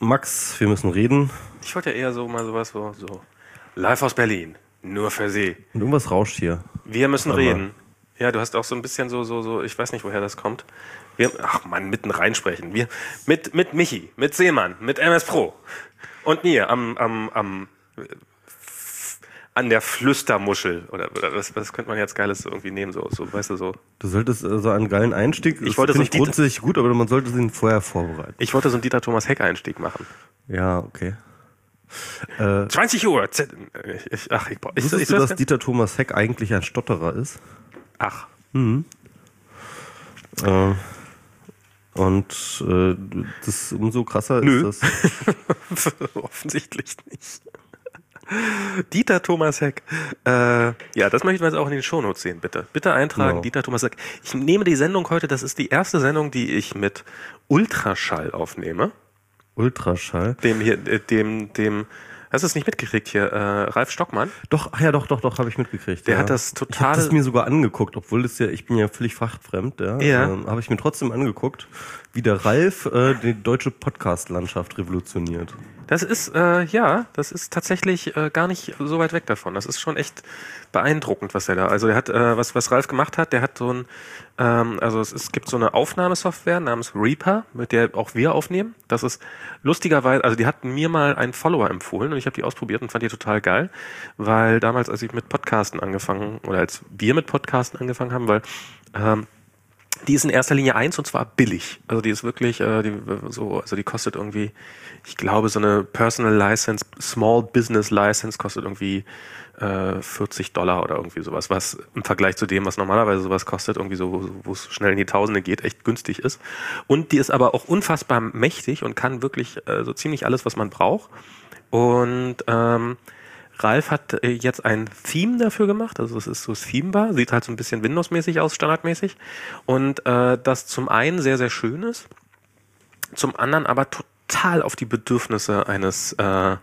Max, wir müssen reden. Ich wollte ja eher so mal sowas so live aus Berlin, nur für Sie. Und irgendwas rauscht hier. Wir müssen reden. Ja, du hast auch so ein bisschen so, ich weiß nicht, woher das kommt. Mitten reinsprechen. Wir mit Michi, mit Seemann, mit MS Pro und mir an der Flüstermuschel oder was könnte man jetzt Geiles irgendwie nehmen, so weißt du, so. Du solltest so einen geilen Einstieg. Ich wollte so grundsätzlich gut, aber man sollte ihn vorher vorbereiten. Ich wollte so einen Dieter Thomas Heck Einstieg machen. Ja, okay. 20 Uhr. Wusstest du, dass Dieter Thomas Heck eigentlich ein Stotterer ist? Ach. Mhm. Und das umso krasser ist das. Offensichtlich nicht. Dieter Thomas Heck. Ja, das möchten wir jetzt auch in den Shownotes sehen, bitte. Bitte eintragen, genau. Dieter Thomas Heck. Ich nehme die Sendung heute, das ist die erste Sendung, die ich mit Ultraschall aufnehme. Ultraschall? Dem hast du es nicht mitgekriegt hier? Ralf Stockmann? Doch, habe ich mitgekriegt. Der hat das total... Ich habe das mir sogar angeguckt, obwohl ich bin ja völlig fachfremd. Ja. Habe ich mir trotzdem angeguckt, wie der Ralf die deutsche Podcast-Landschaft revolutioniert. Das ist, das ist tatsächlich gar nicht so weit weg davon. Das ist schon echt beeindruckend, was er da... Also er hat, was Ralf gemacht hat, der hat so ein... es gibt so eine Aufnahmesoftware namens Reaper, mit der auch wir aufnehmen. Das ist lustigerweise... Also die hat mir mal einen Follower empfohlen und ich habe die ausprobiert und fand die total geil, weil damals, als wir mit Podcasten angefangen haben, weil... die ist in erster Linie 1 und zwar billig. Also die ist wirklich, die kostet irgendwie, ich glaube, so eine Personal License, Small Business License kostet irgendwie $40 oder irgendwie sowas, was im Vergleich zu dem, was normalerweise sowas kostet, irgendwie so, wo es schnell in die Tausende geht, echt günstig ist. Und die ist aber auch unfassbar mächtig und kann wirklich so ziemlich alles, was man braucht. Und Ralf hat jetzt ein Theme dafür gemacht, also es ist so themebar, sieht halt so ein bisschen Windows-mäßig aus, standardmäßig, und das zum einen sehr, sehr schön ist, zum anderen aber total auf die Bedürfnisse eines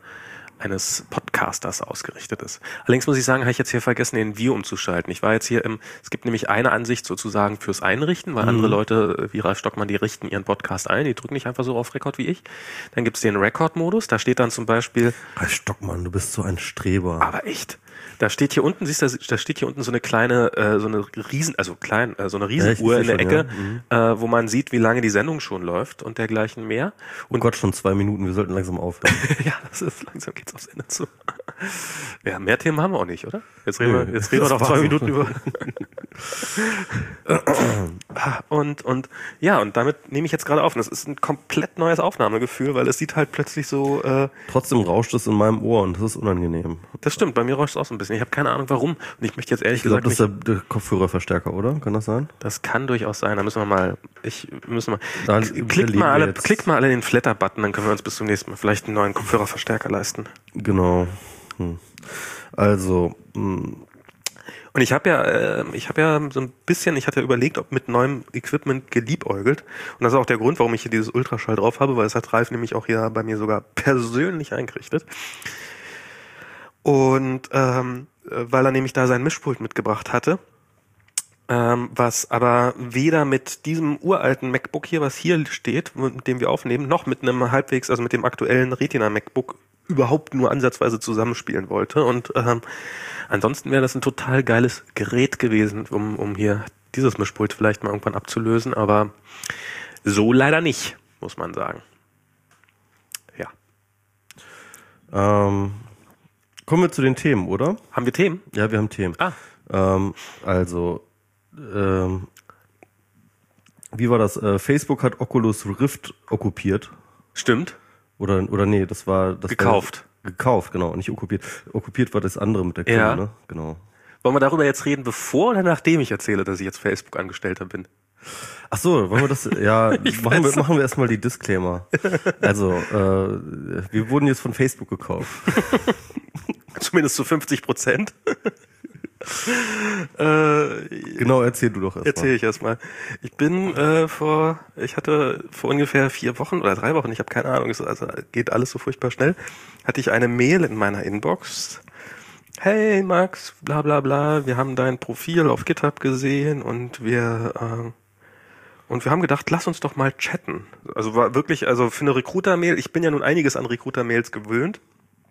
Podcasters ausgerichtet ist. Allerdings muss ich sagen, habe ich jetzt hier vergessen, den View umzuschalten. Ich war jetzt hier es gibt nämlich eine Ansicht sozusagen fürs Einrichten, weil andere Leute wie Ralf Stockmann, die richten ihren Podcast ein, die drücken nicht einfach so auf Record wie ich. Dann gibt's den Record-Modus, da steht dann zum Beispiel... Ralf Stockmann, du bist so ein Streber. Aber echt. Da steht hier unten, da steht hier unten so eine kleine, so eine Riesenuhr in der Ecke, wo man sieht, wie lange die Sendung schon läuft und dergleichen mehr. Und Gott, schon 2 Minuten, wir sollten langsam aufhören. Ja, langsam geht's aufs Ende zu. Ja, mehr Themen haben wir auch nicht, oder? Jetzt reden wir noch 2 Minuten über. Und damit nehme ich jetzt gerade auf. Und das ist ein komplett neues Aufnahmegefühl, weil es sieht halt plötzlich so... Trotzdem rauscht es in meinem Ohr und das ist unangenehm. Das stimmt, bei mir rauscht es auch so ein bisschen. Ich habe keine Ahnung warum. Und ich möchte jetzt ehrlich gesagt... Ich glaube, das ist der Kopfhörerverstärker, oder? Kann das sein? Das kann durchaus sein. Da müssen wir mal... Klickt mal alle den Flatter-Button, dann können wir uns bis zum nächsten Mal vielleicht einen neuen Kopfhörerverstärker leisten. Genau. Also... Und ich habe ja so ein bisschen, ich hatte überlegt, ob mit neuem Equipment geliebäugelt. Und das ist auch der Grund, warum ich hier dieses Ultraschall drauf habe, weil es hat Ralf nämlich auch hier bei mir sogar persönlich eingerichtet. Und weil er nämlich da sein Mischpult mitgebracht hatte, was aber weder mit diesem uralten MacBook hier, was hier steht, mit dem wir aufnehmen, noch mit einem mit dem aktuellen Retina MacBook überhaupt nur ansatzweise zusammenspielen wollte. Und ansonsten wäre das ein total geiles Gerät gewesen, um hier dieses Mischpult vielleicht mal irgendwann abzulösen, aber so leider nicht, muss man sagen. Ja. Kommen wir zu den Themen, oder? Haben wir Themen? Ja, wir haben Themen. Wie war das? Facebook hat Oculus Rift okkupiert. Stimmt. Oder nee, das gekauft. Gekauft, genau, nicht okkupiert. Okkupiert war das andere mit der Kette, ja. Ne? Genau. Wollen wir darüber jetzt reden, bevor oder nachdem ich erzähle, dass ich jetzt Facebook-Angestellter bin? Ach so, wollen wir das, ja, machen wir erstmal die Disclaimer. Also, wir wurden jetzt von Facebook gekauft. Zumindest zu 50%. Genau, erzähl du doch erstmal. Erzähl ich erstmal. Ich hatte vor ungefähr 4 Wochen oder 3 Wochen, ich habe keine Ahnung, also geht alles so furchtbar schnell, hatte ich eine Mail in meiner Inbox. Hey Max, bla bla bla, wir haben dein Profil auf GitHub gesehen und wir Und wir haben gedacht, lass uns doch mal chatten. Also war wirklich, also für eine Recruiter-Mail, ich bin ja nun einiges an Recruiter-Mails gewöhnt,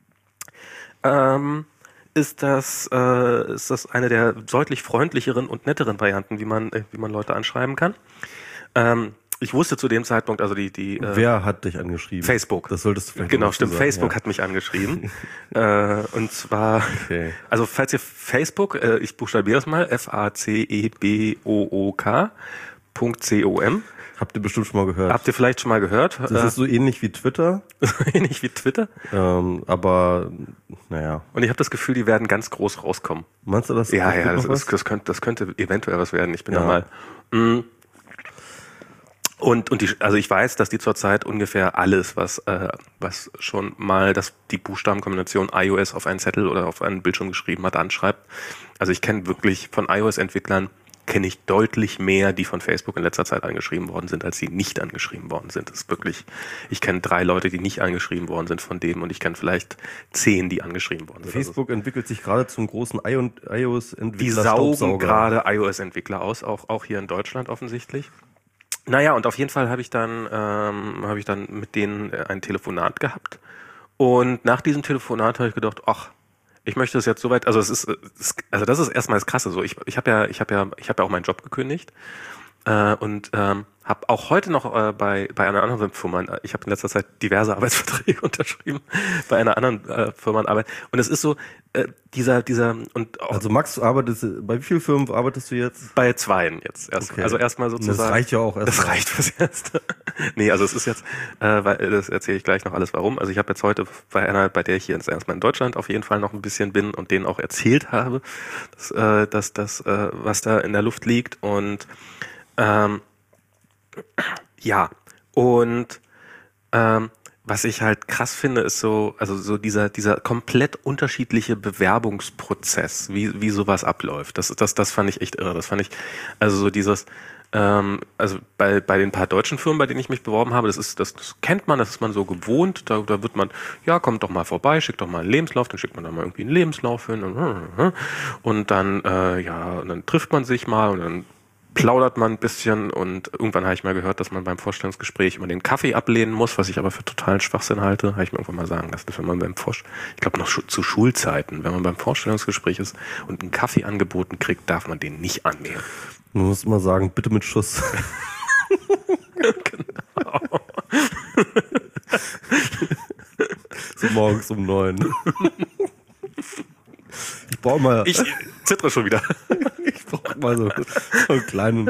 ist das eine der deutlich freundlicheren und netteren Varianten, wie man Leute anschreiben kann. Ich wusste zu dem Zeitpunkt, also wer hat dich angeschrieben? Facebook. Das solltest du vielleicht Genau, stimmt. sagen, Facebook hat mich angeschrieben. Und zwar, also falls ihr Facebook, ich buchstabiere das mal, Facebook.com. Habt ihr bestimmt schon mal gehört. Habt ihr vielleicht schon mal gehört? Das ist so ähnlich wie Twitter. Ähnlich wie Twitter. Aber, naja. Und ich habe das Gefühl, die werden ganz groß rauskommen. Meinst du das? Ja, das könnte eventuell was werden. Ich bin da mal. Und also ich weiß, dass die zurzeit ungefähr alles, was schon mal die Buchstabenkombination iOS auf einen Zettel oder auf einen Bildschirm geschrieben hat, anschreibt. Also ich kenne wirklich von iOS-Entwicklern kenne ich deutlich mehr, die von Facebook in letzter Zeit angeschrieben worden sind, als die nicht angeschrieben worden sind. Das ist wirklich, ich kenne 3 Leute, die nicht angeschrieben worden sind von dem und ich kenne vielleicht 10, die angeschrieben worden sind. Facebook entwickelt sich gerade zum großen iOS-Entwickler. Die saugen gerade iOS-Entwickler aus, auch hier in Deutschland offensichtlich. Naja, und auf jeden Fall habe ich dann mit denen ein Telefonat gehabt. Und nach diesem Telefonat habe ich gedacht, ach, ich möchte es jetzt soweit, also das ist erstmal das Krasse so. Ich habe ja auch meinen Job gekündigt und habe auch heute noch bei einer anderen Firma, ich habe in letzter Zeit diverse Arbeitsverträge unterschrieben bei einer anderen Firma Arbeit und es ist so dieser und auch, also Max, bei wie vielen Firmen arbeitest du jetzt? Bei 2 jetzt erst. Okay. Also erstmal sozusagen. Das reicht ja auch erst. Das reicht fürs Erste. Nee, also es ist jetzt, weil das erzähle ich gleich noch alles warum. Also ich habe jetzt heute bei einer, bei der ich hier jetzt erstmal in Deutschland auf jeden Fall noch ein bisschen bin und denen auch erzählt habe, dass das was da in der Luft liegt und ja, und was ich halt krass finde, ist so dieser komplett unterschiedliche Bewerbungsprozess, wie sowas abläuft. Das fand ich echt irre. Das fand ich, also so dieses, also bei den paar deutschen Firmen, bei denen ich mich beworben habe, das kennt man, das ist man so gewohnt, da wird man, ja, kommt doch mal vorbei, schickt doch mal einen Lebenslauf, dann schickt man da mal irgendwie einen Lebenslauf hin und dann, ja, und dann trifft man sich mal und dann plaudert man ein bisschen und irgendwann habe ich mal gehört, dass man beim Vorstellungsgespräch immer den Kaffee ablehnen muss, was ich aber für totalen Schwachsinn halte, habe ich mir irgendwann mal sagen lassen, dass wenn man ich glaube noch zu Schulzeiten, wenn man beim Vorstellungsgespräch ist und einen Kaffee angeboten kriegt, darf man den nicht annehmen. Du musst immer sagen, bitte mit Schuss. Genau. So morgens um 9. Ich brauche mal. Ich zittere schon wieder. Ich brauche mal so einen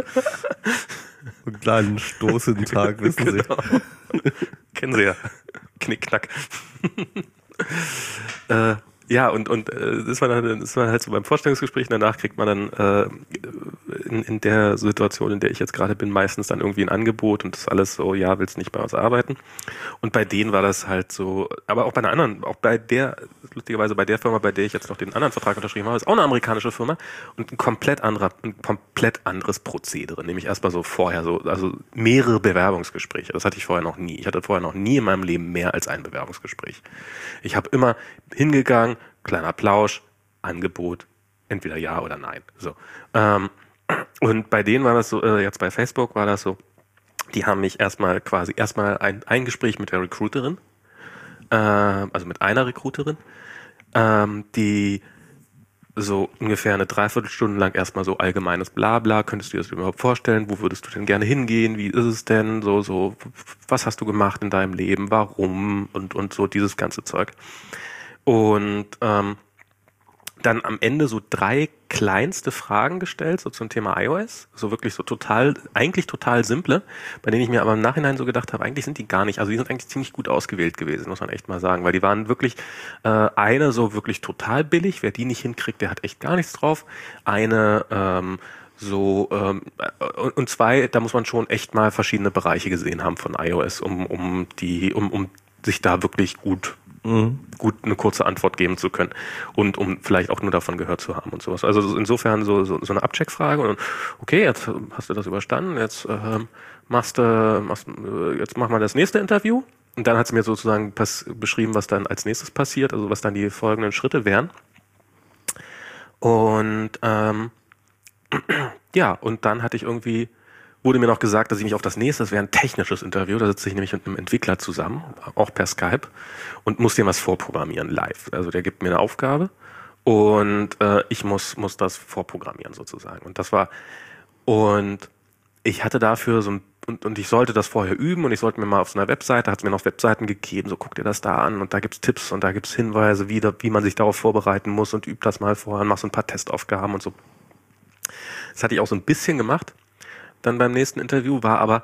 kleinen Stoß in den Tag, wissen genau. Sie. Kennen Sie ja. Knick, knack. Ja, und das war halt so beim Vorstellungsgespräch. Danach kriegt man dann in der Situation, in der ich jetzt gerade bin, meistens dann irgendwie ein Angebot und das ist alles so, ja, willst nicht bei uns arbeiten. Und bei denen war das halt so, aber auch bei einer anderen, lustigerweise bei der Firma, bei der ich jetzt noch den anderen Vertrag unterschrieben habe, ist auch eine amerikanische Firma und ein komplett anderes Prozedere. Nämlich erstmal so vorher also mehrere Bewerbungsgespräche. Das hatte ich vorher noch nie. Ich hatte vorher noch nie in meinem Leben mehr als ein Bewerbungsgespräch. Ich habe immer hingegangen, kleiner Plausch, Angebot, entweder ja oder nein. So. Und bei denen war das so, jetzt bei Facebook war das so, die haben mich erstmal ein Gespräch mit der Recruiterin, also mit einer Recruiterin, die so ungefähr eine Dreiviertelstunde lang erstmal so allgemeines Blabla, könntest du dir das überhaupt vorstellen, wo würdest du denn gerne hingehen, wie ist es denn, so, was hast du gemacht in deinem Leben, warum und so dieses ganze Zeug. Und dann am Ende so 3 kleinste Fragen gestellt, so zum Thema iOS, so wirklich so eigentlich total simple, bei denen ich mir aber im Nachhinein so gedacht habe, eigentlich sind die gar nicht, also die sind eigentlich ziemlich gut ausgewählt gewesen, muss man echt mal sagen, weil die waren wirklich, eine so wirklich total billig, wer die nicht hinkriegt, der hat echt gar nichts drauf, eine und 2, da muss man schon echt mal verschiedene Bereiche gesehen haben von iOS, um sich da wirklich gut eine kurze Antwort geben zu können und um vielleicht auch nur davon gehört zu haben und sowas. Also insofern so eine Abcheckfrage und okay, jetzt hast du das überstanden, jetzt jetzt mach mal das nächste Interview und dann hat sie mir sozusagen beschrieben, was dann als nächstes passiert, also was dann die folgenden Schritte wären. Und ja, und dann hatte ich irgendwie wurde mir noch gesagt, dass ich mich auf das nächste, das wäre ein technisches Interview, da sitze ich nämlich mit einem Entwickler zusammen, auch per Skype, und muss dem was vorprogrammieren live. Also der gibt mir eine Aufgabe und ich muss das vorprogrammieren sozusagen. Und ich hatte dafür und ich sollte das vorher üben und ich sollte mir mal auf so einer Webseite, hat es mir noch Webseiten gegeben, so guck dir das da an und da gibt's Tipps und da gibt's Hinweise, wie man sich darauf vorbereiten muss und üb das mal vorher und mach so ein paar Testaufgaben und so. Das hatte ich auch so ein bisschen gemacht. Dann beim nächsten Interview war aber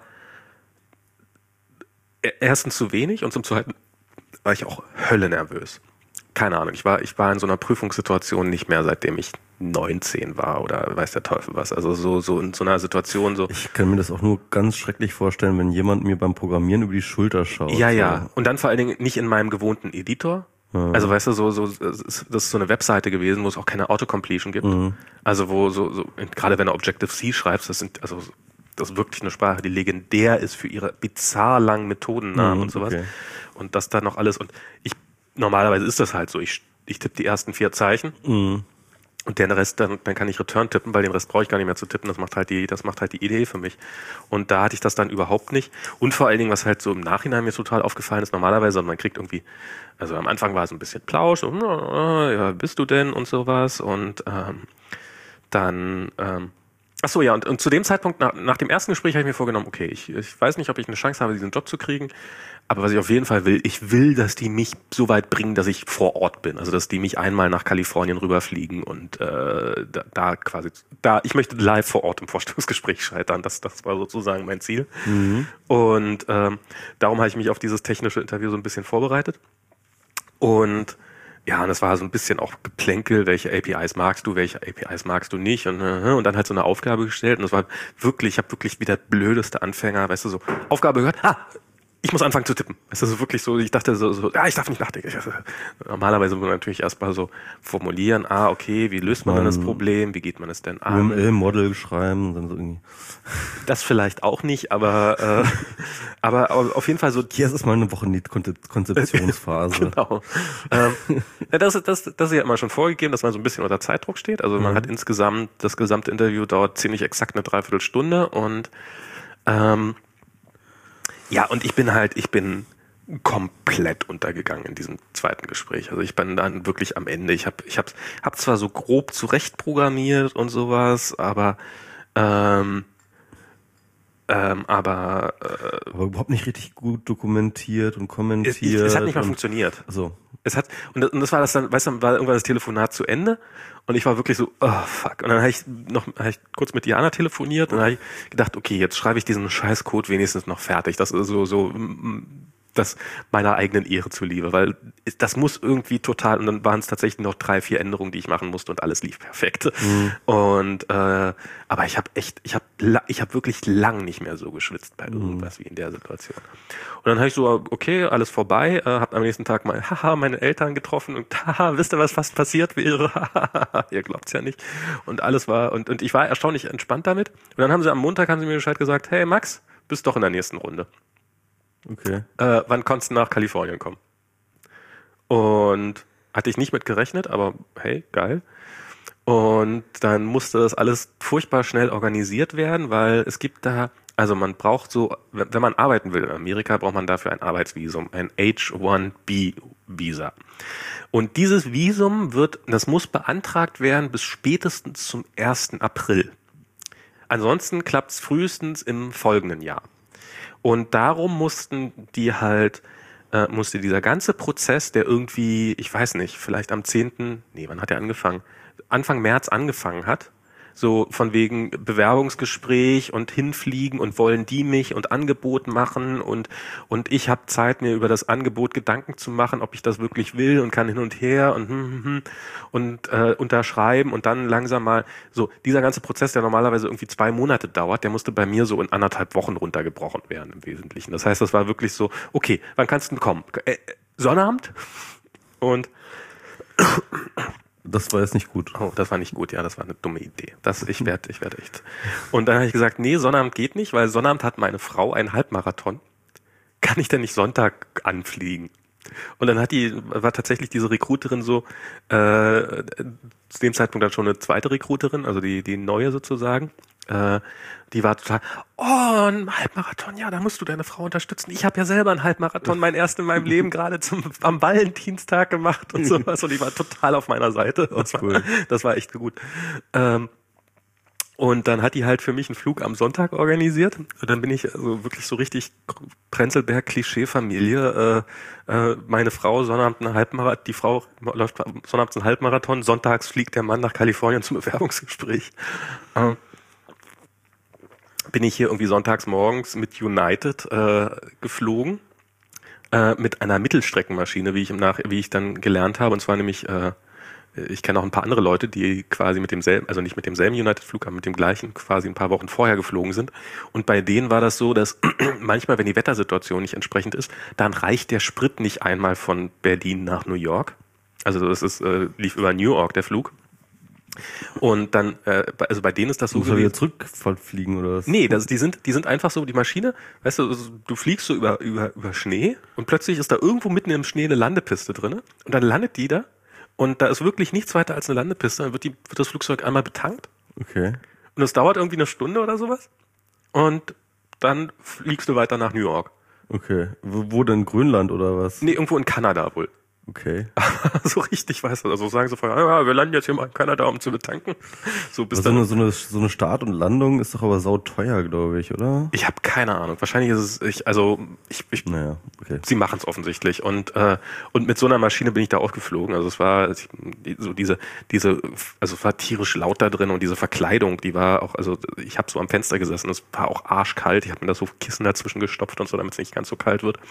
erstens zu wenig und zum Zweiten war ich auch höllenervös. Keine Ahnung, ich war in so einer Prüfungssituation nicht mehr, seitdem ich 19 war oder weiß der Teufel was. Also so in so einer Situation so. Ich kann mir das auch nur ganz schrecklich vorstellen, wenn jemand mir beim Programmieren über die Schulter schaut. Ja. Und dann vor allen Dingen nicht in meinem gewohnten Editor. Ja. Also weißt du, das ist so eine Webseite gewesen, wo es auch keine Autocompletion gibt. Mhm. Also wo gerade wenn du Objective-C schreibst, das ist wirklich eine Sprache, die legendär ist für ihre bizarr langen Methodennamen und sowas. Okay. Und das da noch alles. Und normalerweise ist das halt so. Ich tippe die ersten 4 Zeichen und den Rest, dann kann ich Return tippen, weil den Rest brauche ich gar nicht mehr zu tippen. Das macht halt die Idee für mich. Und da hatte ich das dann überhaupt nicht. Und vor allen Dingen, was halt so im Nachhinein mir total aufgefallen ist, normalerweise, man kriegt irgendwie, also am Anfang war es ein bisschen Plausch, so, ja, bist du denn und sowas. Und dann ach so, ja, und zu dem Zeitpunkt, nach dem ersten Gespräch habe ich mir vorgenommen, okay, ich weiß nicht, ob ich eine Chance habe, diesen Job zu kriegen, aber was ich auf jeden Fall will, ich will, dass die mich so weit bringen, dass ich vor Ort bin. Also, dass die mich einmal nach Kalifornien rüberfliegen und ich möchte live vor Ort im Vorstellungsgespräch scheitern. Das war sozusagen mein Ziel. Mhm. Und darum habe ich mich auf dieses technische Interview so ein bisschen vorbereitet. Und ja, und das war so ein bisschen auch Geplänkel, welche APIs magst du, welche APIs magst du nicht und dann halt so eine Aufgabe gestellt und das war wirklich, ich habe wirklich wie der blödeste Anfänger, weißt du, so Aufgabe gehört, ich muss anfangen zu tippen. Es ist wirklich so, ich dachte so, ich darf nicht nachdenken. Normalerweise muss man natürlich erstmal so formulieren, okay, wie löst man denn das Problem, wie geht man es denn an? UML-Model schreiben, dann so irgendwie. Das vielleicht auch nicht, aber auf jeden Fall so. Hier ist mal eine Woche die Konzeptionsphase. Genau. Das ist ja immer schon vorgegeben, dass man so ein bisschen unter Zeitdruck steht. Also man hat insgesamt, das gesamte Interview dauert ziemlich exakt eine Dreiviertelstunde und ja, und ich bin komplett untergegangen in diesem zweiten Gespräch. Also ich bin dann wirklich am Ende. Ich hab zwar so grob zurecht programmiert und sowas, aber überhaupt nicht richtig gut dokumentiert und kommentiert. Es hat nicht mal funktioniert. So. Und das war das dann, weißt du, war irgendwann das Telefonat zu Ende und ich war wirklich so, oh fuck. Und dann habe ich kurz mit Diana telefoniert und dann habe ich gedacht, okay, jetzt schreibe ich diesen Scheißcode wenigstens noch fertig. Das ist so das meiner eigenen Ehre zuliebe, weil das muss irgendwie total, und dann waren es tatsächlich noch 3-4 Änderungen, die ich machen musste und alles lief perfekt. Und aber ich habe wirklich lang nicht mehr so geschwitzt bei irgendwas wie in der Situation. Und dann habe ich so, okay, alles vorbei, habe am nächsten Tag mal meine Eltern getroffen und wisst ihr, was fast passiert wäre? Ihr glaubt's ja nicht. Und alles war, und ich war erstaunlich entspannt damit. Und dann am Montag haben sie mir Bescheid gesagt, hey Max, bist doch in der nächsten Runde. Okay. Wann konntest du nach Kalifornien kommen? Und hatte ich nicht mit gerechnet, aber hey, geil. Und dann musste das alles furchtbar schnell organisiert werden, weil es gibt da, also man braucht so, wenn man arbeiten will in Amerika, braucht man dafür ein Arbeitsvisum, ein H-1B-Visa. Und dieses Visum das muss beantragt werden bis spätestens zum 1. April. Ansonsten klappt's frühestens im folgenden Jahr. Und darum musste dieser ganze Prozess, der irgendwie, ich weiß nicht, vielleicht am 10., wann hat er angefangen? Anfang März angefangen hat, so von wegen Bewerbungsgespräch und hinfliegen und wollen die mich und Angebot machen und ich habe Zeit, mir über das Angebot Gedanken zu machen, ob ich das wirklich will und kann hin und her und unterschreiben und dann langsam mal so, dieser ganze Prozess, der normalerweise irgendwie 2 Monate dauert, der musste bei mir so in 1,5 Wochen runtergebrochen werden im Wesentlichen. Das heißt, das war wirklich so, okay, wann kannst du denn kommen? Sonnabend? Und das war jetzt nicht gut. Oh, das war nicht gut, ja, das war eine dumme Idee. Ich werde echt. Und dann habe ich gesagt, nee, Sonnabend geht nicht, weil Sonnabend hat meine Frau einen Halbmarathon. Kann ich denn nicht Sonntag anfliegen? Und dann war tatsächlich diese Recruiterin so, zu dem Zeitpunkt dann schon eine zweite Recruiterin, also die neue sozusagen, die war total, oh, ein Halbmarathon, ja, da musst du deine Frau unterstützen. Ich habe ja selber einen Halbmarathon, mein erst in meinem Leben gerade am Valentinstag gemacht und sowas. Und die war total auf meiner Seite. Das war echt gut. Und dann hat die halt für mich einen Flug am Sonntag organisiert. Und dann bin ich also wirklich so richtig Prenzlberg-Klischee-Familie. Meine Frau Sonnabend einen Halbmarathon, die Frau läuft Sonnabends einen Halbmarathon, sonntags fliegt der Mann nach Kalifornien zum Bewerbungsgespräch. Bin ich hier irgendwie sonntags morgens mit United geflogen, mit einer Mittelstreckenmaschine, wie ich dann gelernt habe. Und zwar nämlich, ich kenne auch ein paar andere Leute, die quasi mit demselben, also nicht mit demselben United-Flug, aber mit dem gleichen quasi ein paar Wochen vorher geflogen sind. Und bei denen war das so, dass manchmal, wenn die Wettersituation nicht entsprechend ist, dann reicht der Sprit nicht einmal von Berlin nach New York. Also lief über New York der Flug. Und dann, also bei denen ist das so gewesen. Soll wieder zurückfliegen oder was? Nee, die sind einfach so, die Maschine, weißt du, du fliegst so über Schnee und plötzlich ist da irgendwo mitten im Schnee eine Landepiste drin und dann landet die da und da ist wirklich nichts weiter als eine Landepiste, dann wird das Flugzeug einmal betankt. Okay. Und es dauert irgendwie eine Stunde oder sowas und dann fliegst du weiter nach New York. Okay. Wo denn? Grönland oder was? Nee, irgendwo in Kanada wohl. Okay. So richtig, weißt du, also sagen sie vorher, ja, wir landen jetzt hier mal in Kanada, um zu betanken. So bis dann. So eine Start und Landung ist doch aber sauteuer, glaube ich, oder? Ich habe keine Ahnung. Wahrscheinlich ist es, naja, okay. Sie machen es offensichtlich und mit so einer Maschine bin ich da auch geflogen. Also es war so diese, also es war tierisch laut da drin und diese Verkleidung, die war auch, also ich habe so am Fenster gesessen, es war auch arschkalt. Ich habe mir da so Kissen dazwischen gestopft und so, damit es nicht ganz so kalt wird.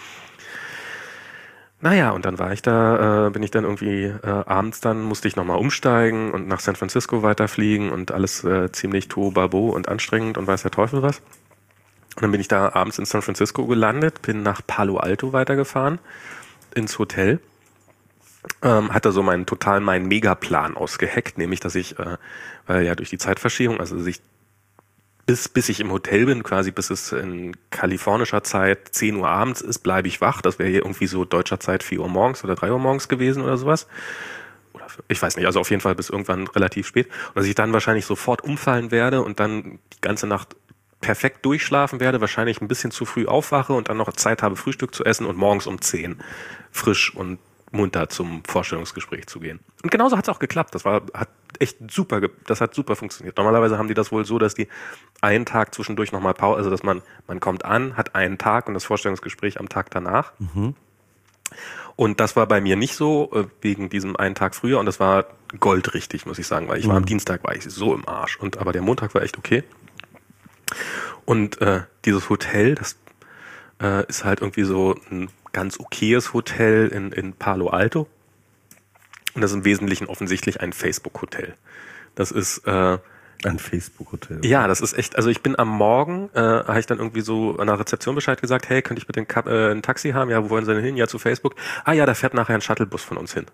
Naja, und dann war ich da, bin ich dann irgendwie abends dann, musste ich nochmal umsteigen und nach San Francisco weiterfliegen und alles ziemlich tohuwabo und anstrengend und weiß der Teufel was. Und dann bin ich da abends in San Francisco gelandet, bin nach Palo Alto weitergefahren, ins Hotel, hatte so meinen Megaplan ausgeheckt, nämlich, dass ich, weil ja durch die Zeitverschiebung, also bis ich im Hotel bin, quasi bis es in kalifornischer Zeit 10 Uhr abends ist, bleibe ich wach. Das wäre hier irgendwie so deutscher Zeit 4 Uhr morgens oder 3 Uhr morgens gewesen oder sowas. Oder ich weiß nicht, also auf jeden Fall bis irgendwann relativ spät. Und dass ich dann wahrscheinlich sofort umfallen werde und dann die ganze Nacht perfekt durchschlafen werde, wahrscheinlich ein bisschen zu früh aufwache und dann noch Zeit habe, Frühstück zu essen und morgens um 10 frisch und munter zum Vorstellungsgespräch zu gehen. Und genauso hat es auch geklappt. Das hat super funktioniert. Normalerweise haben die das wohl so, dass die einen Tag zwischendurch nochmal Pause, also dass man kommt an, hat einen Tag und das Vorstellungsgespräch am Tag danach. Mhm. Und das war bei mir nicht so, wegen diesem einen Tag früher und das war goldrichtig, muss ich sagen, weil am Dienstag war ich so im Arsch aber der Montag war echt okay. Und dieses Hotel, das ist halt irgendwie so ein ganz okayes Hotel in Palo Alto. Und das ist im Wesentlichen offensichtlich ein Facebook-Hotel. Das ist ein Facebook-Hotel. Okay. Ja, das ist echt, also ich bin am Morgen, habe ich dann irgendwie so an der Rezeption Bescheid gesagt, hey, könnte ich bitte ein Taxi haben? Ja, wo wollen Sie denn hin? Ja, zu Facebook. Ah ja, da fährt nachher ein Shuttlebus von uns hin.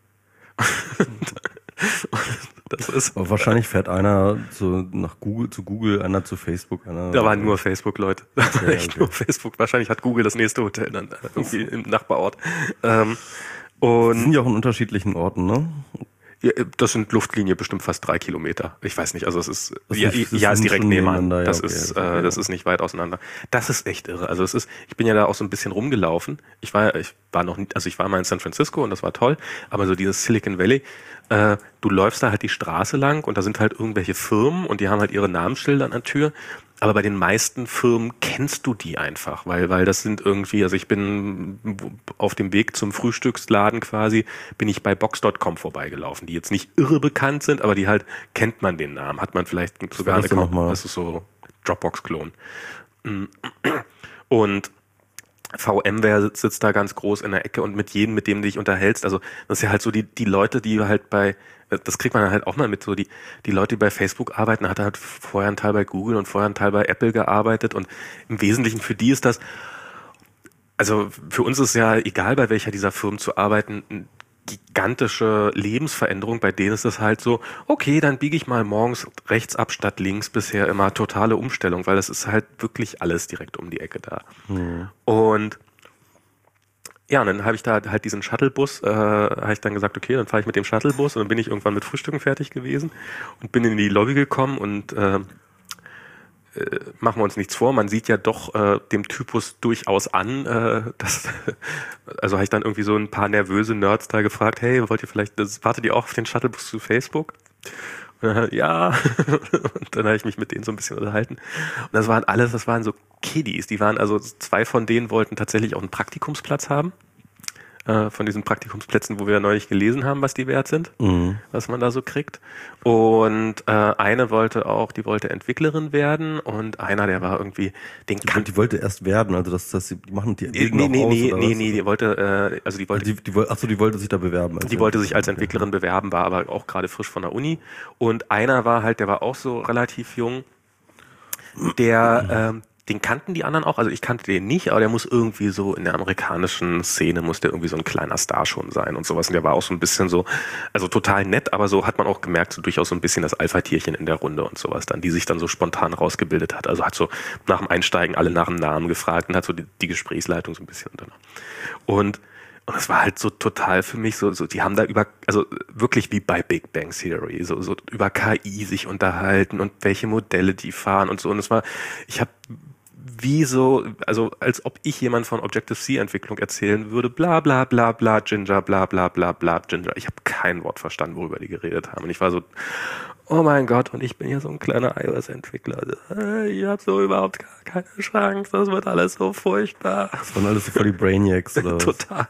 Das ist aber wahrscheinlich fährt einer zu Google, einer zu Facebook. Da waren nur Facebook-Leute. Okay, echt nur Facebook. Wahrscheinlich hat Google das nächste Hotel dann irgendwie im Nachbarort. Und die sind ja auch in unterschiedlichen Orten, ne? Ja, das sind Luftlinie bestimmt fast 3 Kilometer. Ich weiß nicht, also es ist, ist direkt nebenan. Das ist nicht weit auseinander. Das ist echt irre. Also ich bin ja da auch so ein bisschen rumgelaufen. Ich war mal in San Francisco und das war toll, aber so dieses Silicon Valley, du läufst da halt die Straße lang und da sind halt irgendwelche Firmen und die haben halt ihre Namensschilder an der Tür. Aber bei den meisten Firmen kennst du die einfach, weil das sind irgendwie, also ich bin auf dem Weg zum Frühstücksladen quasi, bin ich bei Box.com vorbeigelaufen, die jetzt nicht irre bekannt sind, aber die halt, kennt man den Namen, hat man vielleicht sogar eine Account, das ist so Dropbox-Klon. Und VMware sitzt da ganz groß in der Ecke und mit jedem, mit dem du dich unterhältst, also das ist ja halt so die Leute, die halt das kriegt man halt auch mal mit, so die Leute, die bei Facebook arbeiten, hat halt vorher einen Teil bei Google und vorher einen Teil bei Apple gearbeitet und im Wesentlichen für die ist das, also für uns ist ja egal, bei welcher dieser Firmen zu arbeiten, eine gigantische Lebensveränderung, bei denen ist es halt so, okay, dann biege ich mal morgens rechts ab statt links, bisher immer totale Umstellung, weil das ist halt wirklich alles direkt um die Ecke da. Mhm. Und ja, und dann habe ich da halt diesen Shuttlebus, habe ich dann gesagt, okay, dann fahre ich mit dem Shuttlebus und dann bin ich irgendwann mit Frühstücken fertig gewesen und bin in die Lobby gekommen und machen wir uns nichts vor, man sieht ja doch dem Typus durchaus an, also habe ich dann irgendwie so ein paar nervöse Nerds da gefragt, hey, wartet ihr auch auf den Shuttlebus zu Facebook? Ja, und dann habe ich mich mit denen so ein bisschen unterhalten. Und das waren so Kiddies, also 2 von denen wollten tatsächlich auch einen Praktikumsplatz haben. Von diesen Praktikumsplätzen, wo wir neulich gelesen haben, was die wert sind, was man da so kriegt. Und eine die wollte Entwicklerin werden und einer, der war irgendwie, die wollte erst werden, also die machen die die wollte, die wollte sich da bewerben. Die wollte sich als Entwicklerin bewerben, war aber auch gerade frisch von der Uni. Und einer der war auch so relativ jung, den kannten die anderen auch, also ich kannte den nicht, aber der muss irgendwie so in der amerikanischen Szene, muss der irgendwie so ein kleiner Star schon sein und sowas. Und der war auch so ein bisschen so, also total nett, aber so hat man auch gemerkt, so durchaus so ein bisschen das Alpha-Tierchen in der Runde und sowas dann, die sich dann so spontan rausgebildet hat. Also hat so nach dem Einsteigen alle nach dem Namen gefragt und hat so die Gesprächsleitung so ein bisschen unternommen. Und das war halt so total für mich so, die haben da also wirklich wie bei Big Bang Theory, so über KI sich unterhalten und welche Modelle die fahren und so. Und ich habe also als ob ich jemand von Objective-C-Entwicklung erzählen würde, bla bla bla bla Ginger, bla bla bla bla Ginger. Ich habe kein Wort verstanden, worüber die geredet haben. Und ich war so, oh mein Gott, und ich bin hier so ein kleiner iOS-Entwickler. Ich habe so überhaupt gar keine Chance, das wird alles so furchtbar. Das waren alles so voll die Brainiacs, oder was? Total.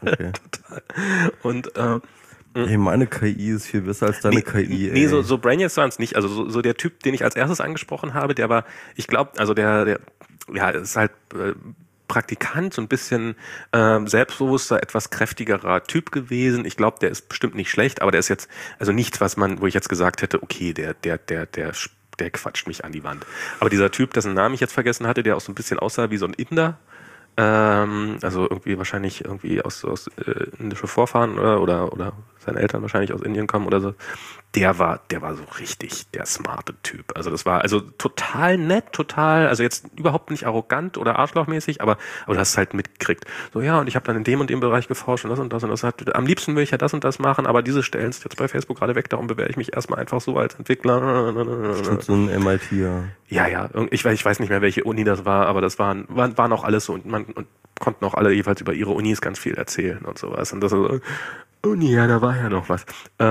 Und hey, meine KI ist viel besser als deine KI. Nee, so Brainiacs waren es nicht. Also so der Typ, den ich als erstes angesprochen habe, der war, ich glaube, also der ist halt Praktikant, so ein bisschen selbstbewusster, etwas kräftigerer Typ gewesen. Ich glaube, der ist bestimmt nicht schlecht, aber der ist jetzt, also nichts, wo ich jetzt gesagt hätte, okay, der quatscht mich an die Wand. Aber dieser Typ, dessen Namen ich jetzt vergessen hatte, der auch so ein bisschen aussah wie so ein Inder, also irgendwie wahrscheinlich aus indische Vorfahren oder seine Eltern wahrscheinlich aus Indien kommen oder so. Der war so richtig der smarte Typ. Also das war also total nett, also jetzt überhaupt nicht arrogant oder arschlochmäßig, aber du hast es halt mitgekriegt. So, ja, und ich habe dann in dem und dem Bereich geforscht und das und das und das. Am liebsten will ich ja das und das machen, aber diese Stellen sind jetzt bei Facebook gerade weg, darum bewerbe ich mich erstmal einfach so als Entwickler. Stimmt, so ein MIT, ja. Ja, ich weiß nicht mehr, welche Uni das war, aber das waren auch alles so und konnten auch alle jeweils über ihre Unis ganz viel erzählen und sowas. Und das so, Uni, ja, da war ja noch was.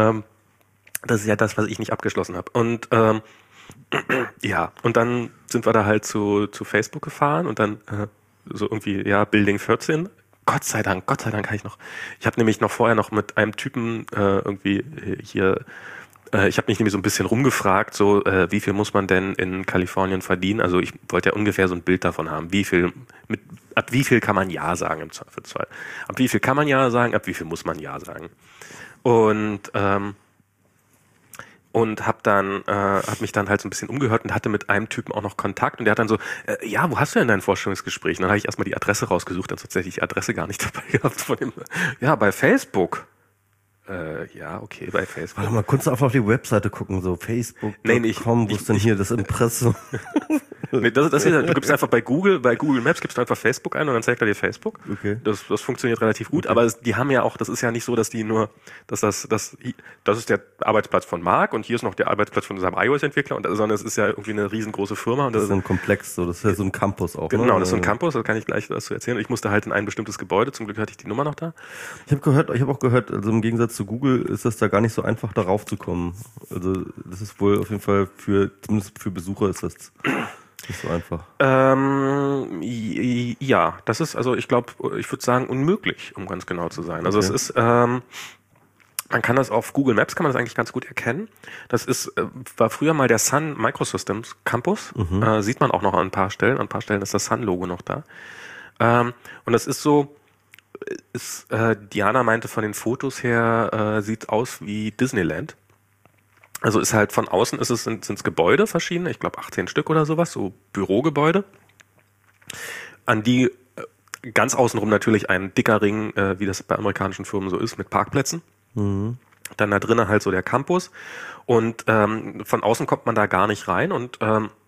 Das ist ja das, was ich nicht abgeschlossen habe. Und ja, und dann sind wir da halt zu Facebook gefahren und dann so irgendwie, ja, Building 14. Gott sei Dank kann ich noch. Ich habe nämlich vorher noch mit einem Typen irgendwie hier, ich habe mich nämlich so ein bisschen rumgefragt, so wie viel muss man denn in Kalifornien verdienen? Also ich wollte ja ungefähr so ein Bild davon haben, ab wie viel kann man Ja sagen im Zweifelsfall? Ab wie viel kann man Ja sagen, ab wie viel muss man Ja sagen? Und hab mich dann halt so ein bisschen umgehört und hatte mit einem Typen auch noch Kontakt und der hat dann so, ja, wo hast du denn dein Vorstellungsgespräch? Und dann habe ich erstmal die Adresse rausgesucht, dann tatsächlich die Adresse gar nicht dabei gehabt von dem, ja, bei Facebook. Ja, okay, bei Facebook. Warte mal, kurz auf die Webseite gucken, so Facebook.com, wo ist denn hier das Impressum? Nee, das hier, du gibst einfach bei Google Maps gibst du einfach Facebook ein und dann zeigt er dir Facebook. Okay. Das funktioniert relativ gut, okay. Aber die haben ja auch, das ist ja nicht so, dass die nur, das ist der Arbeitsplatz von Marc und hier ist noch der Arbeitsplatz von seinem iOS-Entwickler, sondern es ist ja irgendwie eine riesengroße Firma. Und das ist so ein Komplex, das ist ja so ein Campus auch. Genau, das ist so ein Campus, da kann ich gleich was zu erzählen. Ich musste halt in ein bestimmtes Gebäude, zum Glück hatte ich die Nummer noch da. Ich habe auch gehört, also im Gegensatz zu Google ist das da gar nicht so einfach, darauf zu kommen. Also das ist wohl auf jeden Fall zumindest für Besucher ist das nicht so einfach. Ja, das ist, also ich glaube, ich würde sagen unmöglich, um ganz genau zu sein. Also okay. Es ist, man kann das auf Google Maps, kann man das eigentlich ganz gut erkennen. Das war früher mal der Sun Microsystems Campus. Sieht man auch noch an ein paar Stellen. An ein paar Stellen ist das Sun-Logo noch da. Und das ist so, Diana meinte von den Fotos her, sieht aus wie Disneyland. Also ist halt von außen sind's Gebäude verschiedene, ich glaube 18 Stück oder sowas, so Bürogebäude. An die ganz außenrum natürlich ein dicker Ring, wie das bei amerikanischen Firmen so ist, mit Parkplätzen. Mhm. Dann da drinnen halt so der Campus. Und von außen kommt man da gar nicht rein und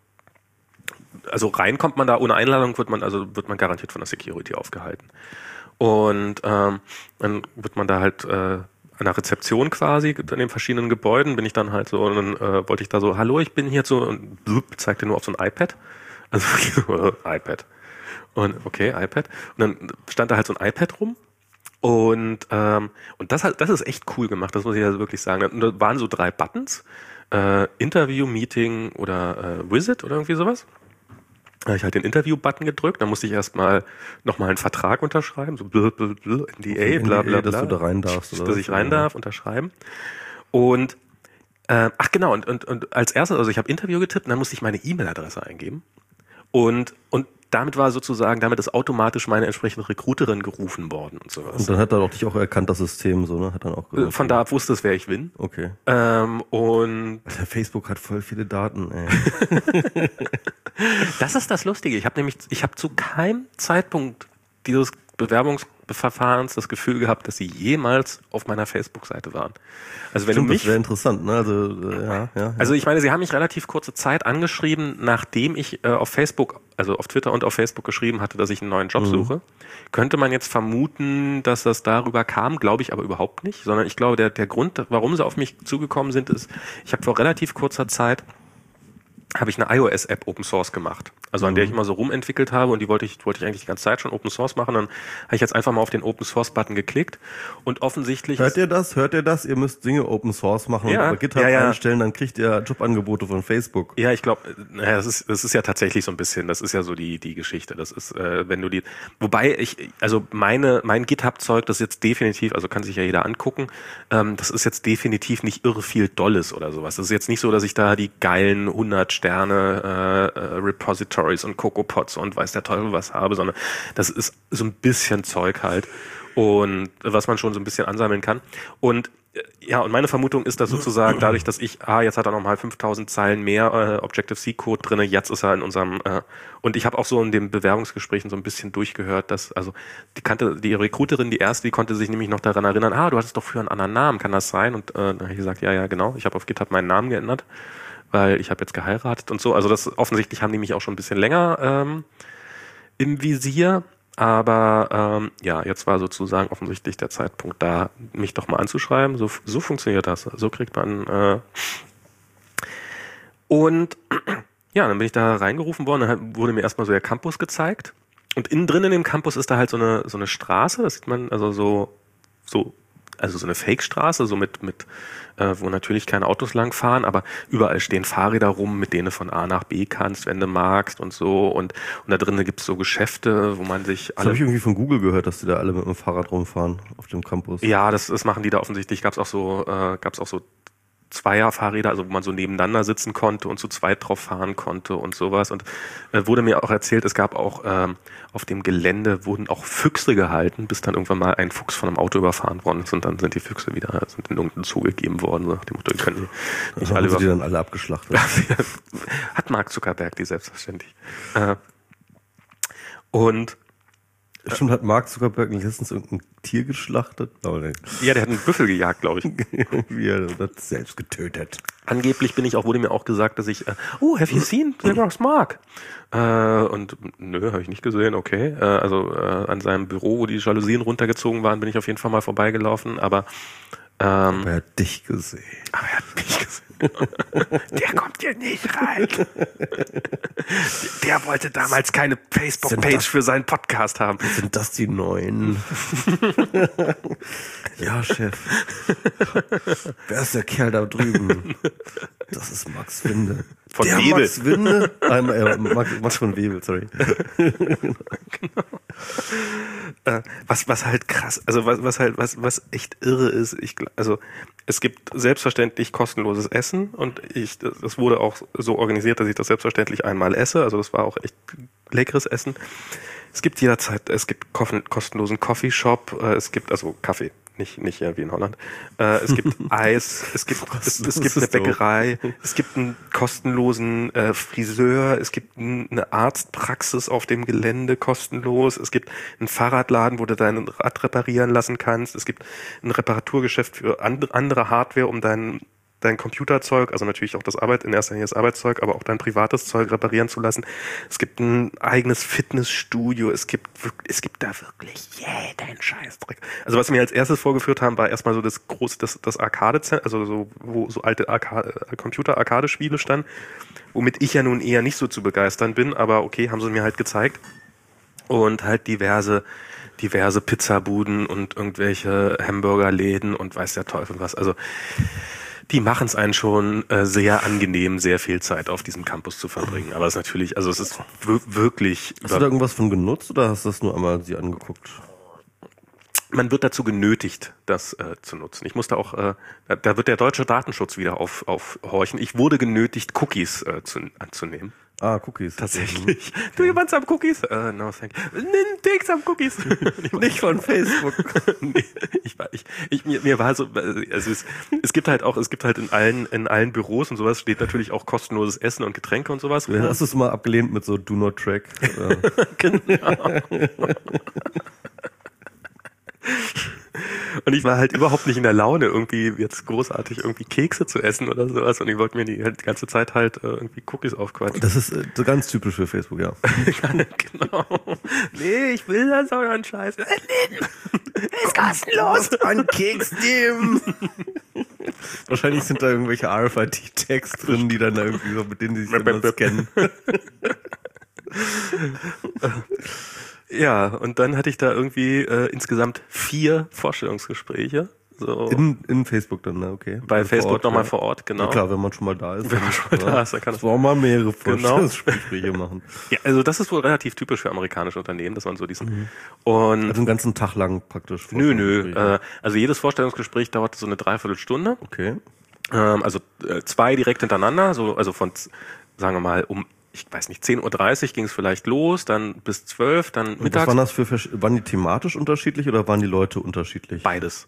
also rein kommt man da ohne Einladung, wird man garantiert von der Security aufgehalten. Und dann wird man da halt an der Rezeption quasi in den verschiedenen Gebäuden, bin ich dann halt so, und dann wollte ich da so, hallo, ich bin hier so, und zeigte nur auf so ein iPad. Also iPad. Und okay, iPad. Und dann stand da halt so ein iPad rum. Und das ist echt cool gemacht, das muss ich also wirklich sagen. Und da waren so 3 Buttons. Interview, Meeting oder Visit oder irgendwie sowas. Da habe ich halt den Interview-Button gedrückt, dann musste ich erstmal nochmal einen Vertrag unterschreiben, so NDA, bla bla bla. Dass du da rein darfst. Oder dass ich rein darf, unterschreiben. Und ach genau, und als erstes, also ich habe Interview getippt und dann musste ich meine E-Mail-Adresse eingeben. Und damit ist automatisch meine entsprechende Recruiterin gerufen worden und sowas. Und dann hat er doch dich auch erkannt, das System, so, ne? Hat dann auch gesagt, von da ab wusste es, wer ich bin. Okay. Und Alter, Facebook hat voll viele Daten, ey. das ist das Lustige. Ich habe zu keinem Zeitpunkt dieses Bewerbungsverfahrens das Gefühl gehabt, dass sie jemals auf meiner Facebook-Seite waren. Also wenn Stimmt, du mich, das wäre interessant, ne? Also ja. Also ich meine, sie haben mich relativ kurze Zeit angeschrieben, nachdem ich auf Facebook, also auf Twitter und auf Facebook geschrieben hatte, dass ich einen neuen Job suche. Könnte man jetzt vermuten, dass das darüber kam, glaube ich aber überhaupt nicht, sondern ich glaube, der Grund, warum sie auf mich zugekommen sind, ist, ich habe vor relativ kurzer Zeit habe ich eine iOS-App Open Source gemacht. Also an der ich immer so rumentwickelt habe und die wollte ich eigentlich die ganze Zeit schon Open Source machen. Dann habe ich jetzt einfach mal auf den Open Source Button geklickt und offensichtlich... Hört ihr das? Ihr müsst Dinge Open Source machen und bei GitHub einstellen, dann kriegt ihr Jobangebote von Facebook. Ja, ich glaube, das ist ja tatsächlich so ein bisschen, das ist ja so die Geschichte. Das ist, wenn du mein GitHub-Zeug, das ist jetzt definitiv, also kann sich ja jeder angucken, das ist jetzt definitiv nicht irre viel Dolles oder sowas. Das ist jetzt nicht so, dass ich da die geilen 100 Sterne Repositories und CocoaPods und weiß der Teufel was habe, sondern das ist so ein bisschen Zeug halt und was man schon so ein bisschen ansammeln kann. Und ja, und meine Vermutung ist, dass sozusagen dadurch, dass jetzt hat er nochmal 5000 Zeilen mehr Objective-C-Code drinne, jetzt ist er in unserem, und ich habe auch so in den Bewerbungsgesprächen so ein bisschen durchgehört, dass, also die Recruiterin, die erste, die konnte sich nämlich noch daran erinnern, du hattest doch früher einen anderen Namen, kann das sein? Und dann habe ich gesagt, ja, genau, ich habe auf GitHub meinen Namen geändert, weil ich habe jetzt geheiratet und so, also das offensichtlich haben die mich auch schon ein bisschen länger im Visier. Aber jetzt war sozusagen offensichtlich der Zeitpunkt da, mich doch mal anzuschreiben. So funktioniert das. So kriegt man und ja, dann bin ich da reingerufen worden. Dann wurde mir erstmal so der Campus gezeigt. Und innen drin in dem Campus ist da halt so eine Straße. Das sieht man also so eine Fake-Straße, so mit wo natürlich keine Autos lang fahren, aber überall stehen Fahrräder rum, mit denen du von A nach B kannst, wenn du magst und so. Und da drinnen gibt's so Geschäfte, wo man sich Das habe ich irgendwie von Google gehört, dass die da alle mit dem Fahrrad rumfahren auf dem Campus. Ja, das machen die da offensichtlich. Gab's auch so Zweier-Fahrräder, also wo man so nebeneinander sitzen konnte und zu zweit drauf fahren konnte und sowas. Und wurde mir auch erzählt, es gab auch auf dem Gelände wurden auch Füchse gehalten, bis dann irgendwann mal ein Fuchs von einem Auto überfahren worden ist und dann sind die Füchse sind in irgendeinen Zoo gegeben worden. So nach dem Motto, die können nicht alle die dann alle abgeschlachtet. Hat Mark Zuckerberg die selbstverständlich. Und Stimmt, hat Mark Zuckerberg letztens irgendein Tier geschlachtet? Ja, der hat einen Büffel gejagt, glaube ich. Er hat selbst getötet. Angeblich wurde mir auch gesagt, dass ich, have you seen Xerox Mark? Und nö, habe ich nicht gesehen, okay. An seinem Büro, wo die Jalousien runtergezogen waren, bin ich auf jeden Fall mal vorbeigelaufen, aber er hat dich gesehen. Aber er hat mich gesehen. Der kommt hier nicht rein. Der wollte damals keine Facebook-Page für seinen Podcast haben. Sind das die neuen? Ja, Chef. Wer ist der Kerl da drüben? Das ist Max Winde. Von Webel. Max Winde? Max von Webel, sorry. Genau. Was halt krass, also was echt irre ist, es gibt selbstverständlich kostenloses Essen und das wurde auch so organisiert, dass ich das selbstverständlich einmal esse, also das war auch echt leckeres Essen. Es gibt kostenlosen Coffeeshop, es gibt also Kaffee. Nicht wie in Holland. Es gibt Eis, es gibt eine Bäckerei, es gibt einen kostenlosen Friseur, es gibt eine Arztpraxis auf dem Gelände kostenlos, es gibt einen Fahrradladen, wo du dein Rad reparieren lassen kannst, es gibt ein Reparaturgeschäft für andere Hardware, um dein dein Computerzeug, also natürlich auch in erster Linie das Arbeitszeug, aber auch dein privates Zeug reparieren zu lassen. Es gibt ein eigenes Fitnessstudio. Es gibt da wirklich jeden Scheißdreck. Also was wir als erstes vorgeführt haben, war erstmal so das Arcade-Zentrum, also so, wo so alte Computer-Arcade-Spiele standen, womit ich ja nun eher nicht so zu begeistern bin, aber okay, haben sie mir halt gezeigt. Und halt diverse Pizzabuden und irgendwelche Hamburgerläden und weiß der Teufel was. Also die machen es einen schon sehr angenehm, sehr viel Zeit auf diesem Campus zu verbringen. Aber es ist natürlich, also es ist wirklich... Hast du da irgendwas von genutzt oder hast du das nur einmal sie angeguckt? Man wird dazu genötigt, das zu nutzen. Ich musste auch, da wird der deutsche Datenschutz wieder aufhorchen. Ich wurde genötigt, Cookies anzunehmen. Ah, Cookies. Tatsächlich. Do you want some cookies? No, thank you. Take some cookies. Nicht von Facebook. Nee, mir war so, also es gibt halt in allen Büros und sowas steht natürlich auch kostenloses Essen und Getränke und sowas. Ja, hast du es mal abgelehnt mit so Do Not Track? Genau. Und ich war halt überhaupt nicht in der Laune, irgendwie jetzt großartig irgendwie Kekse zu essen oder sowas. Und ich wollte mir die ganze Zeit halt irgendwie Cookies aufquatschen. Das ist so ganz typisch für Facebook, ja. Genau. Nee, ich will das euren Scheiß. Ist kostenlos. Ein Keks nehmen. Wahrscheinlich sind da irgendwelche RFID-Tags drin, die dann irgendwie so, mit denen sie sich dann scannen. Ja, und dann hatte ich da irgendwie insgesamt 4 Vorstellungsgespräche. So in Facebook dann, ne? Okay. Bei also Facebook nochmal vor Ort, genau. Ja klar, wenn man schon mal da ist. Wenn man schon mal da ist, dann kann das auch mal mehrere Vorstellungsgespräche genau machen. Ja, also das ist wohl relativ typisch für amerikanische Unternehmen, dass man so diesen... Und also einen ganzen Tag lang praktisch. Nö. Also jedes Vorstellungsgespräch dauerte so eine Dreiviertelstunde. Okay. Also 2 direkt hintereinander, also von, sagen wir mal, ich weiß nicht, 10:30 Uhr ging es vielleicht los, dann bis 12, dann mittags. Was waren die thematisch unterschiedlich oder waren die Leute unterschiedlich? Beides.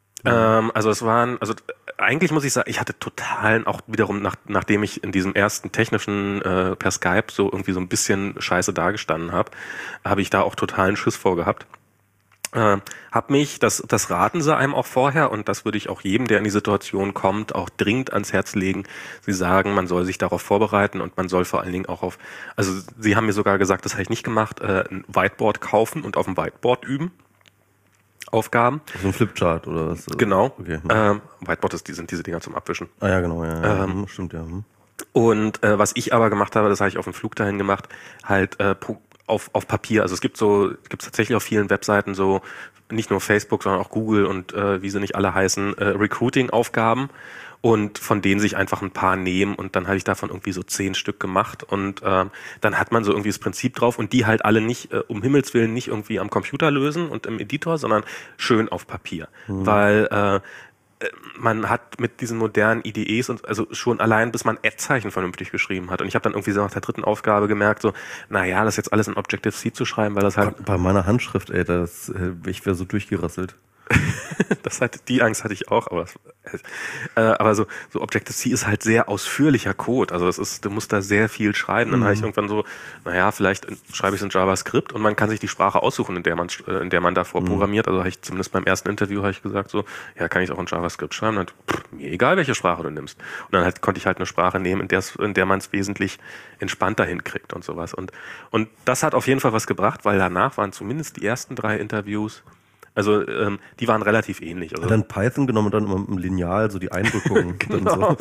Eigentlich muss ich sagen, ich hatte totalen, auch wiederum, nachdem ich in diesem ersten technischen per Skype so irgendwie so ein bisschen scheiße dagestanden habe ich da auch totalen Schiss vorgehabt. Hab mich, das raten sie einem auch vorher und das würde ich auch jedem, der in die Situation kommt, auch dringend ans Herz legen. Sie sagen, man soll sich darauf vorbereiten und man soll vor allen Dingen auch also sie haben mir sogar gesagt, das habe ich nicht gemacht, ein Whiteboard kaufen und auf dem Whiteboard üben. Aufgaben. So ein Flipchart oder was? Genau. Okay. Whiteboard sind diese Dinger zum Abwischen. Ah ja, genau. Ja. Stimmt, ja. Und was ich aber gemacht habe, das habe ich auf dem Flug dahin gemacht, halt auf Papier. Also es gibt tatsächlich auf vielen Webseiten so, nicht nur Facebook, sondern auch Google und wie sie nicht alle heißen, Recruiting-Aufgaben und von denen sich einfach ein paar nehmen und dann habe ich davon irgendwie so 10 Stück gemacht und dann hat man so irgendwie das Prinzip drauf und die halt alle nicht, um Himmels Willen nicht irgendwie am Computer lösen und im Editor, sondern schön auf Papier. Weil man hat mit diesen modernen IDEs und also schon allein, bis man Ad-Zeichen vernünftig geschrieben hat. Und ich habe dann irgendwie so nach der 3. Aufgabe gemerkt, so, naja, das jetzt alles in Objective-C zu schreiben, weil das halt... Bei meiner Handschrift, ey, ich wäre so durchgerasselt. Die Angst hatte ich auch, aber so Objective-C ist halt sehr ausführlicher Code. Also du musst da sehr viel schreiben. Dann habe ich irgendwann so, naja, vielleicht schreibe ich es in JavaScript und man kann sich die Sprache aussuchen, in der man davor programmiert. Also habe ich zumindest beim ersten Interview habe ich gesagt so, ja, kann ich auch in JavaScript schreiben? Dann mir egal, welche Sprache du nimmst. Und dann konnte ich halt eine Sprache nehmen, in der man es wesentlich entspannter hinkriegt und sowas. Und das hat auf jeden Fall was gebracht, weil danach waren zumindest die ersten 3 Interviews. Also die waren relativ ähnlich. Also, hat dann Python genommen und dann immer mit dem Lineal so die Eindrückungen. Genau.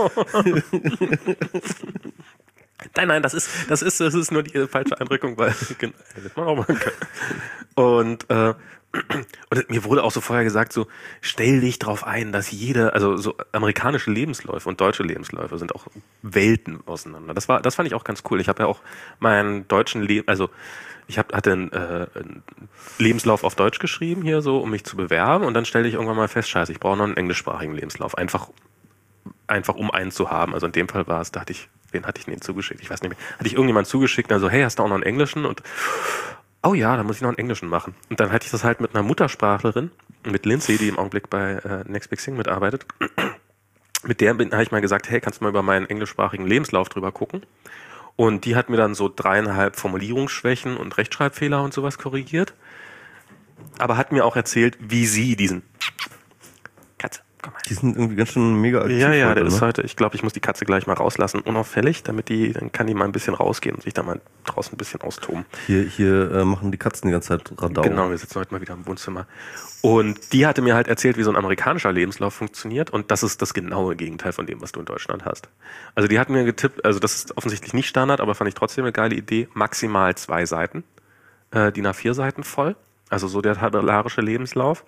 Nein, das ist nur die falsche Eindrückung, weil hätte man auch machen können. Und mir wurde auch so vorher gesagt, so stell dich drauf ein, dass also so amerikanische Lebensläufe und deutsche Lebensläufe sind auch Welten auseinander. Das fand ich auch ganz cool. Ich habe ja auch meinen deutschen ich hatte einen Lebenslauf auf Deutsch geschrieben hier so, um mich zu bewerben und dann stellte ich irgendwann mal fest, scheiße, ich brauche noch einen englischsprachigen Lebenslauf, einfach um einen zu haben. Also in dem Fall war es, wen hatte ich denn zugeschickt? Ich weiß nicht mehr. Hatte ich irgendjemand zugeschickt, also hey, hast du auch noch einen englischen? Und oh ja, da muss ich noch einen englischen machen. Und dann hatte ich das halt mit einer Muttersprachlerin, mit Lindsay, die im Augenblick bei Next Big Thing mitarbeitet. Mit der habe ich mal gesagt, hey, kannst du mal über meinen englischsprachigen Lebenslauf drüber gucken? Und die hat mir dann so 3,5 Formulierungsschwächen und Rechtschreibfehler und sowas korrigiert. Aber hat mir auch erzählt, wie sie komm mal. Die sind irgendwie ganz schön mega aktiv. Ja, heute, der ist ne? heute, ich glaube, ich muss die Katze gleich mal rauslassen, unauffällig, dann kann die mal ein bisschen rausgehen und sich da mal draußen ein bisschen austoben. Hier machen die Katzen die ganze Zeit Radau. Genau, wir sitzen heute mal wieder im Wohnzimmer. Und die hatte mir halt erzählt, wie so ein amerikanischer Lebenslauf funktioniert. Und das ist das genaue Gegenteil von dem, was du in Deutschland hast. Also die hat mir getippt, also das ist offensichtlich nicht Standard, aber fand ich trotzdem eine geile Idee. Maximal 2 Seiten, DIN A4 Seiten voll. Also so der tabellarische Lebenslauf.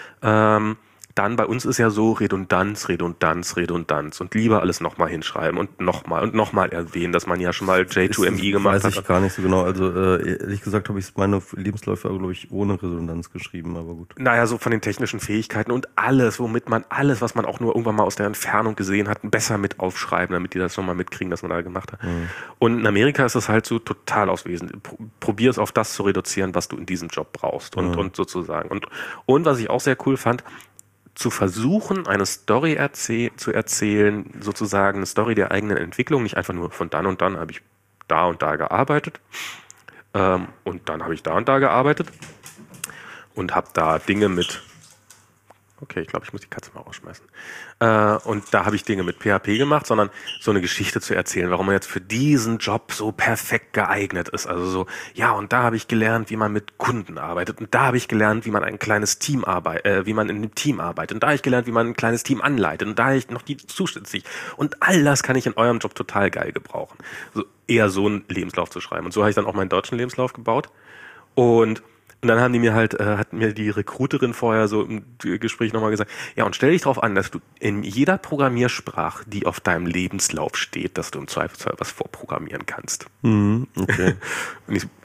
Dann bei uns ist ja so Redundanz und lieber alles nochmal hinschreiben und nochmal erwähnen, dass man ja schon mal J2ME gemacht hat. Weiß ich gar nicht so genau. Also ehrlich gesagt habe ich meine Lebensläufe, glaube ich, ohne Redundanz geschrieben, aber gut. Naja, so von den technischen Fähigkeiten und alles, was man auch nur irgendwann mal aus der Entfernung gesehen hat, besser mit aufschreiben, damit die das nochmal mitkriegen, was man da gemacht hat. Mhm. Und in Amerika ist es halt so total auswesend. Probier es auf das zu reduzieren, was du in diesem Job brauchst und sozusagen. Und was ich auch sehr cool fand, zu versuchen, eine Story zu erzählen, sozusagen eine Story der eigenen Entwicklung, nicht einfach nur von dann und dann habe ich da und da gearbeitet und dann habe ich da und da gearbeitet und habe da Dinge mit, okay, ich glaube, ich muss die Katze mal rausschmeißen, und da habe ich Dinge mit PHP gemacht, sondern so eine Geschichte zu erzählen, warum man jetzt für diesen Job so perfekt geeignet ist. Also so, ja, und da habe ich gelernt, wie man mit Kunden arbeitet und da habe ich gelernt, wie man ein kleines Team wie man in einem Team arbeitet und da habe ich gelernt, wie man ein kleines Team anleitet und da habe ich noch die zusätzlich und all das kann ich in eurem Job total geil gebrauchen. So, eher so einen Lebenslauf zu schreiben. Und so habe ich dann auch meinen deutschen Lebenslauf gebaut und dann haben die mir hat mir die Recruiterin vorher so im Gespräch nochmal gesagt, ja, und stell dich drauf an, dass du in jeder Programmiersprache, die auf deinem Lebenslauf steht, dass du im Zweifelsfall was vorprogrammieren kannst. Okay. Und ich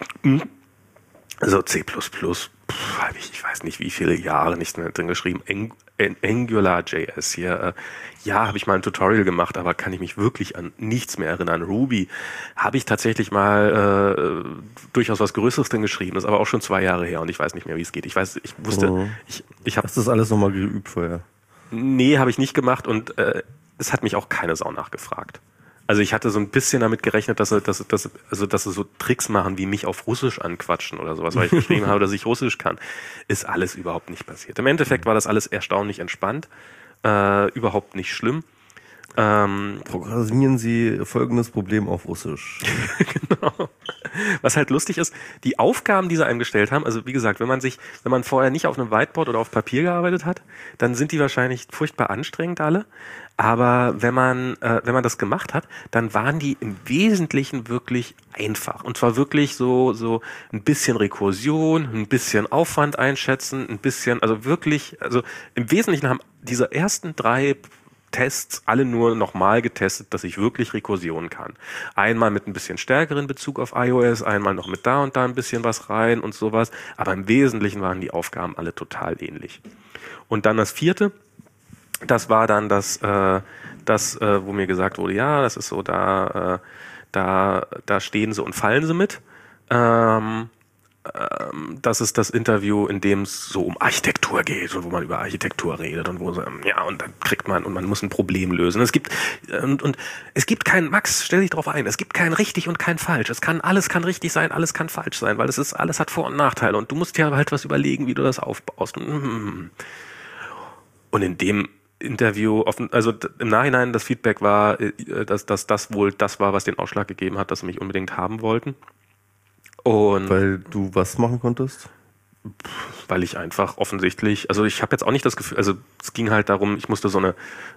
so C++, habe ich weiß nicht wie viele Jahre nicht mehr drin geschrieben. AngularJS hier, ja, habe ich mal ein Tutorial gemacht, aber kann ich mich wirklich an nichts mehr erinnern. Ruby habe ich tatsächlich mal durchaus was Größeres drin geschrieben, ist aber auch schon 2 Jahre her und ich weiß nicht mehr, wie es geht. Ich wusste, ich habe... Hast du das alles nochmal geübt vorher? Nee, habe ich nicht gemacht und es hat mich auch keine Sau nachgefragt. Also ich hatte so ein bisschen damit gerechnet, dass sie so Tricks machen, wie mich auf Russisch anquatschen oder sowas, weil ich geschrieben habe, dass ich Russisch kann. Ist alles überhaupt nicht passiert. Im Endeffekt war das alles erstaunlich entspannt, überhaupt nicht schlimm. Programmieren Sie folgendes Problem auf Russisch. Genau. Was halt lustig ist, die Aufgaben, die sie einem gestellt haben, also wie gesagt, wenn man vorher nicht auf einem Whiteboard oder auf Papier gearbeitet hat, dann sind die wahrscheinlich furchtbar anstrengend alle. Aber wenn man das gemacht hat, dann waren die im Wesentlichen wirklich einfach. Und zwar wirklich so ein bisschen Rekursion, ein bisschen Aufwand einschätzen, ein bisschen, also im Wesentlichen haben diese ersten 3 Tests alle nur nochmal getestet, dass ich wirklich Rekursion kann. Einmal mit ein bisschen stärkeren Bezug auf iOS, einmal noch mit da und da ein bisschen was rein und sowas. Aber im Wesentlichen waren die Aufgaben alle total ähnlich. Und dann das 4., das war dann das, wo mir gesagt wurde, ja, das ist so, da stehen sie und fallen sie mit. Das ist das Interview, in dem es so um Architektur geht und wo man über Architektur redet und und dann man muss ein Problem lösen. Es gibt kein, Max, stell dich drauf ein, es gibt kein richtig und kein falsch. Alles kann richtig sein, alles kann falsch sein, weil alles hat Vor- und Nachteile und du musst dir halt was überlegen, wie du das aufbaust. Und in dem Interview, also im Nachhinein das Feedback war, dass das wohl das war, was den Ausschlag gegeben hat, dass sie mich unbedingt haben wollten. Und weil du was machen konntest? Weil ich einfach offensichtlich, also ich habe jetzt auch nicht das Gefühl, also es ging halt darum, ich musste so eine,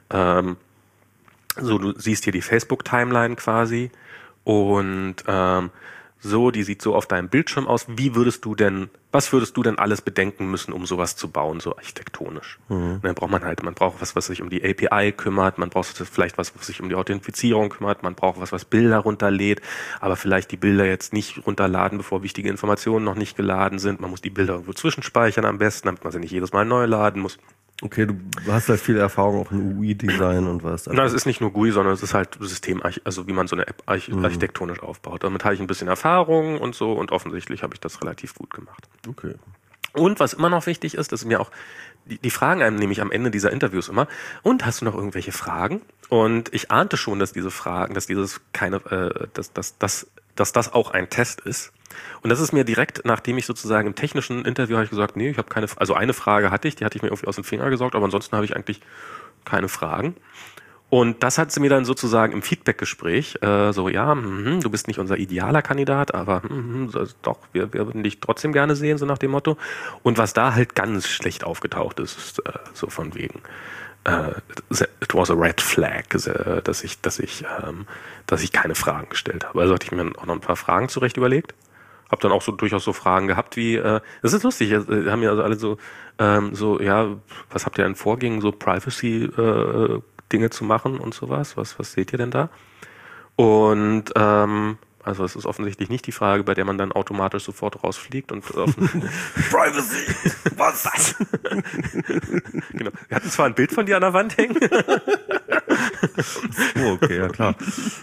du siehst hier die Facebook-Timeline quasi und die sieht so auf deinem Bildschirm aus. Was würdest du denn alles bedenken müssen, um sowas zu bauen, so architektonisch? Und dann braucht man braucht was sich um die API kümmert, man braucht vielleicht was sich um die Authentifizierung kümmert, man braucht was Bilder runterlädt, aber vielleicht die Bilder jetzt nicht runterladen, bevor wichtige Informationen noch nicht geladen sind. Man muss die Bilder irgendwo zwischenspeichern am besten, damit man sie nicht jedes Mal neu laden muss. Okay, du hast halt viel Erfahrung auch in UI-Design und was. Na, es ist nicht nur GUI, sondern es ist halt System, also wie man so eine App architektonisch aufbaut. Damit habe ich ein bisschen Erfahrung und so und offensichtlich habe ich das relativ gut gemacht. Okay. Und was immer noch wichtig ist, dass mir auch, die fragen einem nämlich am Ende dieser Interviews immer, und hast du noch irgendwelche Fragen? Und ich ahnte schon, dass diese Fragen, dass dass das auch ein Test ist. Und das ist mir direkt, nachdem ich sozusagen im technischen Interview habe ich gesagt, nee, ich habe keine, also eine Frage hatte ich, die hatte ich mir irgendwie aus dem Finger gesaugt, aber ansonsten habe ich eigentlich keine Fragen. Und das hat sie mir dann sozusagen im Feedbackgespräch du bist nicht unser idealer Kandidat, aber doch, wir würden dich trotzdem gerne sehen, so nach dem Motto. Und was da halt ganz schlecht aufgetaucht ist, so von wegen, it was a red flag, dass ich keine Fragen gestellt habe. Also hatte ich mir auch noch ein paar Fragen zurecht überlegt. Habe dann auch so durchaus so Fragen gehabt wie, das ist lustig, haben ja also alle was habt ihr denn vor, gegen so Privacy Dinge zu machen und sowas? Was seht ihr denn da? Und also es ist offensichtlich nicht die Frage, bei der man dann automatisch sofort rausfliegt und Privacy! Was? Genau. Wir hatten zwar ein Bild von dir an der Wand hängen. Oh, okay, ja klar.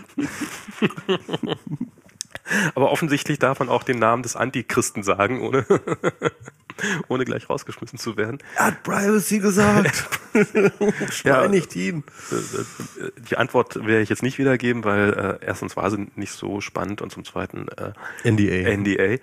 Aber offensichtlich darf man auch den Namen des Antichristen sagen, ohne gleich rausgeschmissen zu werden. Er hat Privacy gesagt. Steinigt ihn. Die Antwort werde ich jetzt nicht wiedergeben, weil erstens war sie nicht so spannend und zum Zweiten NDA.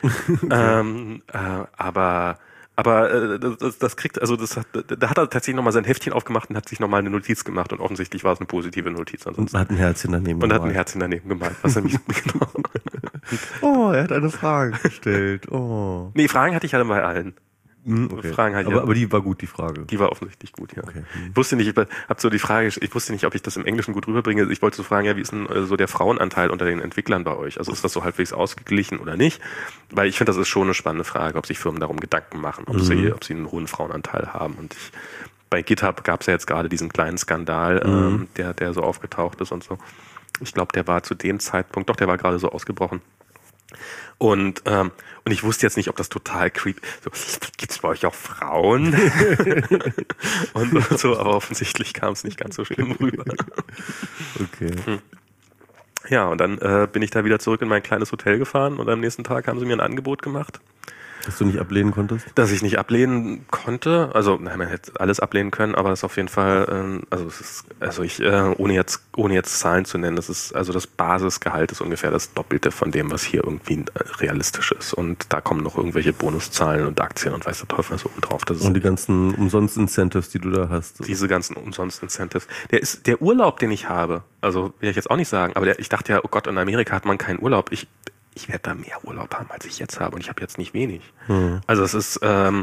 Aber das kriegt, also da hat er tatsächlich nochmal sein Heftchen aufgemacht und hat sich nochmal eine Notiz gemacht und offensichtlich war es eine positive Notiz. Und hat ein Herzchen daneben gemalt. Und hat ein Herzchen daneben gemalt, was er mich genau. Oh, er hat eine Frage gestellt. Oh. Nee, Fragen hatte ich ja bei allen. Okay. Fragen hatte ich aber die war gut, die Frage. Die war offensichtlich gut, ja. Okay. Ich wusste nicht, ich wusste nicht, ob ich das im Englischen gut rüberbringe. Ich wollte so fragen, ja, wie ist denn so der Frauenanteil unter den Entwicklern bei euch? Also ist das so halbwegs ausgeglichen oder nicht? Weil ich finde, das ist schon eine spannende Frage, ob sich Firmen darum Gedanken machen, ob sie einen hohen Frauenanteil haben. Und bei GitHub gab es ja jetzt gerade diesen kleinen Skandal, der so aufgetaucht ist und so. Ich glaube, der war zu dem Zeitpunkt, der war gerade so ausgebrochen. Und ich wusste jetzt nicht, ob das total creepy, so, gibt's bei euch auch Frauen? und so, aber offensichtlich kam es nicht ganz so schlimm rüber. Okay. Ja, und dann bin ich da wieder zurück in mein kleines Hotel gefahren und am nächsten Tag haben sie mir ein Angebot gemacht. Dass du nicht ablehnen konntest? Dass ich nicht ablehnen konnte. Also, nein, man hätte alles ablehnen können, aber das ist auf jeden Fall, ohne jetzt Zahlen zu nennen, das Basisgehalt ist ungefähr das Doppelte von dem, was hier irgendwie realistisch ist. Und da kommen noch irgendwelche Bonuszahlen und Aktien und weiß der Teufel was oben drauf. Und die ganzen Umsonst-Incentives, die du da hast. Diese ganzen Umsonst-Incentives. Der Urlaub, den ich habe, also will ich jetzt auch nicht sagen, aber ich dachte ja, oh Gott, in Amerika hat man keinen Urlaub. Ich werde da mehr Urlaub haben, als ich jetzt habe und ich habe jetzt nicht wenig. Also es ist,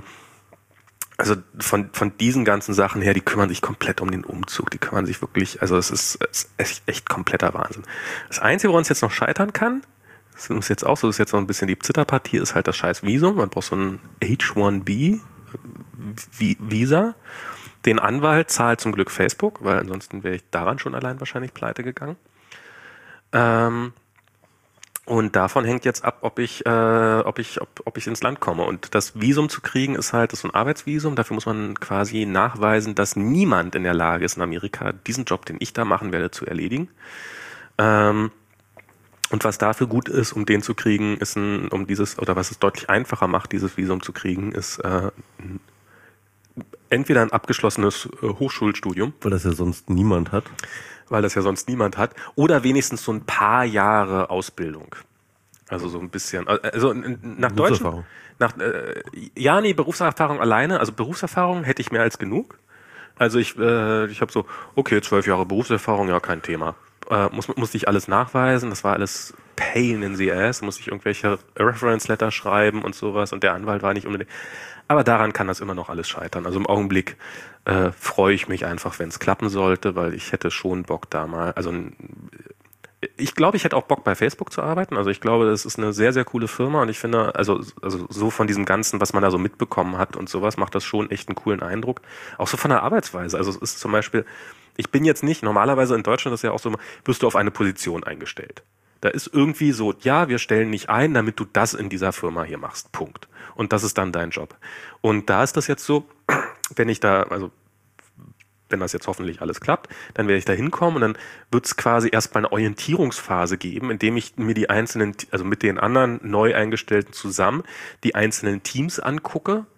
von diesen ganzen Sachen her, die kümmern sich komplett um den Umzug, die kümmern sich wirklich, also es ist echt kompletter Wahnsinn. Das Einzige, woran es jetzt noch scheitern kann, das ist jetzt auch so, das ist jetzt noch ein bisschen die Zitterpartie, ist halt das scheiß Visum. Man braucht so ein H-1B Visa. Den Anwalt zahlt zum Glück Facebook, weil ansonsten wäre ich daran schon allein wahrscheinlich pleite gegangen. Und davon hängt jetzt ab, ob ich ins Land komme. Und das Visum zu kriegen ist halt, das ist ein Arbeitsvisum. Dafür muss man quasi nachweisen, dass niemand in der Lage ist, in Amerika diesen Job, den ich da machen werde, zu erledigen. Und was dafür gut ist, um den zu kriegen, ist was es deutlich einfacher macht, dieses Visum zu kriegen, ist entweder ein abgeschlossenes Hochschulstudium. Weil das ja sonst niemand hat. Oder wenigstens so ein paar Jahre Ausbildung. Also so ein bisschen. Also nach Deutschland. Berufserfahrung alleine. Also Berufserfahrung hätte ich mehr als genug. Also ich habe so, 12 Jahre Berufserfahrung, ja, kein Thema. Musste ich alles nachweisen, das war alles pain in the ass, musste ich irgendwelche Reference Letter schreiben und sowas und der Anwalt war nicht unbedingt. Aber daran kann das immer noch alles scheitern. Also im Augenblick freue ich mich einfach, wenn es klappen sollte, weil ich hätte schon Bock da mal, also ich glaube, ich hätte auch Bock bei Facebook zu arbeiten. Also ich glaube, das ist eine sehr, sehr coole Firma und ich finde, also so von diesem Ganzen, was man da so mitbekommen hat und sowas, macht das schon echt einen coolen Eindruck. Auch so von der Arbeitsweise. Also es ist zum Beispiel, ich bin jetzt nicht, normalerweise in Deutschland ist ja auch so, wirst du auf eine Position eingestellt. Da ist irgendwie so, ja, wir stellen nicht ein, damit du das in dieser Firma hier machst. Punkt. Und das ist dann dein Job. Und da ist das jetzt so, wenn das jetzt hoffentlich alles klappt, dann werde ich da hinkommen und dann wird es quasi erstmal eine Orientierungsphase geben, indem ich mir die einzelnen, also mit den anderen neu eingestellten zusammen, die einzelnen Teams angucke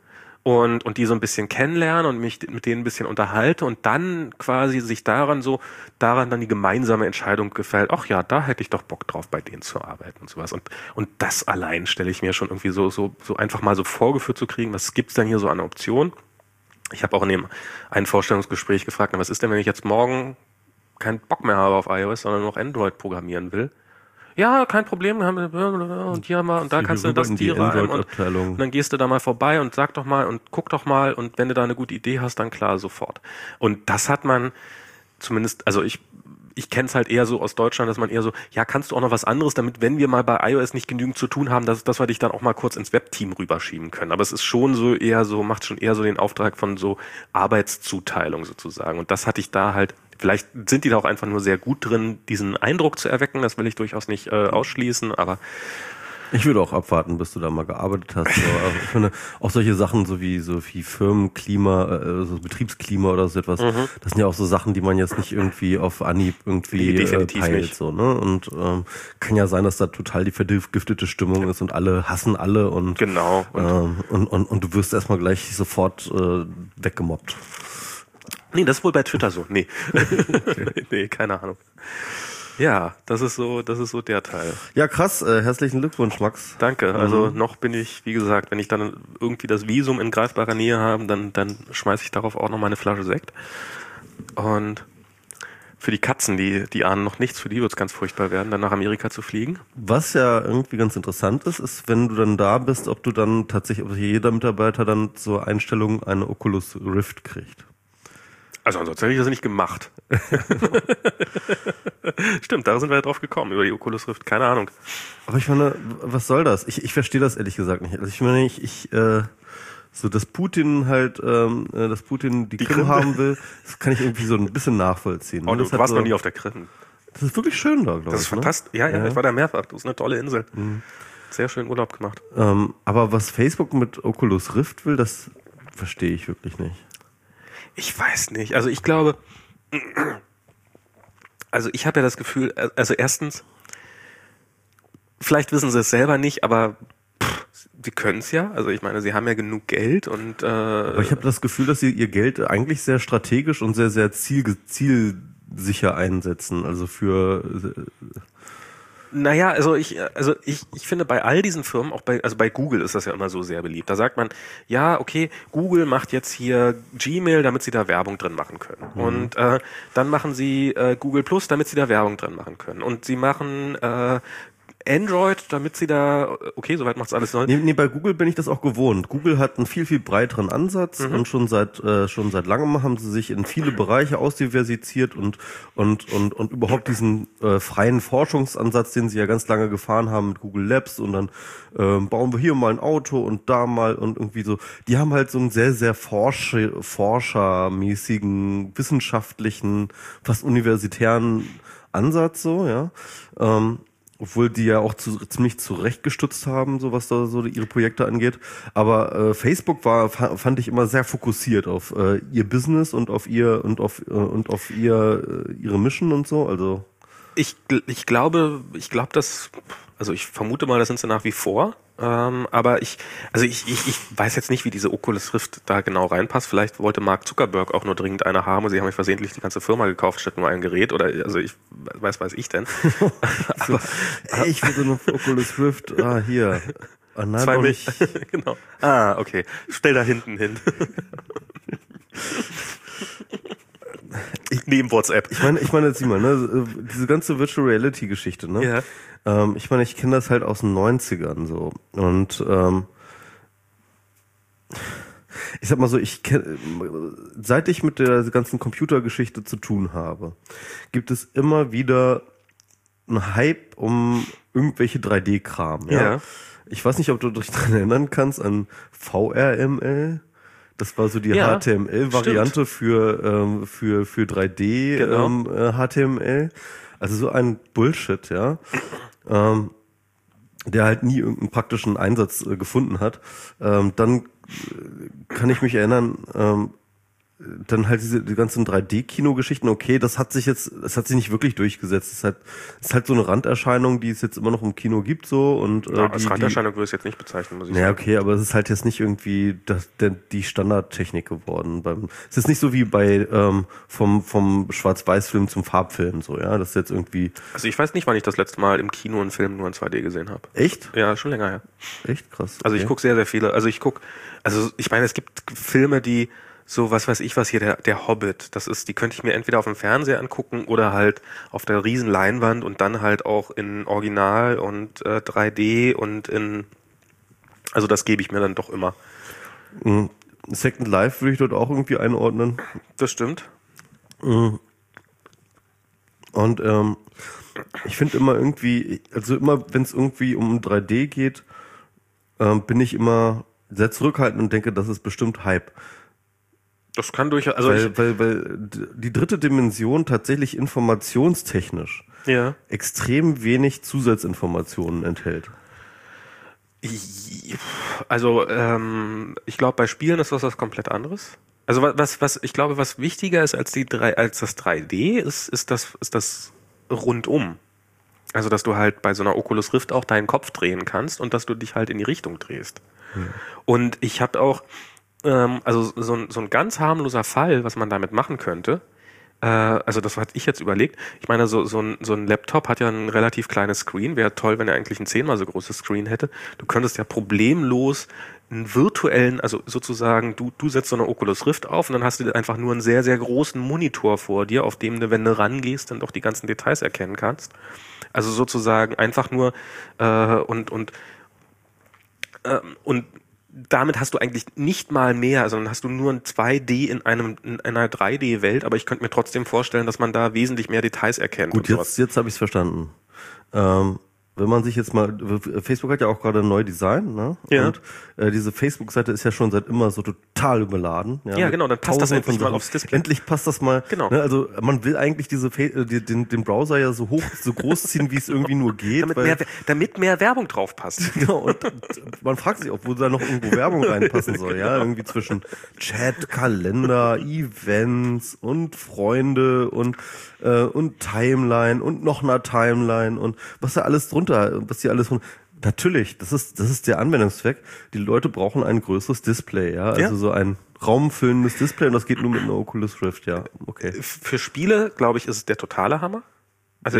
und die so ein bisschen kennenlerne und mich mit denen ein bisschen unterhalte und dann quasi sich daran dann die gemeinsame Entscheidung gefällt, ach ja, da hätte ich doch Bock drauf, bei denen zu arbeiten und sowas. Und das allein stelle ich mir schon irgendwie so einfach mal so vorgeführt zu kriegen, was gibt's denn hier so an Optionen? Ich habe auch in dem einen Vorstellungsgespräch gefragt, na, was ist denn, wenn ich jetzt morgen keinen Bock mehr habe auf iOS, sondern noch Android programmieren will? Ja, kein Problem, und hier mal, und da kannst du das Tier rein und dann gehst du da mal vorbei und sag doch mal und guck doch mal und wenn du da eine gute Idee hast, dann klar, sofort. Und das hat man zumindest, also ich kenne es halt eher so aus Deutschland, dass man eher so, ja, kannst du auch noch was anderes, damit, wenn wir mal bei iOS nicht genügend zu tun haben, dass wir dich dann auch mal kurz ins Webteam rüberschieben können. Aber es ist schon so eher so, macht schon eher so den Auftrag von so Arbeitszuteilung sozusagen. Und das hatte ich da halt, vielleicht sind die da auch einfach nur sehr gut drin, diesen Eindruck zu erwecken, das will ich durchaus nicht ausschließen, aber ich würde auch abwarten, bis du da mal gearbeitet hast. So. Also ich finde, auch solche Sachen, so wie Firmenklima, so Betriebsklima oder so etwas, das sind ja auch so Sachen, die man jetzt nicht irgendwie auf Anhieb irgendwie peilt. So, ne? Und kann ja sein, dass da total die vergiftete Stimmung ist und alle hassen alle und genau. Und du wirst erstmal gleich sofort weggemobbt. Nee, das ist wohl bei Twitter so. Nee. Okay. Nee, keine Ahnung. Ja, das ist so der Teil. Ja, krass. Herzlichen Glückwunsch, Max. Danke. Also noch bin ich, wie gesagt, wenn ich dann irgendwie das Visum in greifbarer Nähe habe, dann schmeiße ich darauf auch noch mal eine Flasche Sekt. Und für die Katzen, die ahnen noch nichts, für die wird es ganz furchtbar werden, dann nach Amerika zu fliegen. Was ja irgendwie ganz interessant ist, wenn du dann da bist, ob jeder Mitarbeiter dann zur Einstellung eine Oculus Rift kriegt. Also ansonsten hätte ich das nicht gemacht. Stimmt, da sind wir ja drauf gekommen, über die Oculus Rift, keine Ahnung. Aber ich meine, was soll das? Ich verstehe das ehrlich gesagt nicht. Also ich meine, so dass Putin die Krim haben will, das kann ich irgendwie so ein bisschen nachvollziehen. Oh, du warst noch nie auf der Krim. Das ist wirklich schön da, glaube ich. Das ist fantastisch. Ne? Ja, ich war da mehrfach. Das ist eine tolle Insel. Sehr schön Urlaub gemacht. Aber was Facebook mit Oculus Rift will, das verstehe ich wirklich nicht. Ich weiß nicht. Also ich glaube, ich habe ja das Gefühl, also erstens, vielleicht wissen sie es selber nicht, aber sie können es ja. Also ich meine, sie haben ja genug Geld und aber ich habe das Gefühl, dass sie ihr Geld eigentlich sehr strategisch und sehr, sehr zielsicher einsetzen. Also für naja, ich finde bei all diesen Firmen, auch bei Google ist das ja immer so sehr beliebt. Da sagt man, ja, okay, Google macht jetzt hier Gmail, damit sie da Werbung drin machen können. Und dann machen sie Google Plus, damit sie da Werbung drin machen können. Und sie machen Android, damit sie da, okay, soweit macht's alles neu. Nee, bei Google bin ich das auch gewohnt. Google hat einen viel, viel breiteren Ansatz und schon seit langem haben sie sich in viele Bereiche ausdiversifiziert und überhaupt diesen freien Forschungsansatz, den sie ja ganz lange gefahren haben mit Google Labs und dann bauen wir hier mal ein Auto und da mal und irgendwie so. Die haben halt so einen sehr, sehr forschermäßigen, wissenschaftlichen, fast universitären Ansatz so, ja. Obwohl die ja auch ziemlich zurechtgestutzt haben, so was da so ihre Projekte angeht. Aber Facebook fand ich immer sehr fokussiert auf ihr Business und auf ihre Mission und so. Also ich glaube, also ich vermute mal, das sind sie nach wie vor. Aber ich weiß jetzt nicht, wie diese Oculus Rift da genau reinpasst. Vielleicht wollte Mark Zuckerberg auch nur dringend eine haben und sie haben versehentlich die ganze Firma gekauft statt nur ein Gerät oder also ich weiß ich denn. Aber, ich will so eine Oculus Rift, hier. Nein, 2 nicht. Genau. Okay. Stell da hinten hin. Neben WhatsApp. Ich meine, sieh mal, ne, diese ganze Virtual Reality Geschichte, ne? Ja. Ich meine, ich kenne das halt aus den 90ern so. Und ich sag mal so, seit ich mit der ganzen Computergeschichte zu tun habe, gibt es immer wieder einen Hype um irgendwelche 3D-Kram. Ja? Ich weiß nicht, ob du dich daran erinnern kannst an VRML. Das war so die HTML-Variante für 3D genau. HTML. Also so ein Bullshit, ja. Der halt nie irgendeinen praktischen Einsatz gefunden hat. Dann kann ich mich erinnern, dann halt die ganzen 3D-Kino-Geschichten, okay, das hat sich nicht wirklich durchgesetzt. ist halt so eine Randerscheinung, die es jetzt immer noch im Kino gibt, so, und, als Randerscheinung würde ich es jetzt nicht bezeichnen, muss ich sagen. Ja, okay, aber es ist halt jetzt nicht irgendwie die Standardtechnik geworden. Es ist nicht so wie bei, vom Schwarz-Weiß-Film zum Farbfilm, so, ja, das ist jetzt irgendwie. Also ich weiß nicht, wann ich das letzte Mal im Kino einen Film nur in 2D gesehen habe. Echt? Ja, schon länger her. Echt krass. Also ich gucke sehr, sehr viele. Also ich meine, es gibt Filme, die so, was weiß ich was hier, der Hobbit, die könnte ich mir entweder auf dem Fernseher angucken oder halt auf der riesen Leinwand und dann halt auch in Original und 3D und also das gebe ich mir dann doch immer. Second Life würde ich dort auch irgendwie einordnen. Das stimmt. Und ich finde immer irgendwie, also immer wenn es irgendwie um 3D geht, bin ich immer sehr zurückhaltend und denke, das ist bestimmt Hype. Das kann durchaus, also weil die dritte Dimension tatsächlich informationstechnisch extrem wenig Zusatzinformationen enthält. Also ich glaube, bei Spielen ist das was komplett anderes. Also was ich glaube, was wichtiger ist als das 3D ist das rundum. Also dass du halt bei so einer Oculus Rift auch deinen Kopf drehen kannst und dass du dich halt in die Richtung drehst. Und ich habe auch also so ein ganz harmloser Fall, was man damit machen könnte. Also das hatte ich jetzt überlegt. Ich meine, so ein Laptop hat ja ein relativ kleines Screen. Wäre toll, wenn er eigentlich ein 10-mal so großes Screen hätte. Du könntest ja problemlos einen virtuellen, also sozusagen, du setzt so eine Oculus Rift auf und dann hast du einfach nur einen sehr, sehr großen Monitor vor dir, auf dem du, wenn du rangehst, dann doch die ganzen Details erkennen kannst. Also sozusagen einfach nur und damit hast du eigentlich nicht mal mehr, sondern hast du nur ein 2D in einer 3D-Welt, aber ich könnte mir trotzdem vorstellen, dass man da wesentlich mehr Details erkennt. Gut, jetzt habe ich es verstanden. Wenn man sich jetzt mal, Facebook hat ja auch gerade ein neues Design, ne? Ja. Und diese Facebook-Seite ist ja schon seit immer so total überladen. Ja, genau, dann passt das endlich mal aufs Display. Endlich passt das mal. Genau. Ne? Also man will eigentlich den Browser ja so groß ziehen, wie es irgendwie nur geht. Damit mehr Werbung drauf passt. Genau, und man fragt sich, obwohl da noch irgendwo Werbung reinpassen soll, ja, irgendwie zwischen Chat, Kalender, Events und Freunde und Timeline und noch einer Timeline und was hier alles natürlich, das ist der Anwendungszweck. Die Leute brauchen ein größeres Display, ja, also so ein raumfüllendes Display und das geht nur mit einer Oculus Rift, ja, okay. Für Spiele, glaube ich, ist es der totale Hammer. Also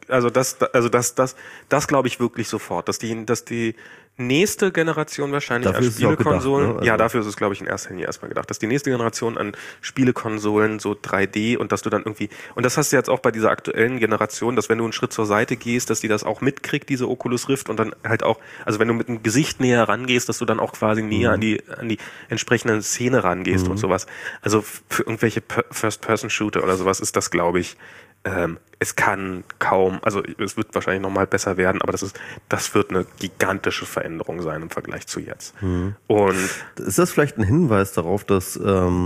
das glaube ich wirklich sofort, dass die nächste Generation wahrscheinlich dafür an Spielekonsolen, ne? Dafür ist es, glaube ich, in erster Linie erstmal gedacht, dass die nächste Generation an Spielekonsolen so 3D und dass du dann irgendwie, und das hast du jetzt auch bei dieser aktuellen Generation, dass wenn du einen Schritt zur Seite gehst, dass die das auch mitkriegt, diese Oculus Rift und dann halt auch, also wenn du mit dem Gesicht näher rangehst, dass du dann auch quasi näher an die entsprechende Szene rangehst und sowas. Also für irgendwelche First-Person-Shooter oder sowas ist das, glaube ich, es kann kaum, also es wird wahrscheinlich nochmal besser werden, aber das wird eine gigantische Veränderung sein im Vergleich zu jetzt. Und ist das vielleicht ein Hinweis darauf, dass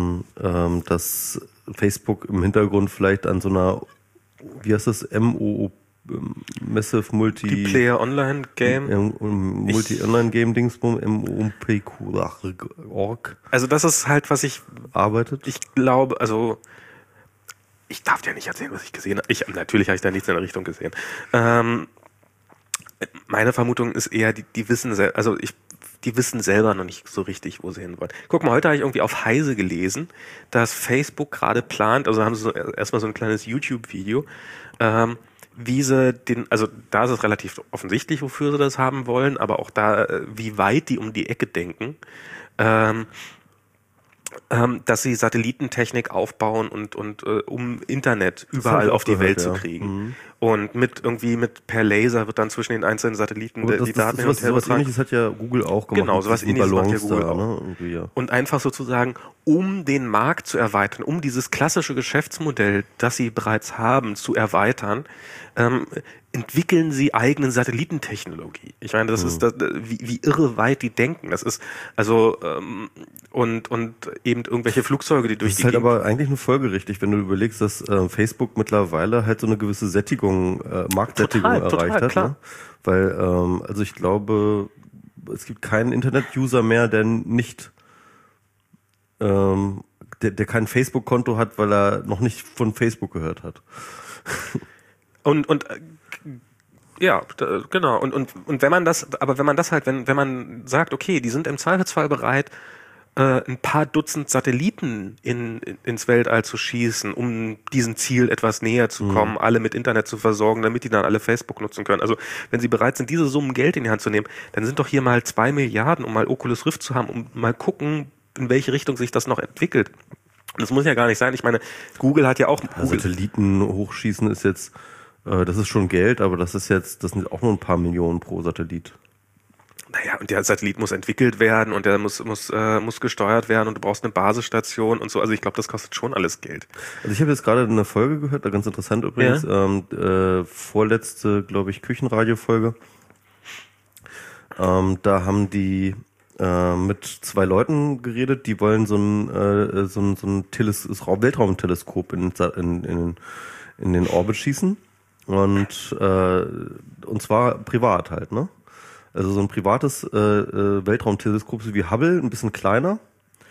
Facebook im Hintergrund vielleicht an so einer, wie heißt das, Massive Multi... Die Player Online Game? Multi-Online-Game Dingsbum, MOPQ.org. Also das ist halt, was ich... arbeitet? Ich glaube, also... Ich darf dir nicht erzählen, was ich gesehen habe. Natürlich habe ich da nichts in der Richtung gesehen. Meine Vermutung ist eher, die wissen selber noch nicht so richtig, wo sie hin wollen. Guck mal, heute habe ich irgendwie auf Heise gelesen, dass Facebook gerade plant, also haben sie erstmal so ein kleines YouTube-Video, wie sie also da ist es relativ offensichtlich, wofür sie das haben wollen, aber auch da, wie weit die um die Ecke denken, dass sie Satellitentechnik aufbauen und um Internet überall auf die Welt zu kriegen. Und mit per Laser wird dann zwischen den einzelnen Satelliten die Daten hin und her übertragen. Ähnliches hat ja Google auch gemacht. Genau, sowas Ähnliches macht ja Google auch. Ne? Und einfach sozusagen, um den Markt zu erweitern, um dieses klassische Geschäftsmodell, das sie bereits haben, zu erweitern, entwickeln sie eigene Satellitentechnologie. Ich meine, das ist wie irre weit die denken. Das ist also und eben irgendwelche Flugzeuge, die durch die Gegend. Das ist halt aber eigentlich nur folgerichtig, wenn du überlegst, dass Facebook mittlerweile halt so eine gewisse Marktsättigung erreicht hat. Klar. Ne? Weil, also ich glaube, es gibt keinen Internet-User mehr, der nicht der kein Facebook-Konto hat, weil er noch nicht von Facebook gehört hat. Ja, genau. Und wenn man wenn man sagt, okay, die sind im Zweifelsfall bereit, ein paar Dutzend Satelliten ins Weltall zu schießen, um diesem Ziel etwas näher zu kommen, alle mit Internet zu versorgen, damit die dann alle Facebook nutzen können. Also wenn sie bereit sind, diese Summen Geld in die Hand zu nehmen, dann sind doch hier mal 2 Milliarden, um mal Oculus Rift zu haben, um mal gucken, in welche Richtung sich das noch entwickelt. Das muss ja gar nicht sein. Ich meine, Google hat ja auch... Satelliten hochschießen ist jetzt, das ist schon Geld, aber das sind auch nur ein paar Millionen pro Satellit. Naja, und der Satellit muss entwickelt werden und der muss gesteuert werden und du brauchst eine Basisstation und so. Also ich glaube, das kostet schon alles Geld. Also ich habe jetzt gerade eine Folge gehört, ganz interessant übrigens, vorletzte, glaube ich, Küchenradio-Folge. Da haben die mit 2 Leuten geredet, die wollen so ein Weltraumteleskop in den Orbit schießen und zwar privat halt, ne? Also so ein privates Weltraumteleskop so wie Hubble, ein bisschen kleiner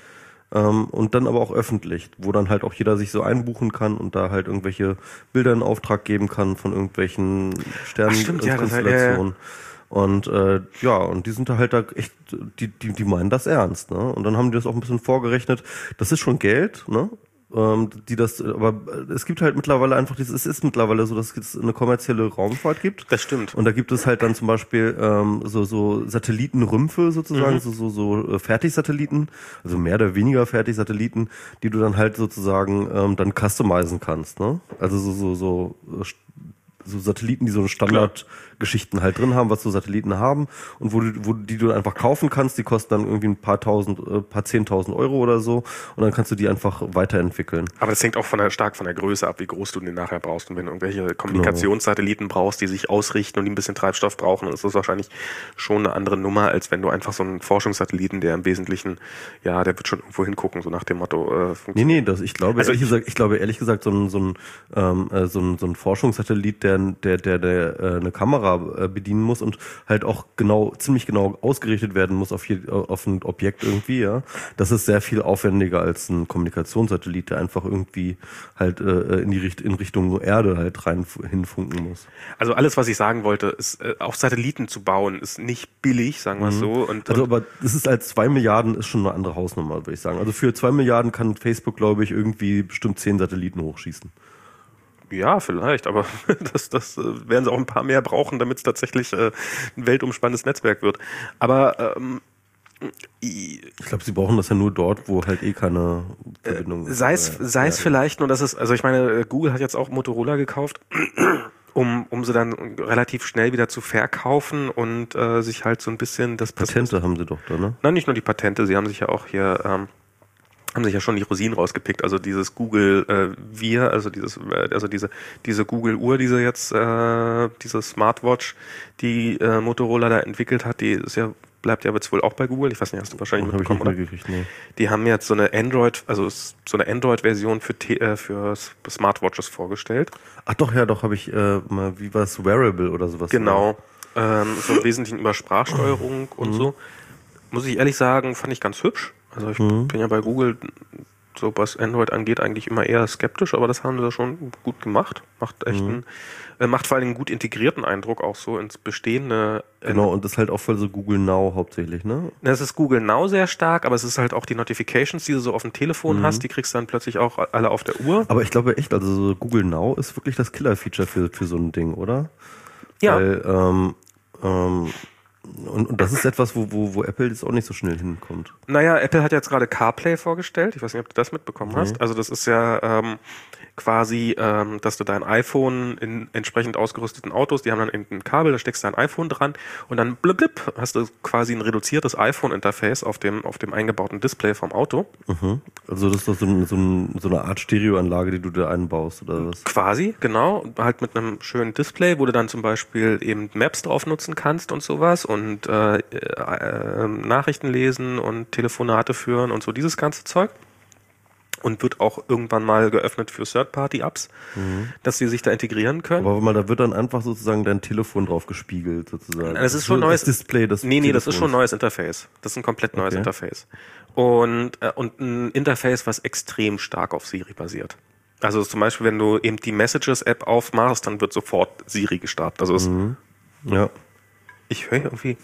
und dann aber auch öffentlich, wo dann halt auch jeder sich so einbuchen kann und da halt irgendwelche Bilder in Auftrag geben kann von irgendwelchen Sternenkonstellationen. Und und die sind da halt echt, die meinen das ernst, ne? Und dann haben die das auch ein bisschen vorgerechnet. Das ist schon Geld, ne? Aber es gibt halt mittlerweile einfach es ist mittlerweile so, dass es eine kommerzielle Raumfahrt gibt. Das stimmt. Und da gibt es halt dann zum Beispiel so Satellitenrümpfe sozusagen, so Fertigsatelliten, also mehr oder weniger Fertigsatelliten, die du dann halt sozusagen dann customizen kannst, ne? Also so Satelliten, die so eine Standardgeschichten halt drin haben, was so Satelliten haben und die du einfach kaufen kannst, die kosten dann irgendwie ein paar 10.000 Euro oder so und dann kannst du die einfach weiterentwickeln. Aber das hängt auch stark von der Größe ab, wie groß du den nachher brauchst und wenn du irgendwelche Kommunikationssatelliten brauchst, die sich ausrichten und die ein bisschen Treibstoff brauchen, dann ist das wahrscheinlich schon eine andere Nummer, als wenn du einfach so einen Forschungssatelliten, der im Wesentlichen, der wird schon irgendwo hingucken, so nach dem Motto funktioniert. Ich glaube ehrlich gesagt so ein Forschungssatellit, der eine Kamera bedienen muss und halt auch ziemlich genau ausgerichtet werden muss auf ein Objekt irgendwie, ja. Das ist sehr viel aufwendiger als ein Kommunikationssatellit, der einfach irgendwie halt in Richtung Erde halt hinfunken muss. Also alles, was ich sagen wollte, ist auch Satelliten zu bauen, ist nicht billig, sagen wir es so. Aber das ist als 2 Milliarden ist schon eine andere Hausnummer, würde ich sagen. Also für 2 Milliarden kann Facebook, glaube ich, irgendwie bestimmt 10 Satelliten hochschießen. Ja, vielleicht, aber das werden sie auch ein paar mehr brauchen, damit es tatsächlich ein weltumspannendes Netzwerk wird. Aber ich glaube, sie brauchen das ja nur dort, wo halt keine Verbindung ist. Sei es vielleicht nur, dass also ich meine, Google hat jetzt auch Motorola gekauft, um sie dann relativ schnell wieder zu verkaufen und sich halt so ein bisschen Patente haben sie doch da, ne? Nein, nicht nur die Patente, sie haben sich ja auch hier haben sich ja schon die Rosinen rausgepickt, also dieses Google Wear, also diese Google Uhr, diese jetzt diese Smartwatch, die Motorola da entwickelt hat, bleibt ja jetzt wohl auch bei Google. Ich weiß nicht, hast du wahrscheinlich mitbekommen, oder? Nee. Die haben jetzt so eine Android-Version für Smartwatches vorgestellt. Ach doch, habe ich mal, wie war es, Wearable oder sowas? Genau, so im Wesentlichen über Sprachsteuerung und so. Muss ich ehrlich sagen, fand ich ganz hübsch. Also ich bin ja bei Google, so was Android angeht, eigentlich immer eher skeptisch, aber das haben sie schon gut gemacht. Macht vor allem einen gut integrierten Eindruck auch so ins bestehende. Genau, und das ist halt auch voll so Google Now hauptsächlich, ne? Es ist Google Now sehr stark, aber es ist halt auch die Notifications, die du so auf dem Telefon hast, die kriegst du dann plötzlich auch alle auf der Uhr. Aber ich glaube echt, also so Google Now ist wirklich das Killer-Feature für so ein Ding, oder? Ja. Weil, und das ist etwas, wo Apple jetzt auch nicht so schnell hinkommt. Naja, Apple hat jetzt gerade CarPlay vorgestellt. Ich weiß nicht, ob du das mitbekommen hast. Also das ist ja quasi, dass du dein iPhone in entsprechend ausgerüsteten Autos, die haben dann ein Kabel, da steckst du dein iPhone dran und dann blip, blip, hast du quasi ein reduziertes iPhone-Interface auf dem eingebauten Display vom Auto. Also das ist doch so eine Art Stereoanlage, die du da einbaust, oder was? Quasi, genau. Halt mit einem schönen Display, wo du dann zum Beispiel eben Maps drauf nutzen kannst und sowas und Nachrichten lesen und Telefonate führen und so dieses ganze Zeug. und wird auch irgendwann mal geöffnet für Third-Party-Apps, dass sie sich da integrieren können. Aber mal, da wird dann einfach sozusagen dein Telefon drauf gespiegelt, sozusagen. Das ist schon neues Display des Nee, das ist schon ein Telefons. neues Interface. Das ist ein komplett neues Okay. Interface. Und ein Interface, was extrem stark auf Siri basiert. Also zum Beispiel, wenn du eben die Messages-App aufmachst, dann wird sofort Siri gestartet. Also es, Ja. ich höre irgendwie...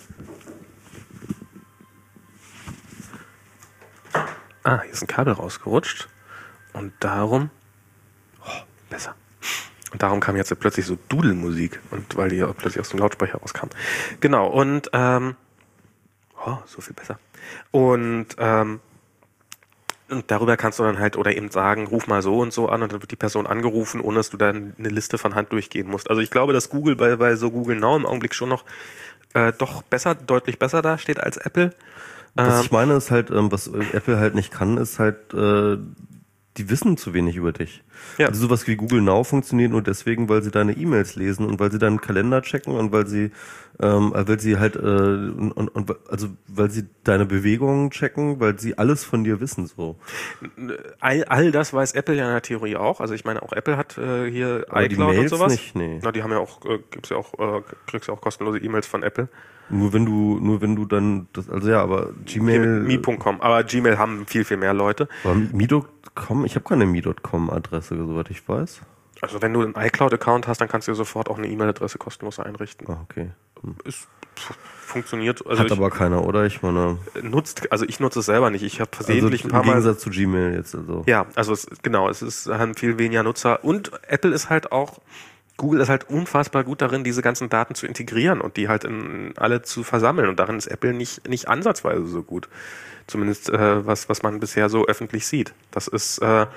hier ist ein Kabel rausgerutscht. Und darum... besser. Und darum kam jetzt plötzlich so Dudelmusik. Und weil die ja plötzlich aus dem Lautsprecher rauskam. Genau, und... so viel besser. Und darüber kannst du dann halt oder eben sagen, ruf mal so und so an und dann wird die Person angerufen, ohne dass du dann eine Liste von Hand durchgehen musst. Also ich glaube, dass Google bei so Google Now im Augenblick schon noch doch deutlich besser dasteht als Apple. Was ich meine ist halt, was Apple halt nicht kann, ist halt, die wissen zu wenig über dich. Ja. Also sowas wie Google Now funktioniert nur deswegen, weil sie deine E-Mails lesen und weil sie deinen Kalender checken und weil sie halt weil sie deine Bewegungen checken, weil sie alles von dir wissen so. All das weiß Apple ja in der Theorie auch. Also ich meine, auch Apple hat hier Aber die iCloud und Mails sowas. nicht, nee. Na, die haben ja auch, kriegst ja auch kostenlose E-Mails von Apple. Nur wenn du dann aber Gmail. Mi.com. Aber Gmail haben viel, viel mehr Leute. Aber Mi.com, ich habe keine Mi.com-Adresse, soweit ich weiß. Also wenn du einen iCloud-Account hast, dann kannst du dir sofort auch eine E-Mail-Adresse kostenlos einrichten. Ah, okay. Funktioniert. Also Hat aber keiner, oder? Ich meine. ich nutze es selber nicht. Ich habe versehentlich Also ein paar im Mal. Gegensatz zu Gmail jetzt also. Ja, also haben viel weniger Nutzer. Und Apple ist halt auch, Google ist halt unfassbar gut darin, diese ganzen Daten zu integrieren und die halt in alle zu versammeln. Und darin ist Apple nicht ansatzweise so gut. Zumindest was man bisher so öffentlich sieht. Das ist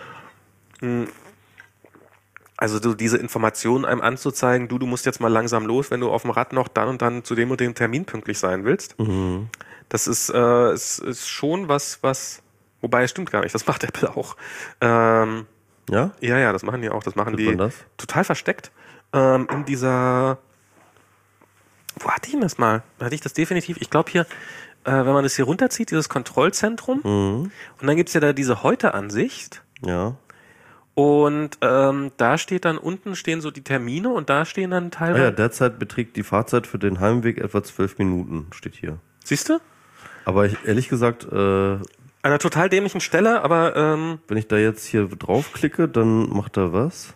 also diese Informationen einem anzuzeigen, du musst jetzt mal langsam los, wenn du auf dem Rad noch dann und dann zu dem und dem Termin pünktlich sein willst. Mhm. Das ist schon was, wobei es stimmt gar nicht, das macht Apple auch. Ja? Ja, das machen die auch. Das machen Tut man das? total versteckt. In dieser, wo hatte ich denn das mal? Da hatte ich das definitiv, ich glaube hier, wenn man das hier runterzieht, dieses Kontrollzentrum, und dann gibt's ja da diese Heute-Ansicht. Ja. Und da stehen so die Termine und da stehen dann teilweise... Derzeit beträgt die Fahrzeit für den Heimweg etwa 12 Minuten, steht hier. Siehst du? Aber ehrlich gesagt, An einer total dämlichen Stelle, aber... wenn ich da jetzt hier draufklicke, dann macht er was?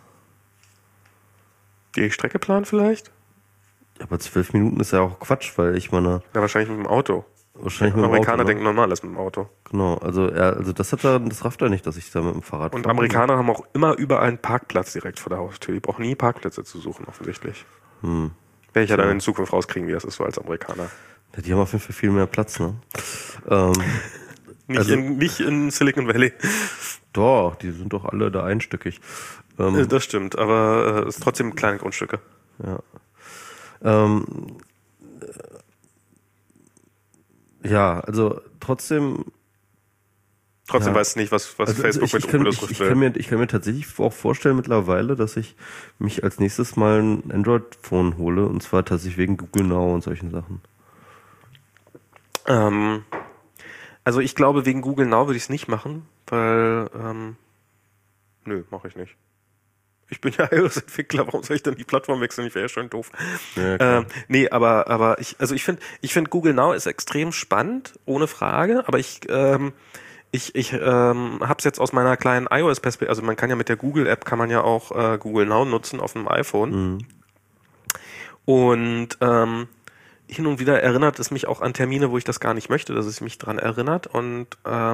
Die Strecke planen vielleicht? Aber 12 Minuten ist ja auch Quatsch, weil ich meine... Ja, wahrscheinlich mit dem Auto. Wahrscheinlich mit dem Amerikaner Auto, ne? denken normal ist mit dem Auto. Genau, also das rafft er nicht, dass ich da mit dem Fahrrad Und fahre. Amerikaner haben auch immer überall einen Parkplatz direkt vor der Haustür. Die brauchen nie Parkplätze zu suchen, offensichtlich. Werde ich ja dann in Zukunft rauskriegen, wie das ist so als Amerikaner. Ja, die haben auf jeden Fall viel mehr Platz, ne? Nicht in Silicon Valley. Doch, die sind doch alle da einstöckig. Das stimmt, aber es ist trotzdem kleine Grundstücke. Ja, also trotzdem Trotzdem weiß ich nicht, was Facebook mit Oculus Rift will. ich kann mir tatsächlich auch vorstellen mittlerweile, dass ich mich als nächstes mal ein Android-Phone hole, und zwar tatsächlich wegen Google Now und solchen Sachen. Also ich glaube, wegen Google Now würde ich es nicht machen, weil nö, mache ich nicht. Ich bin ja iOS-Entwickler, warum soll ich denn die Plattform wechseln? Ich wäre ja schon doof. Ja, nee, aber ich finde Google Now ist extrem spannend, ohne Frage, aber ich habe es jetzt aus meiner kleinen iOS-Perspektive, also man kann ja mit der Google-App kann man ja auch Google Now nutzen auf einem iPhone. Und hin und wieder erinnert es mich auch an Termine, wo ich das gar nicht möchte, dass es mich dran erinnert. Und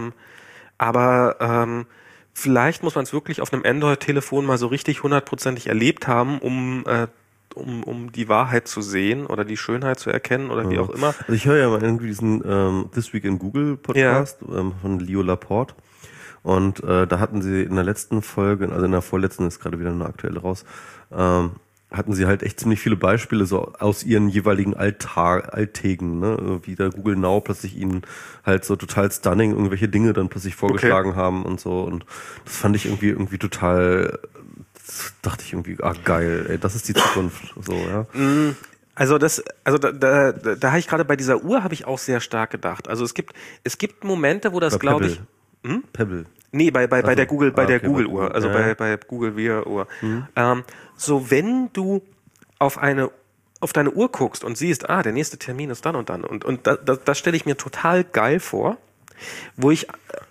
vielleicht muss man es wirklich auf einem Android-Telefon mal so richtig 100%ig erlebt haben, um die Wahrheit zu sehen oder die Schönheit zu erkennen oder wie auch immer. Also ich höre ja mal irgendwie diesen This Week in Google Podcast von Leo Laporte. Und da hatten sie in der letzten Folge, also in der vorletzten ist gerade wieder eine aktuelle raus, hatten sie halt echt ziemlich viele Beispiele so aus ihren jeweiligen Alltägen, ne? Wie der Google Now plötzlich ihnen halt so total stunning irgendwelche Dinge dann plötzlich vorgeschlagen haben und so. Und das fand ich irgendwie total, dachte ich irgendwie, geil, ey, das ist die Zukunft, so, ja. Also da habe ich gerade bei dieser Uhr habe ich auch sehr stark gedacht. Also es gibt Momente, wo das, glaube ich, Pebble. Nee, bei der Google, okay, Google-Uhr, also ja. bei Google Wear-Uhr. So, wenn du auf deine Uhr guckst und siehst, der nächste Termin ist dann und dann. Und das stelle ich mir total geil vor, wo ich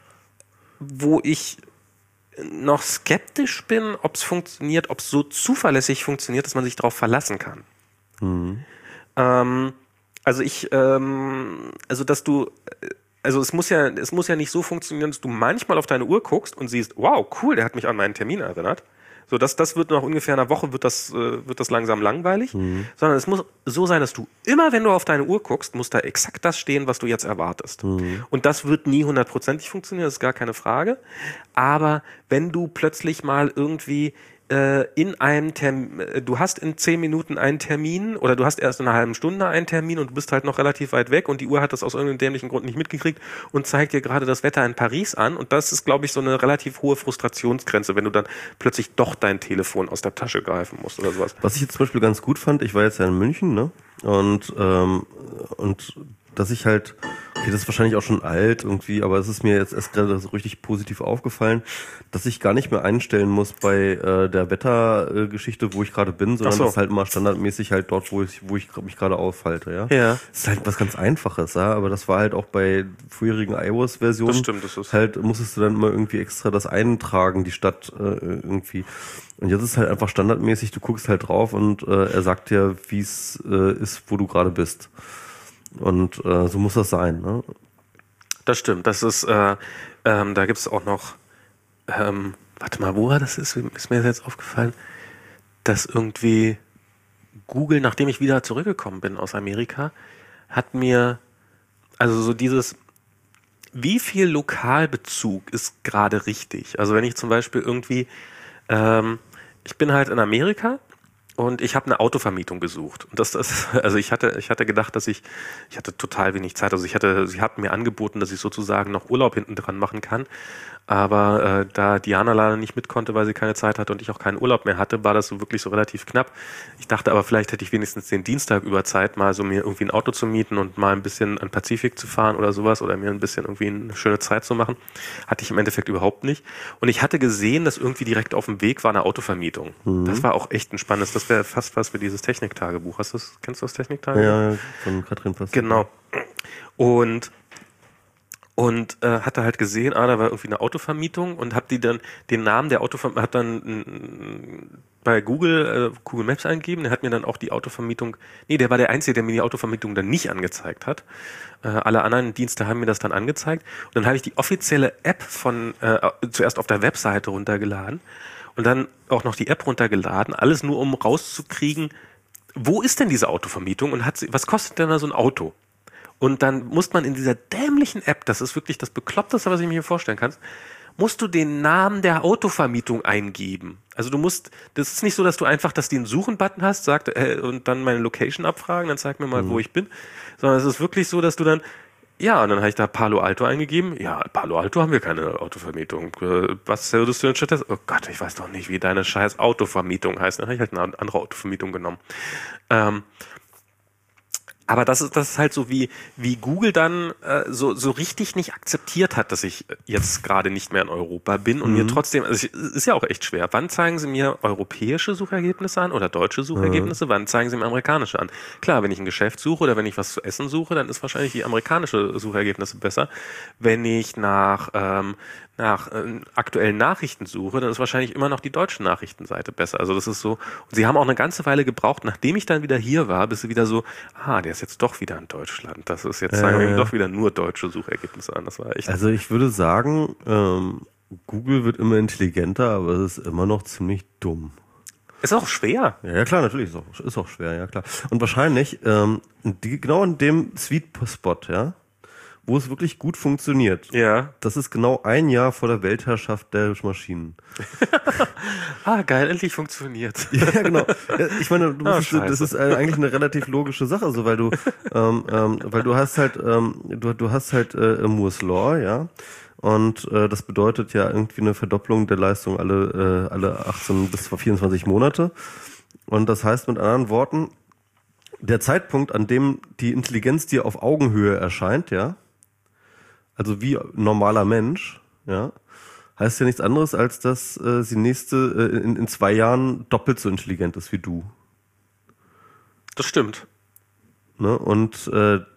noch skeptisch bin, ob es funktioniert, ob es so zuverlässig funktioniert, dass man sich darauf verlassen kann. Es muss ja nicht so funktionieren, dass du manchmal auf deine Uhr guckst und siehst, wow, cool, der hat mich an meinen Termin erinnert. So, das wird nach ungefähr einer Woche wird das langsam langweilig, sondern es muss so sein, dass du immer, wenn du auf deine Uhr guckst, muss da exakt das stehen, was du jetzt erwartest. Und das wird nie 100%ig funktionieren, das ist gar keine Frage. Aber wenn du plötzlich mal irgendwie in einem Termin, du hast in 10 Minuten einen Termin oder du hast erst in einer halben Stunde einen Termin und du bist halt noch relativ weit weg und die Uhr hat das aus irgendeinem dämlichen Grund nicht mitgekriegt und zeigt dir gerade das Wetter in Paris an und das ist, glaube ich, so eine relativ hohe Frustrationsgrenze, wenn du dann plötzlich doch dein Telefon aus der Tasche greifen musst oder sowas. Was ich jetzt zum Beispiel ganz gut fand, ich war jetzt ja in München, ne? Und dass ich halt, okay, das ist wahrscheinlich auch schon alt irgendwie, aber es ist mir jetzt erst gerade so richtig positiv aufgefallen, dass ich gar nicht mehr einstellen muss bei der Wettergeschichte, wo ich gerade bin, sondern das ist halt immer standardmäßig halt dort, wo ich mich gerade aufhalte, ja. Ja. Das ist halt was ganz Einfaches, ja, aber das war halt auch bei früherigen iOS-Versionen. Das stimmt, das ist halt, musstest du dann immer irgendwie extra das eintragen, die Stadt irgendwie. Und jetzt ist halt einfach standardmäßig, du guckst halt drauf und er sagt dir, wie es ist, wo du gerade bist. Und so muss das sein, ne? Das stimmt, das ist, da gibt es auch noch, warte mal, woher das ist mir jetzt aufgefallen, dass irgendwie Google, nachdem ich wieder zurückgekommen bin aus Amerika, hat mir, also so dieses, wie viel Lokalbezug ist gerade richtig? Also wenn ich zum Beispiel irgendwie, ich bin halt in Amerika und ich habe eine Autovermietung gesucht. Und also ich hatte gedacht, ich hatte total wenig Zeit. Also sie hatten mir angeboten, dass ich sozusagen noch Urlaub hinten dran machen kann. Aber da Diana leider nicht mit konnte, weil sie keine Zeit hatte und ich auch keinen Urlaub mehr hatte, war das so wirklich so relativ knapp. Ich dachte aber, vielleicht hätte ich wenigstens den Dienstag über Zeit, mal so mir irgendwie ein Auto zu mieten und mal ein bisschen an Pazifik zu fahren oder sowas oder mir ein bisschen irgendwie eine schöne Zeit zu machen. Hatte ich im Endeffekt überhaupt nicht. Und ich hatte gesehen, dass irgendwie direkt auf dem Weg war eine Autovermietung. Das war auch echt ein spannendes, das wäre fast was für dieses Techniktagebuch. Kennst du das Techniktagebuch? Ja, von Katrin Fass. Genau. Und hatte halt gesehen, da war irgendwie eine Autovermietung und hab den Namen der Autovermietung, hab dann bei Google Maps eingegeben, der hat mir dann auch die Autovermietung, der war der Einzige, der mir die Autovermietung dann nicht angezeigt hat. Alle anderen Dienste haben mir das dann angezeigt. Und dann habe ich die offizielle App zuerst auf der Webseite runtergeladen und dann auch noch die App runtergeladen, alles nur um rauszukriegen, wo ist denn diese Autovermietung und was kostet denn da so ein Auto? Und dann muss man in dieser dämlichen App, das ist wirklich das Bekloppteste, was ich mir hier vorstellen kann, musst du den Namen der Autovermietung eingeben. Also das ist nicht so, dass du einfach, dass du einen Suchen-Button hast, sagt, und dann meine Location abfragen, dann zeig mir mal, wo ich bin, sondern es ist wirklich so, dass du dann, und dann habe ich da Palo Alto eingegeben. Ja, Palo Alto haben wir keine Autovermietung. Was würdest du denn stattdessen? Oh Gott, ich weiß doch nicht, wie deine scheiß Autovermietung heißt. Dann habe ich halt eine andere Autovermietung genommen. Aber das ist halt so, wie Google dann so richtig nicht akzeptiert hat, dass ich jetzt gerade nicht mehr in Europa bin und mir trotzdem, also ist ja auch echt schwer. Wann zeigen sie mir europäische Suchergebnisse an oder deutsche Suchergebnisse? Wann zeigen sie mir amerikanische an? Klar, wenn ich ein Geschäft suche oder wenn ich was zu essen suche, dann ist wahrscheinlich die amerikanische Suchergebnisse besser. Wenn ich nach aktuellen Nachrichten suche, dann ist wahrscheinlich immer noch die deutsche Nachrichtenseite besser. Also das ist so. Und sie haben auch eine ganze Weile gebraucht, nachdem ich dann wieder hier war, bis sie wieder so, der ist jetzt doch wieder in Deutschland. Das ist jetzt, sagen wir ihm doch wieder nur deutsche Suchergebnisse an. Das war echt. Also ich würde sagen, Google wird immer intelligenter, aber es ist immer noch ziemlich dumm. Ist auch schwer. Ja, klar, natürlich ist auch schwer, ja klar. Und wahrscheinlich genau in dem Sweet Spot, ja, wo es wirklich gut funktioniert. Ja. Das ist genau ein Jahr vor der Weltherrschaft der Maschinen. Geil, endlich funktioniert. Ja, genau. Ja, ich meine, das ist eigentlich eine relativ logische Sache, so weil du hast halt Moore's Law, ja. Und das bedeutet ja irgendwie eine Verdopplung der Leistung alle 18 bis 24 Monate. Und das heißt mit anderen Worten, der Zeitpunkt, an dem die Intelligenz dir auf Augenhöhe erscheint, ja, also wie normaler Mensch, ja, heißt ja nichts anderes, als dass sie in 2 Jahren doppelt so intelligent ist wie du. Das stimmt. Ne? Und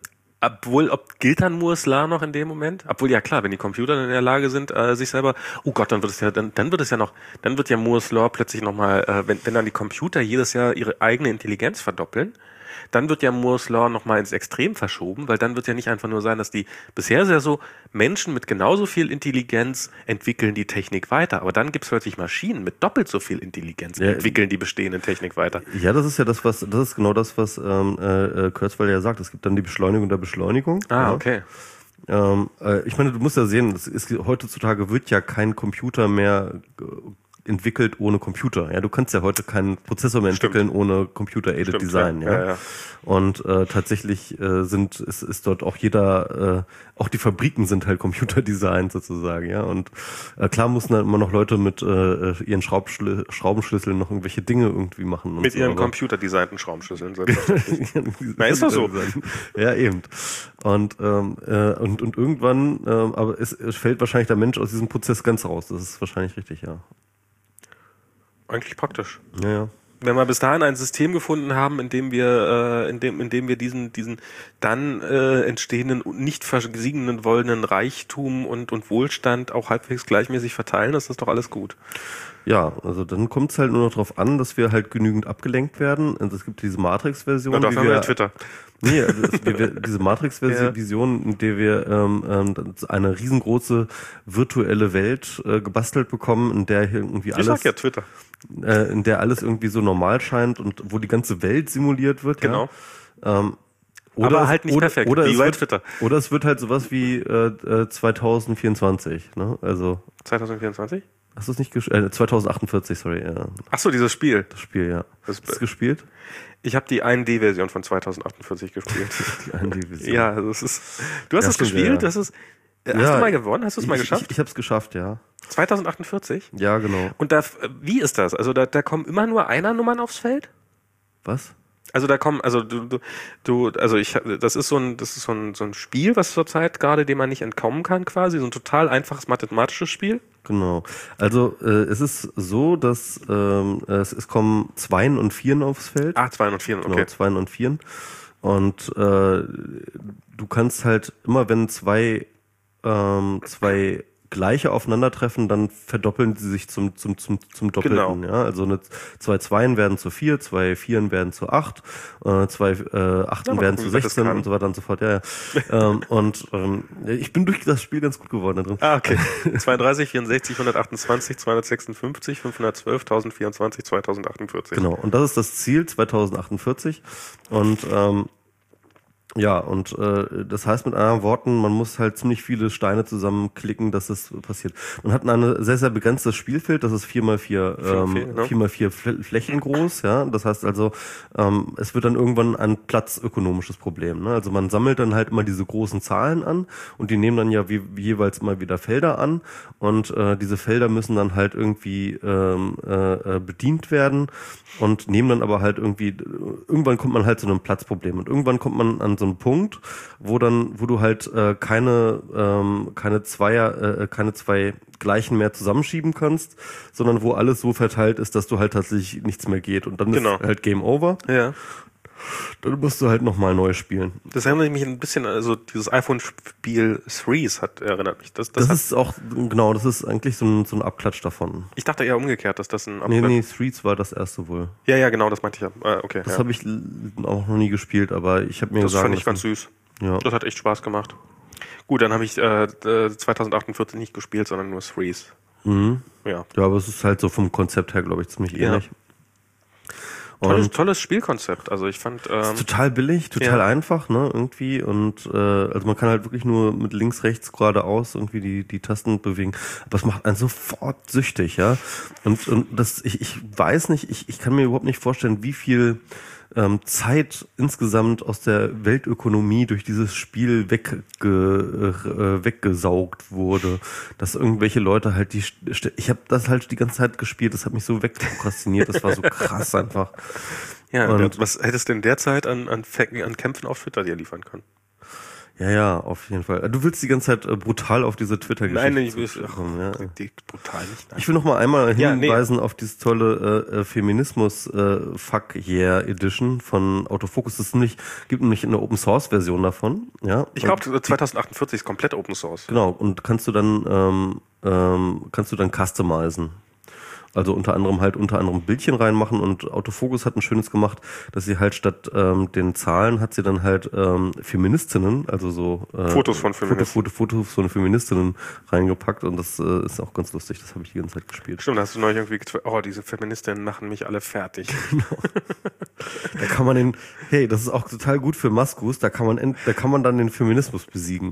gilt dann Moore's Law noch in dem Moment? Obwohl, ja klar, wenn die Computer dann in der Lage sind, sich selber, oh Gott, dann wird ja Moore's Law plötzlich nochmal, wenn dann die Computer jedes Jahr ihre eigene Intelligenz verdoppeln, dann wird ja Moore's Law nochmal ins Extrem verschoben, weil dann wird ja nicht einfach nur sein, dass die bisher sehr so Menschen mit genauso viel Intelligenz entwickeln die Technik weiter, aber dann gibt's plötzlich Maschinen mit doppelt so viel Intelligenz, entwickeln die bestehende Technik weiter. Ja, das ist genau das, was Kurzweil ja sagt. Es gibt dann die Beschleunigung der Beschleunigung. Ah, ja. okay. Ich meine, du musst ja sehen, heutzutage wird ja kein Computer mehr entwickelt ohne Computer. Ja, du kannst ja heute keinen Prozessor mehr entwickeln ohne Computer-Aided Design. Ja. Und tatsächlich ist dort auch auch die Fabriken sind halt Computerdesign sozusagen. Ja. Und klar mussten dann immer noch Leute mit ihren Schraubenschlüsseln noch irgendwelche Dinge irgendwie machen. Mit ihren computerdesignten Schraubenschlüsseln. Na, ist doch so. Ja, eben. Und irgendwann, aber es fällt wahrscheinlich der Mensch aus diesem Prozess ganz raus. Das ist wahrscheinlich richtig, ja. Eigentlich praktisch. Ja. Wenn wir bis dahin ein System gefunden haben, in dem wir diesen dann entstehenden, nicht versiegenden wollenden Reichtum und Wohlstand auch halbwegs gleichmäßig verteilen, ist das doch alles gut. Ja, also dann kommt es halt nur noch darauf an, dass wir halt genügend abgelenkt werden. Also es gibt diese Matrix-Version. Und dafür haben wir Twitter. Nee, diese Matrix-Version, in der wir eine riesengroße virtuelle Welt gebastelt bekommen, in der hier irgendwie alles... Ich sag ja Twitter. In der alles irgendwie so normal scheint und wo die ganze Welt simuliert wird. Genau. Ja. Aber halt nicht perfekt, wie bei Twitter. Oder es wird halt sowas wie 2024, ne? Also 2024? Hast du es nicht gespielt? 2048, sorry. Ja. Ach so, dieses Spiel. Das Spiel, ja. Hast du es gespielt? Ich habe die 1D-Version von 2048 gespielt. Die 1D-Version. Ja, das ist. Du hast es gespielt? Ja. Das ist. Hast du mal gewonnen? Hast du es mal geschafft? Ich habe es geschafft, ja. 2048? Ja, genau. Und wie ist das? Also da kommen immer nur Einer-Nummern aufs Feld? Was? Also da kommen, das ist so ein Spiel, was zurzeit gerade, dem man nicht entkommen kann quasi, so ein total einfaches mathematisches Spiel. Genau. Also es ist so, dass es kommen 2 und 4 aufs Feld. 2 und 4, okay. Genau, 2 und 4. Und du kannst halt immer, wenn zwei gleiche aufeinandertreffen, dann verdoppeln sie sich zum Doppelten. Genau. Ja? Also 2 Zweien werden zu 4, 2 Vieren werden zu 8, 2 Achten werden zu 16 und so weiter und so fort. Ja. Ich bin durch das Spiel ganz gut geworden da drin. Okay. 32, 64, 128, 256, 512, 1024, 2048. Genau. Und das ist das Ziel, 2048. Und das heißt mit anderen Worten, man muss halt ziemlich viele Steine zusammenklicken, dass das passiert. Man hat ein sehr, sehr begrenztes Spielfeld, das ist 4x4 Flächen groß, ja. Das heißt also, es wird dann irgendwann ein platzökonomisches Problem, ne? Also man sammelt dann halt immer diese großen Zahlen an und die nehmen dann ja wie jeweils immer wieder Felder an und diese Felder müssen dann halt irgendwie bedient werden und nehmen dann aber halt irgendwann kommt man halt zu einem Platzproblem und irgendwann kommt man an so einen Punkt, wo du halt keine zwei Gleichen mehr zusammenschieben kannst, sondern wo alles so verteilt ist, dass du halt tatsächlich nichts mehr geht und dann ist halt Game Over. Ja. Dann musst du halt nochmal neu spielen. Das erinnert mich ein bisschen, also dieses iPhone-Spiel Threes erinnert mich. Das ist auch, genau, das ist eigentlich so ein Abklatsch davon. Ich dachte eher umgekehrt, dass das ein Abklatsch... Nee, Threes war das erste wohl. Ja, genau, das meinte ich ja. Okay. Das habe ich auch noch nie gespielt, aber ich habe mir gesagt... Das fand ich ganz süß. Ja. Das hat echt Spaß gemacht. Gut, dann habe ich 2048 nicht gespielt, sondern nur Threes. Mhm. Ja, aber es ist halt so vom Konzept her, glaube ich, ziemlich ähnlich. Tolles Spielkonzept. Also ich fand ist total billig, total einfach, ne, irgendwie und also man kann halt wirklich nur mit links, rechts, geradeaus irgendwie die Tasten bewegen, aber es macht einen sofort süchtig, ja. Und das ich weiß nicht, ich kann mir überhaupt nicht vorstellen, wie viel Zeit insgesamt aus der Weltökonomie durch dieses Spiel weggesaugt wurde, dass irgendwelche Leute halt ich habe das halt die ganze Zeit gespielt, das hat mich so wegprokrastiniert, das war so krass einfach. Ja, und was hättest du denn derzeit an Kämpfen auf Twitter dir liefern können? Ja, auf jeden Fall. Du willst die ganze Zeit brutal auf diese Twitter-Geschichte Nein, ich will kommen, ja. brutal nicht. Nein. Ich will noch mal einmal hinweisen auf dieses tolle Feminismus Fuck Yeah Edition von Autofocus. Gibt nämlich eine Open Source Version davon. Ja. Ich glaube 2048 ist komplett Open Source. Genau. Und kannst du dann customizen. Also unter anderem Bildchen reinmachen, und Autofocus hat ein schönes gemacht, dass sie halt statt den Zahlen hat sie dann halt Feministinnen, also so Fotos von Feministinnen. Fotos von Feministinnen reingepackt, und das ist auch ganz lustig, das habe ich die ganze Zeit gespielt. Stimmt, da hast du neulich irgendwie diese Feministinnen machen mich alle fertig. Genau. Da kann man das ist auch total gut für Maskus, da kann man dann den Feminismus besiegen.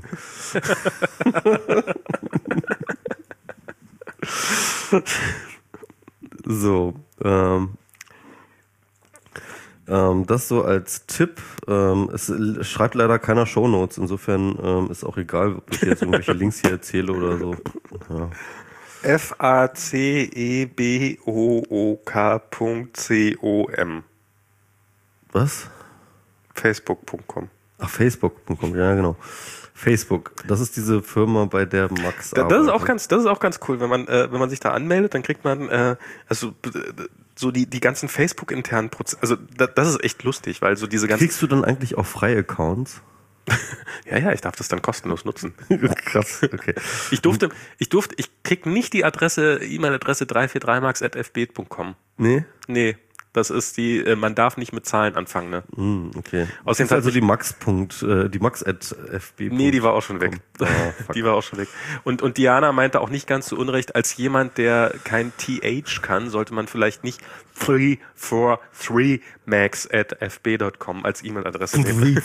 So, das so als Tipp. Es schreibt leider keiner Shownotes, insofern ist auch egal, ob ich jetzt irgendwelche Links hier erzähle oder so. Ja. FACEBOOK.com. Was? Facebook.com. Ach, Facebook.com, ja genau. Facebook, das ist diese Firma, bei der Max arbeitet. Das ist auch ganz cool, wenn man sich da anmeldet, dann kriegt man so die ganzen Facebook-internen Prozesse. Also das ist echt lustig, weil so diese ganzen. Kriegst du dann eigentlich auch freie Accounts? Ja, ich darf das dann kostenlos nutzen. Krass, okay. Ich krieg nicht die E-Mail-Adresse 343max@fb.com. Nee. Das ist man darf nicht mit Zahlen anfangen, ne? Okay. Außerdem also die Max@fb. Nee, die war auch schon weg. Die war auch schon weg. Und Diana meinte auch nicht ganz zu Unrecht, als jemand, der kein TH kann, sollte man vielleicht nicht 343max@fb.com als E-Mail-Adresse nehmen.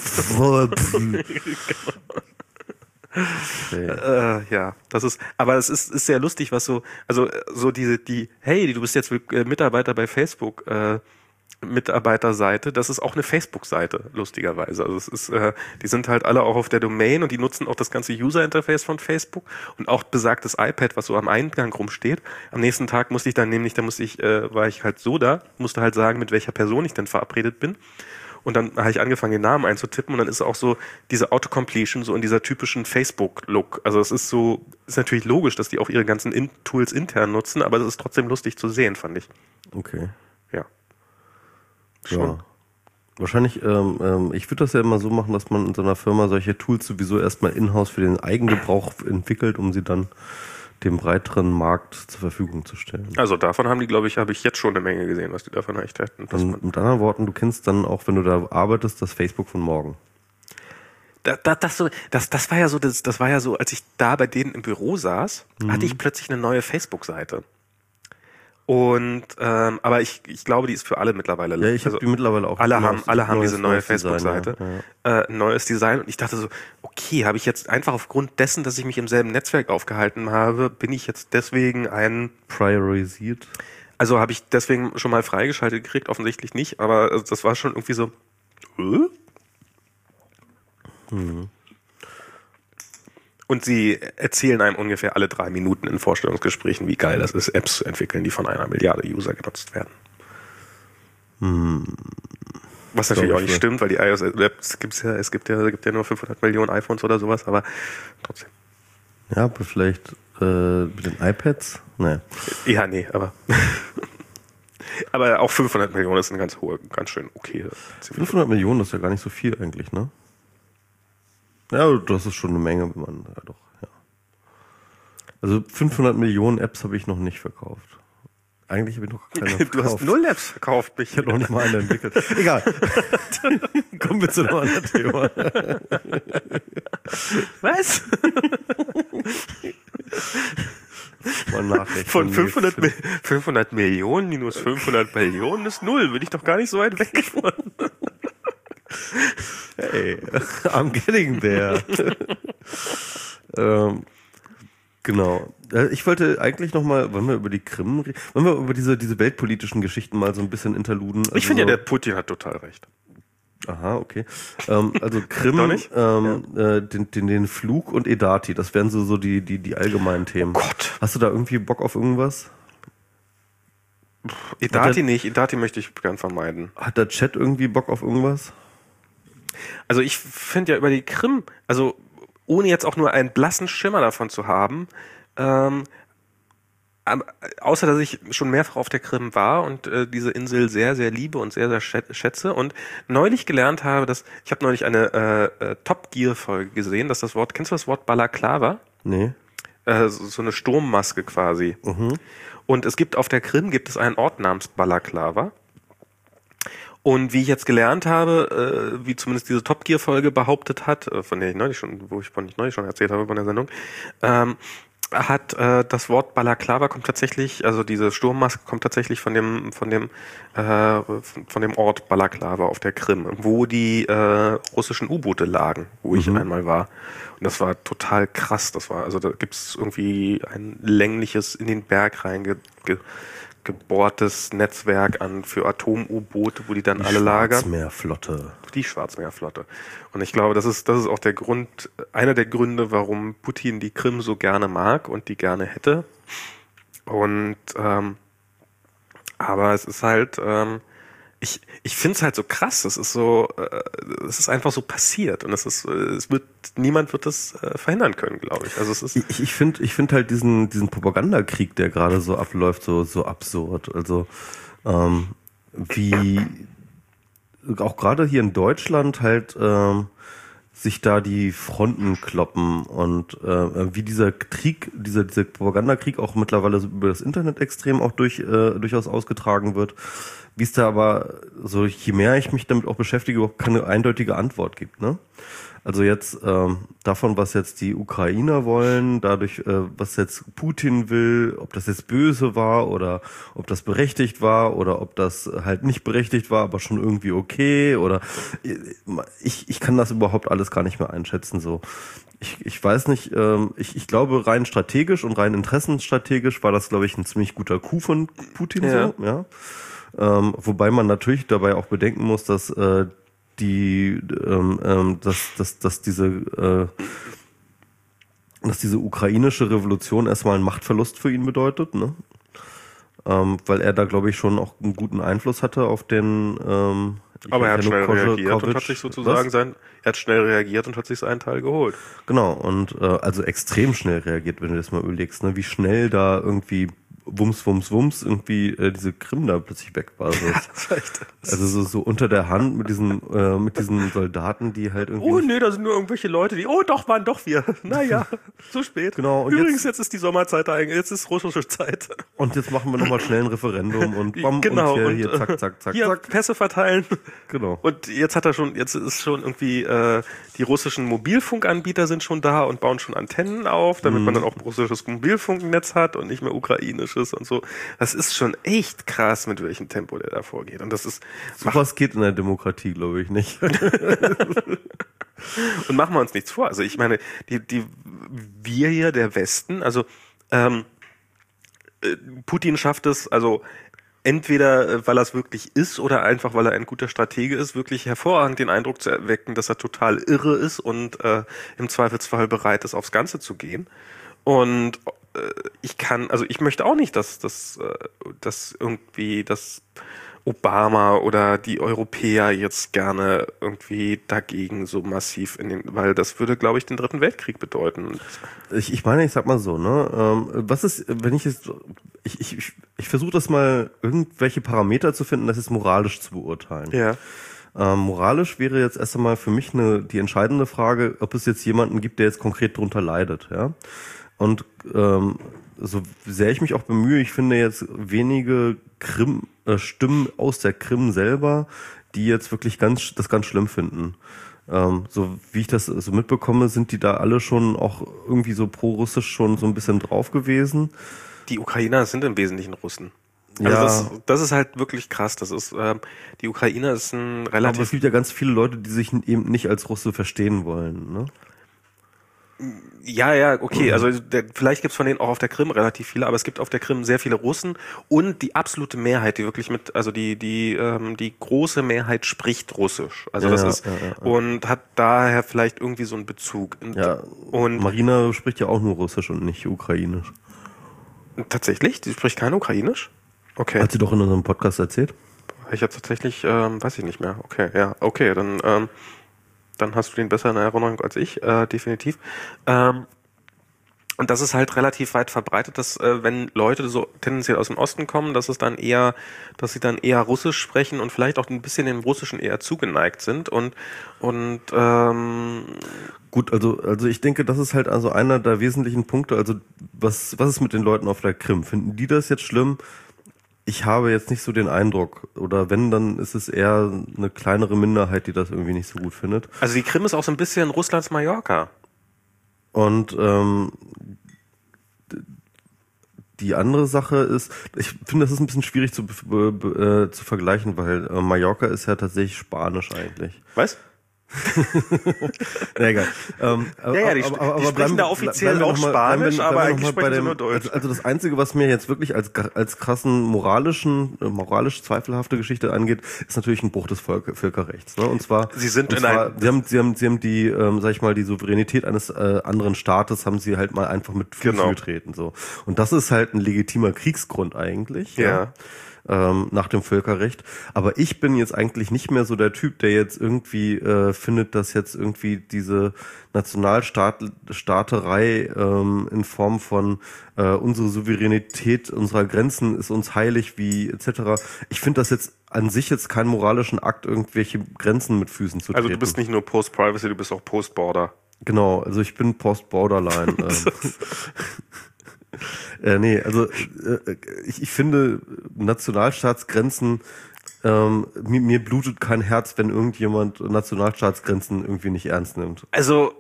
Ja, aber es ist sehr lustig, was so hey, du bist jetzt Mitarbeiter bei Facebook, Mitarbeiterseite, das ist auch eine Facebook-Seite, lustigerweise. Also es ist, die sind halt alle auch auf der Domain, und die nutzen auch das ganze User-Interface von Facebook und auch besagtes iPad, was so am Eingang rumsteht. Am nächsten Tag war ich halt so da, musste halt sagen, mit welcher Person ich denn verabredet bin. Und dann habe ich angefangen, den Namen einzutippen, und dann ist auch so diese Autocompletion so in dieser typischen Facebook-Look. Also es ist natürlich logisch, dass die auch ihre ganzen Tools intern nutzen, aber es ist trotzdem lustig zu sehen, fand ich. Okay. Ja. Schon. Ja. Wahrscheinlich, ich würde das ja immer so machen, dass man in so einer Firma solche Tools sowieso erstmal in-house für den Eigengebrauch entwickelt, um sie dann dem breiteren Markt zur Verfügung zu stellen. Also davon habe ich jetzt schon eine Menge gesehen, was die davon echt hätten. Mit anderen Worten, du kennst dann auch, wenn du da arbeitest, das Facebook von morgen. Das war ja so, als ich da bei denen im Büro saß, hatte ich plötzlich eine neue Facebook-Seite. Und aber ich glaube, die ist für alle mittlerweile. Ja, ich habe die mittlerweile auch. Alle haben diese neue Facebook-Seite, neues Design. Und ich dachte so, okay, habe ich jetzt einfach aufgrund dessen, dass ich mich im selben Netzwerk aufgehalten habe, bin ich jetzt deswegen priorisiert? Also habe ich deswegen schon mal freigeschaltet gekriegt? Offensichtlich nicht, aber das war schon irgendwie so. Und sie erzählen einem ungefähr alle 3 Minuten in Vorstellungsgesprächen, wie geil das ist, Apps zu entwickeln, die von 1 Milliarde User genutzt werden. Was natürlich auch nicht stimmt, weil die iOS-Apps es gibt ja nur 500 Millionen iPhones oder sowas, aber trotzdem. Ja, aber vielleicht mit den iPads? Nee. Ja, nee, aber aber auch 500 Millionen ist eine ganz schön okay. 500 Millionen ist ja gar nicht so viel eigentlich, ne? Ja, das ist schon eine Menge, wenn man, ja doch, ja. Also 500 Millionen Apps habe ich noch nicht verkauft. Eigentlich habe ich noch keine verkauft. Du hast 0 Apps verkauft, mich. Ich habe noch nicht mal eine entwickelt. Egal. Kommen wir zu einem anderen Thema. Was? Mal nachrechnen. Von 500 Millionen minus 500 Millionen ist 0. Bin ich doch gar nicht so weit weg von. Hey, I'm getting there. Genau. Ich wollte eigentlich nochmal, wollen wir über die Krim reden? Wollen wir über diese weltpolitischen Geschichten mal so ein bisschen interluden? Also ich finde ja, der Putin hat total recht. Aha, okay. Also Krim, den Flug und Edati, das wären so die allgemeinen Themen. Oh Gott. Hast du da irgendwie Bock auf irgendwas? Edati nicht, Edati möchte ich gern vermeiden. Hat der Chat irgendwie Bock auf irgendwas? Also ich finde ja über die Krim, also ohne jetzt auch nur einen blassen Schimmer davon zu haben, außer dass ich schon mehrfach auf der Krim war und diese Insel sehr, sehr liebe und sehr, sehr schätze und neulich gelernt habe, ich habe neulich eine Top Gear Folge gesehen, dass kennst du das Wort Balaklava? Nee. So eine Sturmmaske quasi. Und auf der Krim gibt es einen Ort namens Balaklava. Und wie ich jetzt gelernt habe, wie zumindest diese Top Gear Folge behauptet hat, wo ich neulich schon erzählt habe von der Sendung, hat das Wort Balaklava kommt tatsächlich, also diese Sturmmaske kommt tatsächlich von dem Ort Balaklava auf der Krim, wo die russischen U-Boote lagen, wo ich einmal war. Und das war total krass. Also da gibt's irgendwie ein längliches in den Berg gebohrtes Netzwerk für Atom-U-Boote, wo die dann alle lagern. Die Schwarzmeerflotte. Und ich glaube, das ist auch einer der Gründe, warum Putin die Krim so gerne mag und die gerne hätte. Und aber es ist halt, ich finde es halt so krass. Es ist einfach so passiert und niemand wird das verhindern können, glaube ich. Also ich finde halt diesen Propagandakrieg, der gerade so abläuft, so absurd. Also wie auch gerade hier in Deutschland halt sich da die Fronten kloppen und wie dieser Propagandakrieg auch mittlerweile über das Internet extrem auch durchaus ausgetragen wird. Wie es da aber so, je mehr ich mich damit auch beschäftige, überhaupt keine eindeutige Antwort gibt, ne? Also jetzt davon, was jetzt die Ukrainer wollen, dadurch, was jetzt Putin will, ob das jetzt böse war oder ob das berechtigt war oder ob das halt nicht berechtigt war, aber schon irgendwie okay oder ich kann das überhaupt alles gar nicht mehr einschätzen. So, ich weiß nicht, ich glaube rein strategisch und rein interessensstrategisch war das, glaube ich, ein ziemlich guter Coup von Putin, so, ja. Wobei man natürlich dabei auch bedenken muss, dass diese ukrainische Revolution erstmal einen Machtverlust für ihn bedeutet, ne? Weil er da, glaube ich, schon auch einen guten Einfluss hatte auf den. Aber er hat schnell reagiert und hat sich sozusagen seinen Teil geholt. Genau, und also extrem schnell reagiert, wenn du das mal überlegst, ne? Wie schnell da irgendwie Wums irgendwie diese Krim da plötzlich weg war. So. Ja, das war echt. Also so unter der Hand mit diesen Soldaten, die halt irgendwie. Oh nee, da sind nur irgendwelche Leute, waren doch wir. Naja, zu spät. Genau. Und übrigens, jetzt ist die Sommerzeit jetzt ist russische Zeit. Und jetzt machen wir nochmal schnell ein Referendum und bam, genau, und hier zack. Hier Pässe verteilen. Genau. Und jetzt ist schon irgendwie, die russischen Mobilfunkanbieter sind schon da und bauen schon Antennen auf, damit man dann auch russisches Mobilfunknetz hat und nicht mehr ukrainisches und so. Das ist schon echt krass, mit welchem Tempo der da vorgeht. Und das ist. Sowas geht in der Demokratie, glaube ich, nicht. Und machen wir uns nichts vor. Also ich meine, wir hier, der Westen, also Putin schafft es, also entweder weil er es wirklich ist oder einfach weil er ein guter Stratege ist, wirklich hervorragend den Eindruck zu erwecken, dass er total irre ist und im Zweifelsfall bereit ist, aufs Ganze zu gehen. Und ich möchte auch nicht, dass irgendwie das Obama oder die Europäer jetzt gerne irgendwie dagegen so massiv weil das würde, glaube ich, den Dritten Weltkrieg bedeuten. Ich meine, ich sag mal so, ne, was ist, wenn ich jetzt, ich versuche das mal, irgendwelche Parameter zu finden, das ist moralisch zu beurteilen. Ja. Moralisch wäre jetzt erst einmal für mich die entscheidende Frage, ob es jetzt jemanden gibt, der jetzt konkret drunter leidet, ja. Und so sehr ich mich auch bemühe, ich finde jetzt wenige Stimmen aus der Krim selber, die jetzt wirklich das ganz schlimm finden. So wie ich das so mitbekomme, sind die da alle schon auch irgendwie so pro-russisch schon so ein bisschen drauf gewesen. Die Ukrainer sind im Wesentlichen Russen. Also ja. das ist halt wirklich krass. Das ist die Ukrainer ist ein relativ. Aber es gibt ja ganz viele Leute, die sich eben nicht als Russe verstehen wollen, ne? Ja, okay. Also vielleicht gibt's von denen auch auf der Krim relativ viele, aber es gibt auf der Krim sehr viele Russen und die absolute Mehrheit, die wirklich die große Mehrheit spricht Russisch. Also und hat daher vielleicht irgendwie so einen Bezug. Und Marina spricht ja auch nur Russisch und nicht Ukrainisch. Tatsächlich? Die spricht kein Ukrainisch? Okay. Hat sie doch in unserem Podcast erzählt? Ich jetzt tatsächlich, weiß ich nicht mehr. Okay, ja, okay, dann dann hast du den besser in Erinnerung als ich, definitiv. Und das ist halt relativ weit verbreitet, dass wenn Leute so tendenziell aus dem Osten kommen, dass sie dann eher Russisch sprechen und vielleicht auch ein bisschen dem Russischen eher zugeneigt sind und Gut, also ich denke, das ist halt also einer der wesentlichen Punkte. Also was ist mit den Leuten auf der Krim? Finden die das jetzt schlimm? Ich habe jetzt nicht so den Eindruck. Oder wenn, dann ist es eher eine kleinere Minderheit, die das irgendwie nicht so gut findet. Also die Krim ist auch so ein bisschen Russlands Mallorca. Und die andere Sache ist, ich finde, das ist ein bisschen schwierig zu vergleichen, weil Mallorca ist ja tatsächlich Spanisch eigentlich. Was? Na egal. Die sprechen da offiziell auch Spanisch, aber eigentlich sprechen sie nur Deutsch. Also das Einzige, was mir jetzt wirklich als krassen moralisch zweifelhafte Geschichte angeht, ist natürlich ein Bruch des Völkerrechts. Ne? Und zwar, sie haben die, sag ich mal, die Souveränität eines anderen Staates haben sie halt mal einfach mit Füßen getreten. So. Und das ist halt ein legitimer Kriegsgrund eigentlich. Ja. Nach dem Völkerrecht. Aber ich bin jetzt eigentlich nicht mehr so der Typ, der jetzt irgendwie findet, dass jetzt irgendwie diese Nationalstaaterei in Form von unsere Souveränität unserer Grenzen ist uns heilig wie etc. Ich finde das jetzt an sich jetzt keinen moralischen Akt, irgendwelche Grenzen mit Füßen zu treten. Also du bist nicht nur Post-Privacy, du bist auch Post-Border. Genau, also ich bin Post-Borderline. Ich finde Nationalstaatsgrenzen, mir blutet kein Herz, wenn irgendjemand Nationalstaatsgrenzen irgendwie nicht ernst nimmt. Also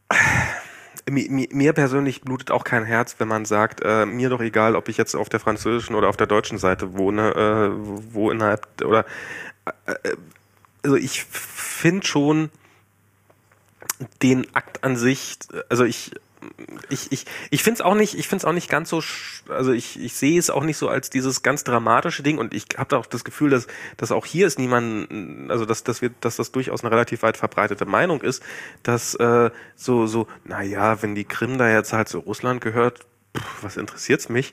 mir persönlich blutet auch kein Herz, wenn man sagt, mir doch egal, ob ich jetzt auf der französischen oder auf der deutschen Seite wohne, wo innerhalb oder also ich finde schon den Akt an sich, also ich finde es auch nicht ganz so, also ich sehe es auch nicht so als dieses ganz dramatische Ding und ich habe auch das Gefühl, dass auch hier ist niemand, also dass das durchaus eine relativ weit verbreitete Meinung ist, dass naja, wenn die Krim da jetzt halt zu Russland gehört, was interessiert's mich,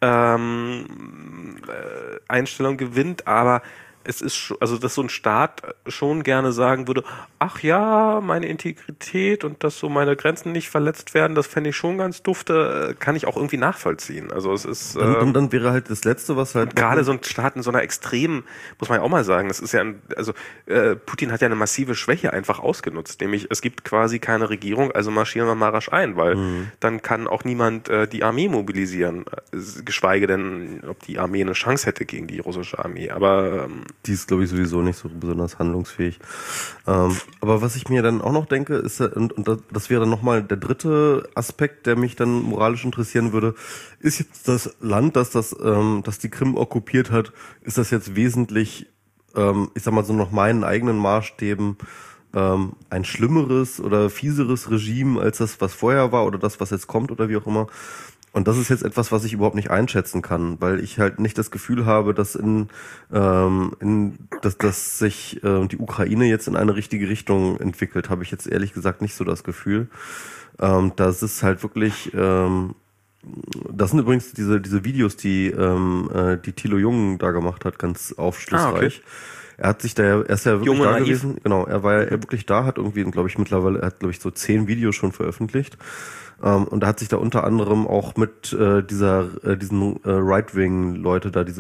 Einstellung gewinnt, aber es ist, also dass so ein Staat schon gerne sagen würde, ach ja, meine Integrität und dass so meine Grenzen nicht verletzt werden, das fände ich schon ganz dufte, kann ich auch irgendwie nachvollziehen. Also es ist dann wäre halt das Letzte, was halt gerade so ein Staat in so einer extremen, muss man ja auch mal sagen, das ist ja Putin hat ja eine massive Schwäche einfach ausgenutzt, nämlich es gibt quasi keine Regierung, also marschieren wir mal rasch ein, weil dann kann auch niemand die Armee mobilisieren, geschweige denn, ob die Armee eine Chance hätte gegen die russische Armee, aber die ist, glaube ich, sowieso nicht so besonders handlungsfähig. Aber was ich mir dann auch noch denke, ist, und das wäre dann nochmal der dritte Aspekt, der mich dann moralisch interessieren würde, ist jetzt das Land, das die Krim okkupiert hat, ist das jetzt wesentlich, ich sag mal so nach meinen eigenen Maßstäben, ein schlimmeres oder fieseres Regime als das, was vorher war oder das, was jetzt kommt oder wie auch immer. Und das ist jetzt etwas, was ich überhaupt nicht einschätzen kann, weil ich halt nicht das Gefühl habe, dass dass sich die Ukraine jetzt in eine richtige Richtung entwickelt, habe ich jetzt ehrlich gesagt nicht so das Gefühl. Das ist halt wirklich, das sind übrigens diese Videos, die Thilo Jung da gemacht hat, ganz aufschlussreich. Okay. Er ist ja wirklich da gewesen. Genau, er war ja wirklich da, hat irgendwie, glaube ich, mittlerweile, er hat, glaube ich, so 10 Videos schon veröffentlicht. Und er hat sich da unter anderem auch mit diesen Right-Wing-Leute da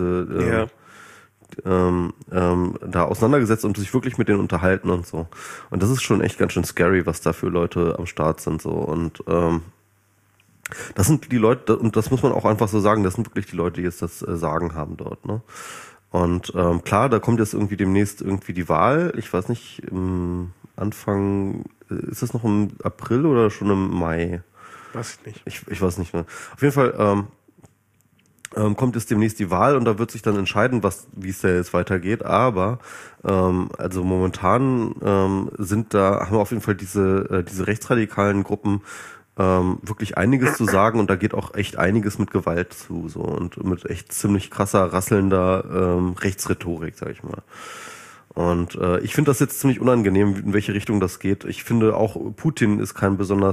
da auseinandergesetzt und sich wirklich mit denen unterhalten und so. Und das ist schon echt ganz schön scary, was da für Leute am Start sind so. Und das sind die Leute, und das muss man auch einfach so sagen, das sind wirklich die Leute, die jetzt das Sagen haben dort, ne? Und klar, da kommt jetzt irgendwie demnächst irgendwie die Wahl. Ich weiß nicht, im Anfang, ist das noch im April oder schon im Mai? Weiß ich nicht. Ich weiß nicht mehr. Auf jeden Fall kommt jetzt demnächst die Wahl und da wird sich dann entscheiden, wie es da jetzt weitergeht. Aber also momentan haben auf jeden Fall diese rechtsradikalen Gruppen wirklich einiges zu sagen und da geht auch echt einiges mit Gewalt zu so und mit echt ziemlich krasser, rasselnder Rechtsrhetorik, sag ich mal. Und ich finde das jetzt ziemlich unangenehm, in welche Richtung das geht. Ich finde auch, Putin ist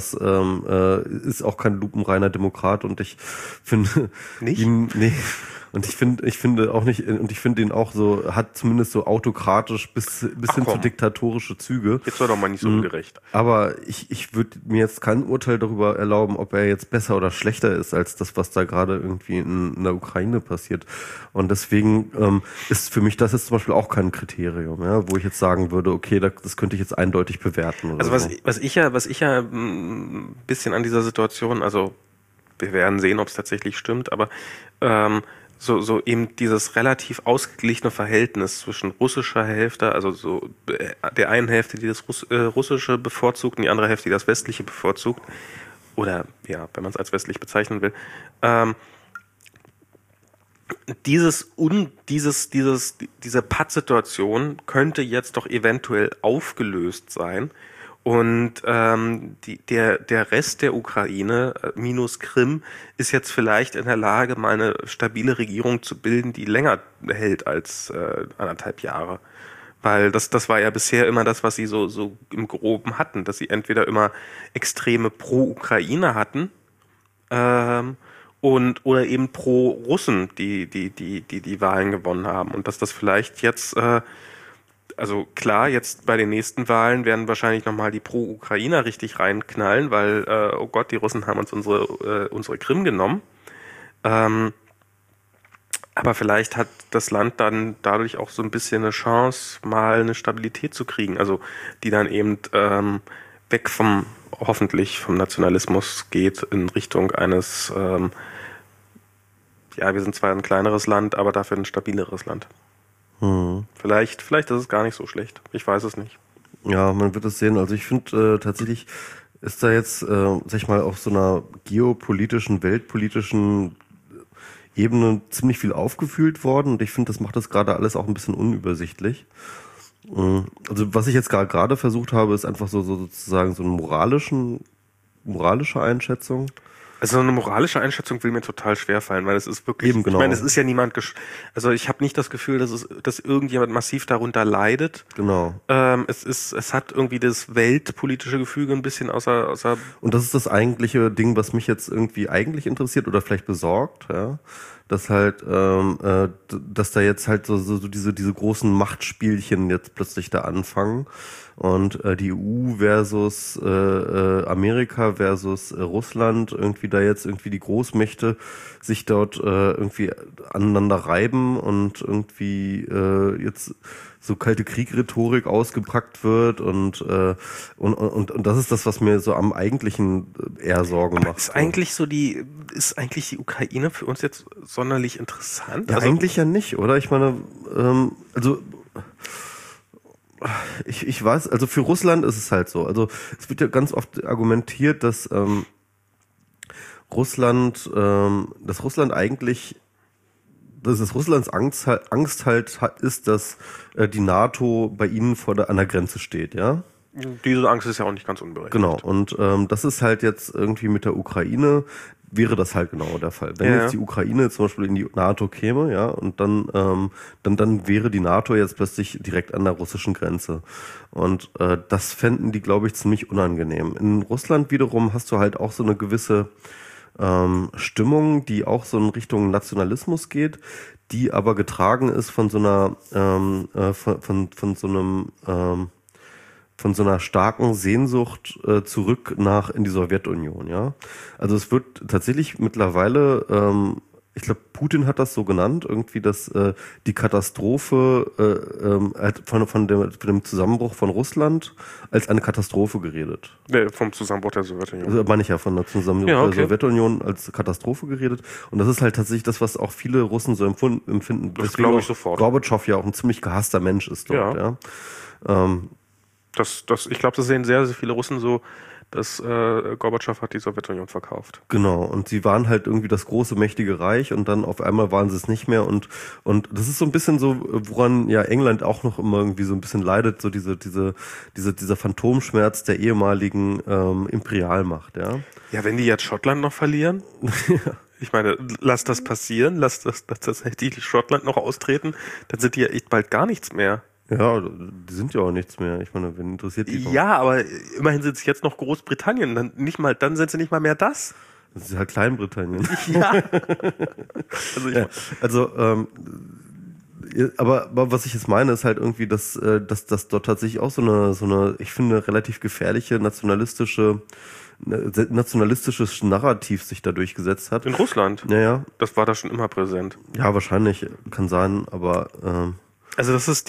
ist auch kein lupenreiner Demokrat und ich finde nicht? ihn, nee. Und ich finde auch nicht, und ich finde ihn auch so, hat zumindest so autokratisch bis hin zu diktatorische Züge. Jetzt war doch mal nicht so ungerecht. Aber ich würde mir jetzt kein Urteil darüber erlauben, ob er jetzt besser oder schlechter ist als das, was da gerade irgendwie in der Ukraine passiert. Und deswegen ist für mich das jetzt zum Beispiel auch kein Kriterium, ja, wo ich jetzt sagen würde, okay, das könnte ich jetzt eindeutig bewerten. Oder also was ich ja ein bisschen an dieser Situation, also wir werden sehen, ob es tatsächlich stimmt, aber so eben dieses relativ ausgeglichene Verhältnis zwischen russischer Hälfte, also so der einen Hälfte, die das Russische bevorzugt und die andere Hälfte, die das Westliche bevorzugt, oder ja, wenn man es als westlich bezeichnen will, diese Pattsituation könnte jetzt doch eventuell aufgelöst sein. Und der Rest der Ukraine, minus Krim, ist jetzt vielleicht in der Lage, mal eine stabile Regierung zu bilden, die länger hält als 1,5 Jahre. Weil das war ja bisher immer das, was sie so im Groben hatten, dass sie entweder immer extreme Pro-Ukraine hatten oder eben Pro-Russen, die Wahlen gewonnen haben. Und dass das vielleicht jetzt also klar, jetzt bei den nächsten Wahlen werden wahrscheinlich nochmal die Pro-Ukrainer richtig reinknallen, weil, oh Gott, die Russen haben uns unsere Krim genommen. Aber vielleicht hat das Land dann dadurch auch so ein bisschen eine Chance, mal eine Stabilität zu kriegen. Also die dann eben weg hoffentlich vom Nationalismus geht in Richtung eines, wir sind zwar ein kleineres Land, aber dafür ein stabileres Land. Vielleicht ist es gar nicht so schlecht. Ich weiß es nicht. Ja, man wird es sehen. Also ich finde tatsächlich ist da jetzt, sag ich mal, auf so einer geopolitischen, weltpolitischen Ebene ziemlich viel aufgefühlt worden. Und ich finde, das macht das gerade alles auch ein bisschen unübersichtlich. Also was ich jetzt gerade versucht habe, ist einfach so sozusagen so eine moralische Einschätzung. Also eine moralische Einschätzung will mir total schwerfallen, weil es ist wirklich, eben, genau. Ich meine, es ist ja niemand, also ich habe nicht das Gefühl, dass irgendjemand massiv darunter leidet. Genau. Es hat irgendwie das weltpolitische Gefüge ein bisschen außer. Und das ist das eigentliche Ding, was mich jetzt irgendwie eigentlich interessiert oder vielleicht besorgt, ja. Dass halt, dass da jetzt halt so diese großen Machtspielchen jetzt plötzlich da anfangen und die EU versus Amerika versus Russland irgendwie da jetzt irgendwie die Großmächte sich dort irgendwie aneinander reiben und irgendwie jetzt so kalte Krieg-Rhetorik ausgepackt wird und das ist das, was mir so am eigentlichen eher Sorgen macht. Ist eigentlich die Ukraine für uns jetzt sonderlich interessant? Ja, also, eigentlich ja nicht, oder? Ich meine, ich weiß, also für Russland ist es halt so. Also es wird ja ganz oft argumentiert, dass Russlands Angst halt ist, dass die NATO bei ihnen an der Grenze steht, ja? Diese Angst ist ja auch nicht ganz unberechtigt. Genau, und das ist halt jetzt irgendwie mit der Ukraine, wäre das halt genau der Fall. Wenn jetzt die Ukraine zum Beispiel in die NATO käme, ja, und dann wäre die NATO jetzt plötzlich direkt an der russischen Grenze. Und das fänden die, glaube ich, ziemlich unangenehm. In Russland wiederum hast du halt auch so eine gewisse Stimmung, die auch so in Richtung Nationalismus geht, die aber getragen ist von so einer von so einer starken Sehnsucht zurück in die Sowjetunion, ja. Also es wird tatsächlich mittlerweile, ich glaube, Putin hat das so genannt, irgendwie, dass die Katastrophe von dem Zusammenbruch von Russland als eine Katastrophe geredet. Vom Zusammenbruch der Sowjetunion. Also meine ich ja, von der Zusammenbruch der Sowjetunion als Katastrophe geredet. Und das ist halt tatsächlich das, was auch viele Russen so empfinden. Das glaube ich sofort. Gorbatschow ja auch ein ziemlich gehasster Mensch ist dort, ja. Ich glaube, das sehen sehr, sehr viele Russen so, dass Gorbatschow hat die Sowjetunion verkauft. Genau, und sie waren halt irgendwie das große, mächtige Reich und dann auf einmal waren sie es nicht mehr und das ist so ein bisschen so, woran ja England auch noch immer irgendwie so ein bisschen leidet, so dieser Phantomschmerz der ehemaligen Imperialmacht, ja. Ja, wenn die jetzt Schottland noch verlieren, ich meine, lass das passieren, lass tatsächlich Schottland noch austreten, dann sind die ja echt bald gar nichts mehr. Ja, die sind ja auch nichts mehr. Ich meine, wen interessiert die noch? Ja, aber immerhin sind es jetzt noch Großbritannien. Dann sind sie nicht mal mehr das. Das ist halt Kleinbritannien. Ja. Aber was ich jetzt meine, ist halt irgendwie, dass dort tatsächlich auch so eine, ich finde, relativ gefährliche nationalistisches Narrativ sich da durchgesetzt hat. In Russland? Ja. Das war da schon immer präsent. Ja, wahrscheinlich, kann sein, aber also das ist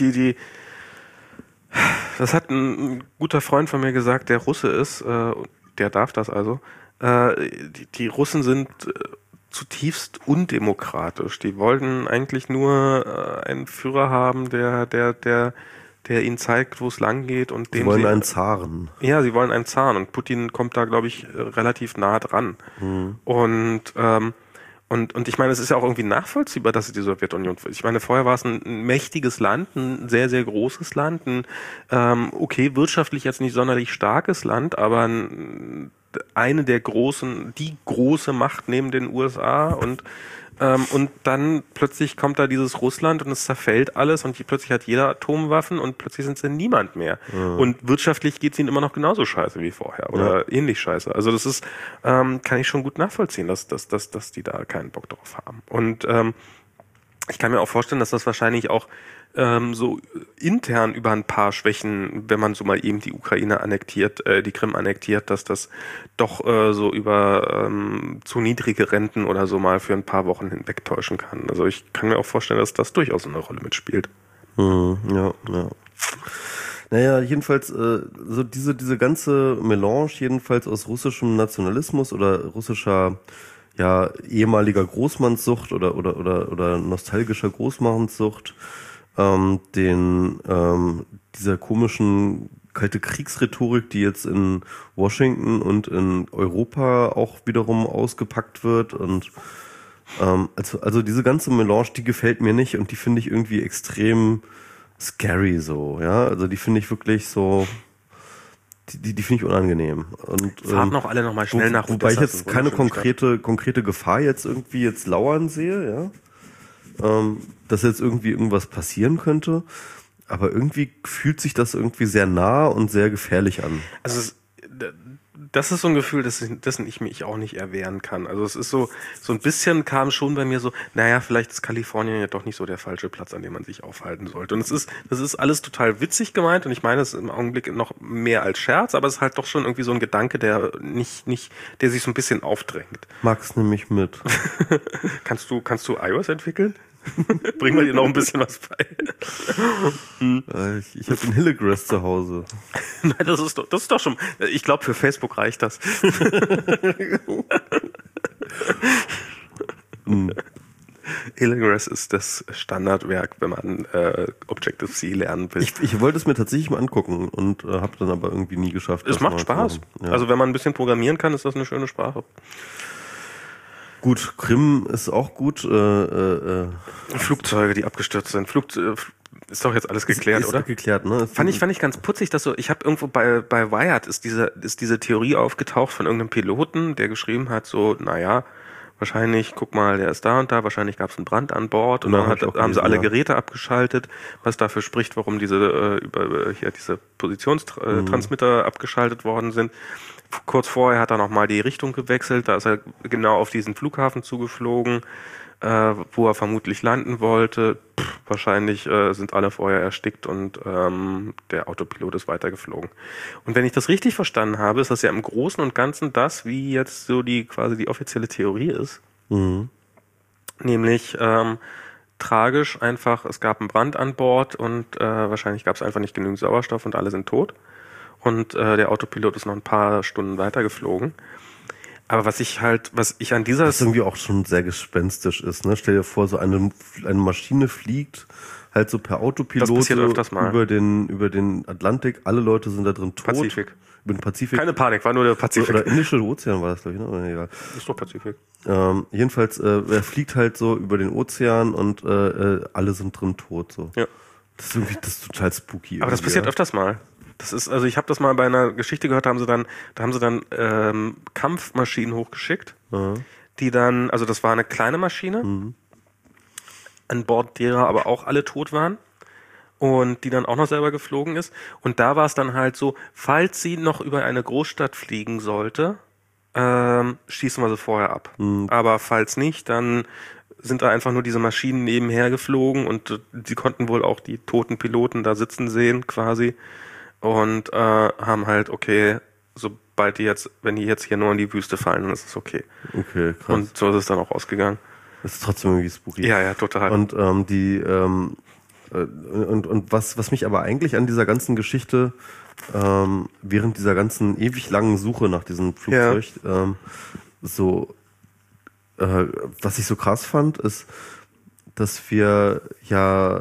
das hat ein guter Freund von mir gesagt, der Russe ist, der darf das also. Die Russen sind zutiefst undemokratisch. Die wollten eigentlich nur einen Führer haben, der ihnen zeigt, wo es lang geht und dem sie wollen einen Zaren. Ja, sie wollen einen Zaren und Putin kommt da, glaube ich, relativ nah dran. Und ich meine, es ist ja auch irgendwie nachvollziehbar, dass es die Sowjetunion, ich meine, vorher war es ein mächtiges Land, ein sehr, sehr großes Land, okay, wirtschaftlich jetzt nicht sonderlich starkes Land, aber eine der die große Macht neben den USA und dann plötzlich kommt da dieses Russland und es zerfällt alles und plötzlich hat jeder Atomwaffen und plötzlich sind sie niemand mehr. Ja. Und wirtschaftlich geht es ihnen immer noch genauso scheiße wie vorher oder ähnlich scheiße. Also das ist, kann ich schon gut nachvollziehen, dass die da keinen Bock drauf haben. Und ich kann mir auch vorstellen, dass das wahrscheinlich auch so intern über ein paar Schwächen, wenn man so mal eben die Ukraine annektiert, die Krim annektiert, dass das doch so über zu niedrige Renten oder so mal für ein paar Wochen hinwegtäuschen kann. Also ich kann mir auch vorstellen, dass das durchaus eine Rolle mitspielt. Ja. Naja, jedenfalls so diese ganze Melange jedenfalls aus russischem Nationalismus oder russischer ehemaliger Großmannssucht oder nostalgischer Großmannssucht, dieser komischen kalte Kriegsrhetorik, die jetzt in Washington und in Europa auch wiederum ausgepackt wird und also diese ganze Melange, die gefällt mir nicht und die finde ich irgendwie extrem scary so, ja, also die finde ich wirklich so, die finde ich unangenehm. Und fahren noch alle nochmal schnell nach Wobei ich jetzt keine konkrete Gefahr jetzt lauern sehe, ja. Dass jetzt irgendwie irgendwas passieren könnte, aber irgendwie fühlt sich das irgendwie sehr nah und sehr gefährlich an. Also das ist so ein Gefühl, dessen ich mich auch nicht erwehren kann. Also es ist so ein bisschen kam schon bei mir so, naja, vielleicht ist Kalifornien ja doch nicht so der falsche Platz, an dem man sich aufhalten sollte. Und das ist alles total witzig gemeint und ich meine es im Augenblick noch mehr als Scherz, aber es ist halt doch schon irgendwie so ein Gedanke, der der sich so ein bisschen aufdrängt. Max, nimm mich mit. Kannst du iOS entwickeln? Bringen wir dir noch ein bisschen was bei. Ich habe einen Hillegrass zu Hause. Nein, das ist doch schon. Ich glaube, für Facebook reicht das. Hillegrass ist das Standardwerk, wenn man Objective-C lernen will. Ich wollte es mir tatsächlich mal angucken und habe dann aber irgendwie nie geschafft. Es macht Spaß. Ja. Also wenn man ein bisschen programmieren kann, ist das eine schöne Sprache. Gut, Krim ist auch gut. Flugzeuge, die abgestürzt sind. Ist doch jetzt alles geklärt, ist oder? Geklärt, ne? Fand ich ganz putzig, dass ich habe irgendwo bei Wired ist diese Theorie aufgetaucht von irgendeinem Piloten, der geschrieben hat, so, naja, wahrscheinlich, guck mal, der ist da und da, wahrscheinlich gab es einen Brand an Bord und dann haben sie alle Geräte abgeschaltet, was dafür spricht, warum diese Positionstransmitter abgeschaltet worden sind. Kurz vorher hat er nochmal die Richtung gewechselt, da ist er genau auf diesen Flughafen zugeflogen, wo er vermutlich landen wollte. Wahrscheinlich sind alle vorher erstickt und der Autopilot ist weitergeflogen. Und wenn ich das richtig verstanden habe, ist das ja im Großen und Ganzen das, wie jetzt so quasi die offizielle Theorie ist. Mhm. Nämlich tragisch einfach, es gab einen Brand an Bord und wahrscheinlich gab es einfach nicht genügend Sauerstoff und alle sind tot. Und der Autopilot ist noch ein paar Stunden weitergeflogen. Aber was ich an dieser... Was irgendwie auch schon sehr gespenstisch ist, ne? Stell dir vor, so eine Maschine fliegt halt so per Autopilot über den Atlantik, alle Leute sind da drin tot. Pazifik. Über den Pazifik. Keine Panik, war nur der Pazifik. Oder Indische Ozean war das, glaube ich, ne? Oder egal. Ist doch Pazifik. Jedenfalls, er fliegt halt so über den Ozean und alle sind drin tot, so. Ja. Das ist total spooky. Aber das passiert öfters mal. Das ist, also ich habe das mal bei einer Geschichte gehört, da haben sie dann Kampfmaschinen hochgeschickt, die dann, also das war eine kleine Maschine, an Bord derer aber auch alle tot waren und die dann auch noch selber geflogen ist. Und da war es dann halt so, falls sie noch über eine Großstadt fliegen sollte, schießen wir sie vorher ab. Aber falls nicht, dann sind da einfach nur diese Maschinen nebenher geflogen und sie konnten wohl auch die toten Piloten da sitzen sehen quasi und haben halt, okay, sobald wenn die jetzt hier nur in die Wüste fallen, dann ist es okay. Okay, krass. Und so ist es dann auch ausgegangen. Das ist trotzdem irgendwie spooky. Ja, total. Und was mich aber eigentlich an dieser ganzen Geschichte während dieser ganzen ewig langen Suche nach diesem Flugzeug was ich so krass fand, ist, dass wir ja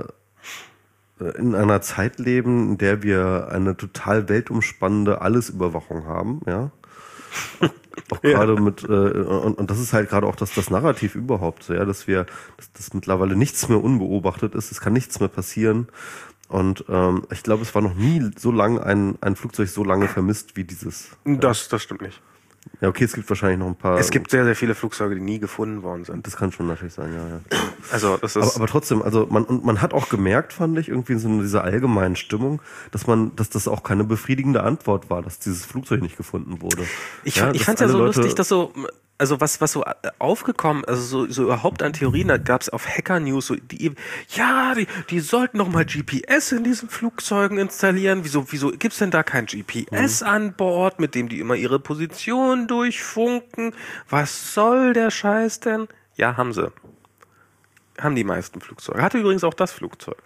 in einer Zeit leben, in der wir eine total weltumspannende Allesüberwachung haben, ja. Auch gerade mit und das ist halt gerade auch das Narrativ überhaupt, so, ja, dass mittlerweile nichts mehr unbeobachtet ist, es kann nichts mehr passieren. Und ich glaube, es war noch nie so lang ein Flugzeug so lange vermisst wie dieses. Das stimmt nicht. Ja, okay, es gibt wahrscheinlich noch ein paar. Es gibt sehr, sehr viele Flugzeuge, die nie gefunden worden sind. Das kann schon natürlich sein, ja. Also das ist. Aber trotzdem, also man hat auch gemerkt, fand ich, irgendwie in so dieser allgemeinen Stimmung, dass das auch keine befriedigende Antwort war, dass dieses Flugzeug nicht gefunden wurde. Ich fand es ja so lustig, dass so, also was so aufgekommen, also so überhaupt an Theorien, da gab es auf Hacker News so die sollten noch mal GPS in diesen Flugzeugen installieren. Wieso gibt's denn da kein GPS an Bord, mit dem die immer ihre Position durchfunken? Was soll der Scheiß denn? Ja, haben sie. Haben die meisten Flugzeuge. Hatte übrigens auch das Flugzeug.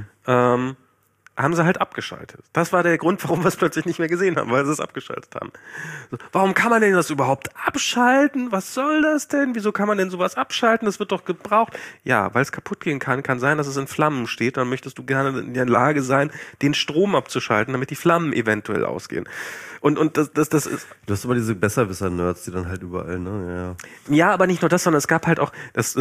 Haben sie halt abgeschaltet. Das war der Grund, warum wir es plötzlich nicht mehr gesehen haben, weil sie es abgeschaltet haben. So, warum kann man denn das überhaupt abschalten? Was soll das denn? Wieso kann man denn sowas abschalten? Das wird doch gebraucht. Ja, weil es kaputt gehen kann. Kann sein, dass es in Flammen steht. Dann möchtest du gerne in der Lage sein, den Strom abzuschalten, damit die Flammen eventuell ausgehen. Und das ist... Du hast aber diese Besserwisser-Nerds, die dann halt überall, ne? Ja, aber nicht nur das, sondern es gab halt auch...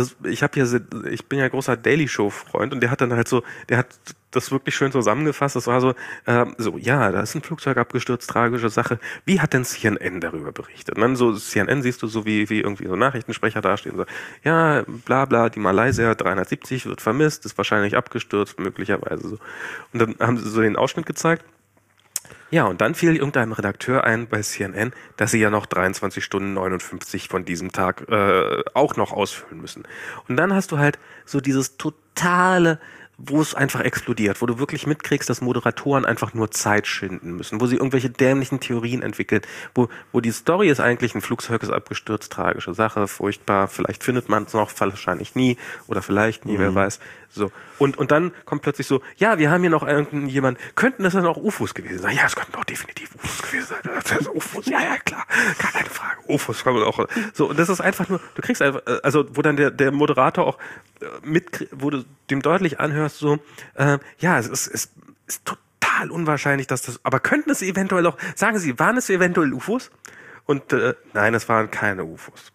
Ich bin ja großer Daily Show-Freund und der hat das wirklich schön zusammengefasst. Das war da ist ein Flugzeug abgestürzt, tragische Sache. Wie hat denn CNN darüber berichtet? Und dann so CNN siehst du so wie irgendwie so Nachrichtensprecher dastehen, so, ja, bla bla, die Malaysia 370 wird vermisst, ist wahrscheinlich abgestürzt, möglicherweise so. Und dann haben sie so den Ausschnitt gezeigt. Ja, und dann fiel irgendeinem Redakteur ein bei CNN, dass sie ja noch 23 Stunden 59 von diesem Tag auch noch ausfüllen müssen. Und dann hast du halt so dieses totale, wo es einfach explodiert, wo du wirklich mitkriegst, dass Moderatoren einfach nur Zeit schinden müssen, wo sie irgendwelche dämlichen Theorien entwickeln, wo die Story ist eigentlich, ein Flugzeug ist abgestürzt, tragische Sache, furchtbar, vielleicht findet man es noch, wahrscheinlich nie oder vielleicht nie, wer weiß. So. Und dann kommt plötzlich so, ja, wir haben hier noch irgendjemand, könnten das dann auch UFOs gewesen sein? Ja, es könnten auch definitiv UFOs gewesen sein. Das ist UFOs, ja, klar, gar keine Frage. UFOs kommen auch. So, und das ist einfach nur, du kriegst einfach, also wo dann der Moderator auch wo du dem deutlich anhörst, so, es ist total unwahrscheinlich, dass das, aber könnten es eventuell auch, sagen Sie, waren es eventuell UFOs? Und nein, es waren keine UFOs.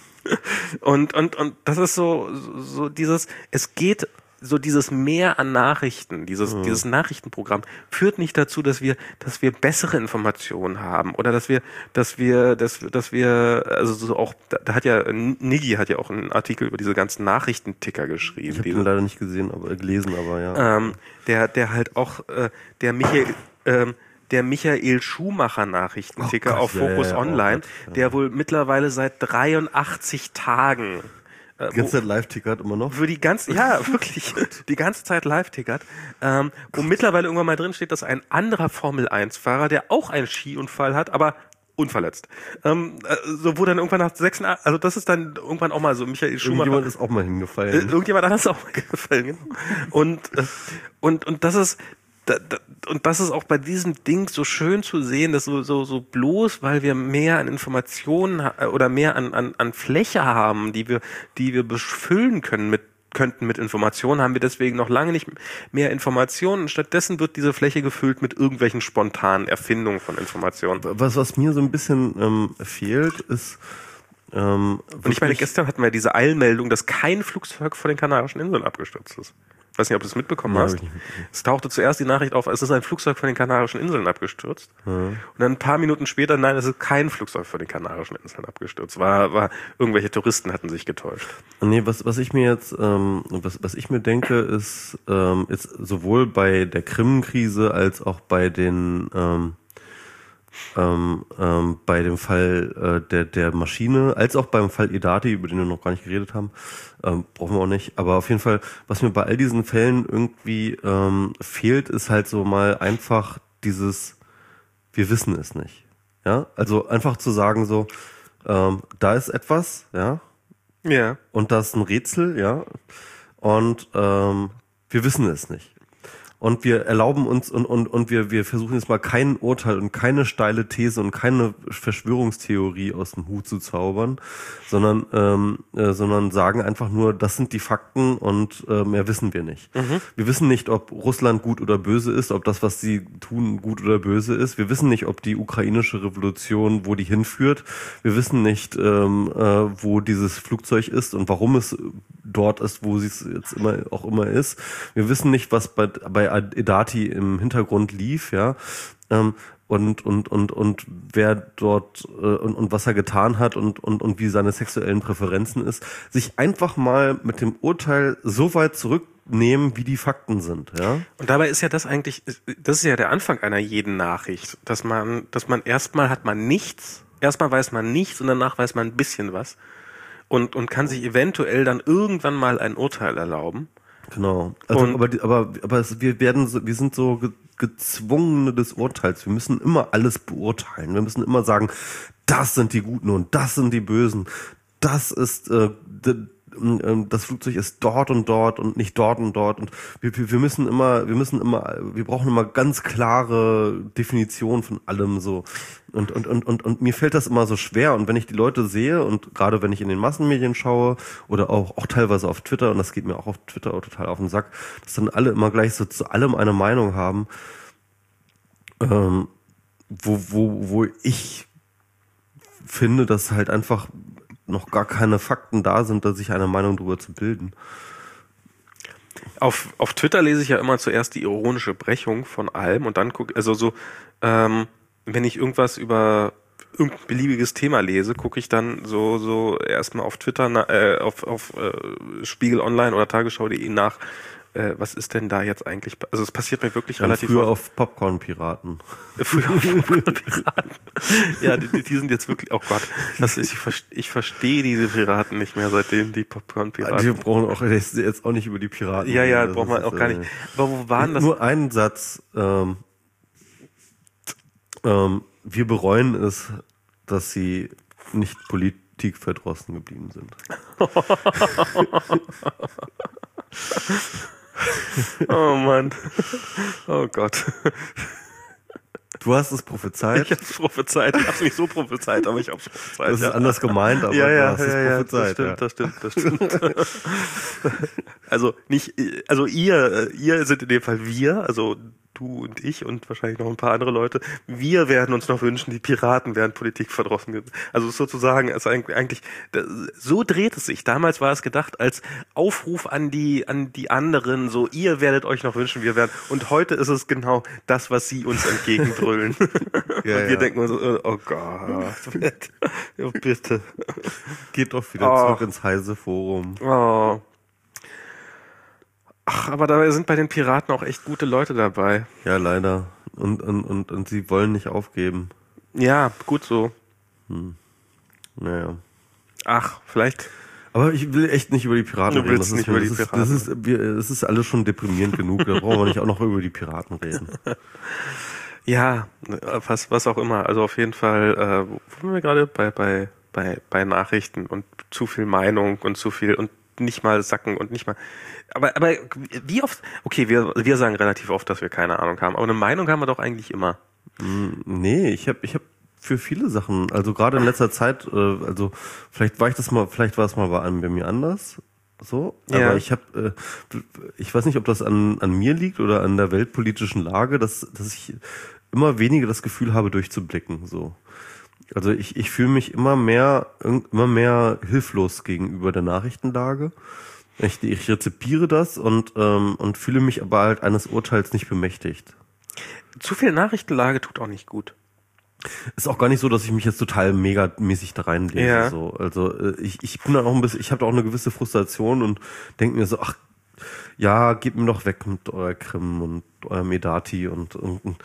und das ist so dieses, es geht so dieses Mehr an Nachrichten, dieses Nachrichtenprogramm führt nicht dazu, dass wir bessere Informationen haben oder dass wir, also so auch, da hat ja, Niggi hat ja auch einen Artikel über diese ganzen Nachrichtenticker geschrieben. Ich habe den leider nicht gelesen, aber ja. Der halt auch, der Michael Schumacher Nachrichtenticker auf Focus Online, der wohl mittlerweile seit 83 Tagen die ganze Zeit live tickert immer noch? Wirklich. Die ganze Zeit live tickert. Wo mittlerweile irgendwann mal drin steht, dass ein anderer Formel-1-Fahrer, der auch einen Skiunfall hat, aber unverletzt. Wo dann irgendwann nach 86, also das ist dann irgendwann auch mal so Michael Schumacher. Irgendjemand ist auch mal hingefallen. Irgendjemand anders ist auch mal hingefallen. Und das ist, und das ist auch bei diesem Ding so schön zu sehen, dass so bloß, weil wir mehr an Informationen oder mehr an Fläche haben, die wir befüllen könnten mit Informationen, haben wir deswegen noch lange nicht mehr Informationen. Und stattdessen wird diese Fläche gefüllt mit irgendwelchen spontanen Erfindungen von Informationen. Was mir so ein bisschen fehlt, ist und ich meine, gestern hatten wir diese Eilmeldung, dass kein Flugzeug vor den Kanarischen Inseln abgestürzt ist. Ich weiß nicht, ob du es mitbekommen hast. Es tauchte zuerst die Nachricht auf, es ist ein Flugzeug von den Kanarischen Inseln abgestürzt. Und dann ein paar Minuten später, nein, es ist kein Flugzeug von den Kanarischen Inseln abgestürzt. War irgendwelche Touristen hatten sich getäuscht. Nee, was ich mir jetzt, was ich mir denke, ist sowohl bei der Krim-Krise als auch bei den bei dem Fall der Maschine, als auch beim Fall Edati, über den wir noch gar nicht geredet haben, brauchen wir auch nicht. Aber auf jeden Fall, was mir bei all diesen Fällen irgendwie fehlt, ist halt so mal einfach dieses, wir wissen es nicht. Ja, also einfach zu sagen so, da ist etwas, ja, Ja. und das ist ein Rätsel, ja, und wir wissen es nicht. Und wir erlauben uns und wir versuchen jetzt mal kein Urteil und keine steile These und keine Verschwörungstheorie aus dem Hut zu zaubern, sondern sagen einfach nur, das sind die Fakten und mehr wissen wir nicht. Wir wissen nicht, ob Russland gut oder böse ist, ob das, was sie tun, gut oder böse ist. Wir wissen nicht, ob die ukrainische Revolution, wo die hinführt. Wir wissen nicht, wo dieses Flugzeug ist und warum es dort ist, wo es jetzt immer ist. Wir wissen nicht, was bei Edati im Hintergrund lief, ja, und wer dort und was er getan hat und wie seine sexuellen Präferenzen ist, sich einfach mal mit dem Urteil so weit zurücknehmen, wie die Fakten sind, ja. Und dabei ist ja das ist ja der Anfang einer jeden Nachricht, dass man erstmal hat man nichts, erstmal weiß man nichts und danach weiß man ein bisschen was und kann sich eventuell dann irgendwann mal ein Urteil erlauben. Genau. Also, wir sind so Gezwungene des Urteils. Wir müssen immer alles beurteilen. Wir müssen immer sagen, das sind die Guten und das sind die Bösen. Das ist das Flugzeug ist dort und nicht dort und dort. Und wir brauchen immer ganz klare Definitionen von allem so. Und mir fällt das immer so schwer. Und wenn ich die Leute sehe und gerade wenn ich in den Massenmedien schaue oder auch teilweise auf Twitter, und das geht mir auch auf Twitter auch total auf den Sack, dass dann alle immer gleich so zu allem eine Meinung haben, wo ich finde, dass halt einfach noch gar keine Fakten da sind, da sich eine Meinung drüber zu bilden. Auf Twitter lese ich ja immer zuerst die ironische Brechung von allem und dann wenn ich irgendwas über irgendein beliebiges Thema lese, gucke ich dann so erstmal auf Twitter, auf Spiegel Online oder Tagesschau.de nach, was ist denn da jetzt eigentlich, also es passiert mir wirklich relativ früher auf Popcorn-Piraten. Früher auf Popcorn-Piraten. Ja, die sind jetzt wirklich, oh Gott, ich verstehe diese Piraten nicht mehr, seitdem die Popcorn-Piraten. Wir brauchen auch jetzt auch nicht über die Piraten. Ja, braucht man auch gar nicht. Aber wo waren das? Nur einen Satz, wir bereuen es, dass sie nicht politikverdrossen geblieben sind. Oh Mann. Oh Gott. Du hast es prophezeit. Ich hab's prophezeit. Ich hab's nicht so prophezeit, aber ich hab's prophezeit. Das ist anders gemeint, aber du hast es prophezeit. Das stimmt. Also ihr sind in dem Fall wir, also du und ich und wahrscheinlich noch ein paar andere Leute, wir werden uns noch wünschen, die Piraten wären politikverdrossen. Also sozusagen, also eigentlich, so dreht es sich. Damals war es gedacht als Aufruf an die anderen, so ihr werdet euch noch wünschen, wir werden. Und heute ist es genau das, was sie uns entgegenbrüllen. Ja, und wir denken uns, oh Gott, oh, bitte. Geht doch wieder zurück ins Heise-Forum. Oh. Ach, aber dabei sind bei den Piraten auch echt gute Leute dabei. Ja, leider. Und sie wollen nicht aufgeben. Ja, gut so. Naja. Ach, vielleicht. Aber ich will echt nicht über die Piraten reden. Das ist alles schon deprimierend genug. Da brauchen wir nicht auch noch über die Piraten reden. Ja, was auch immer. Also auf jeden Fall, wo sind wir gerade bei Nachrichten und zu viel Meinung und zu viel und nicht mal sacken und nicht mal. Aber wie oft? Okay, wir sagen relativ oft, dass wir keine Ahnung haben. Aber eine Meinung haben wir doch eigentlich immer. Nee, ich hab für viele Sachen, also gerade in letzter Zeit, also vielleicht war es mal bei mir anders. So, ja. Aber ich weiß nicht, ob das an mir liegt oder an der weltpolitischen Lage, dass ich immer weniger das Gefühl habe, durchzublicken. So. Also ich fühle mich immer mehr hilflos gegenüber der Nachrichtenlage. Ich rezipiere das und fühle mich aber halt eines Urteils nicht bemächtigt. Zu viel Nachrichtenlage tut auch nicht gut. Ist auch gar nicht so, dass ich mich jetzt total megamäßig da reinlese. Ja. So. Also ich bin dann auch ein bisschen, ich habe da auch eine gewisse Frustration und denke mir so, ach ja, gebt mir doch weg mit eurer Krim und eurem Medati und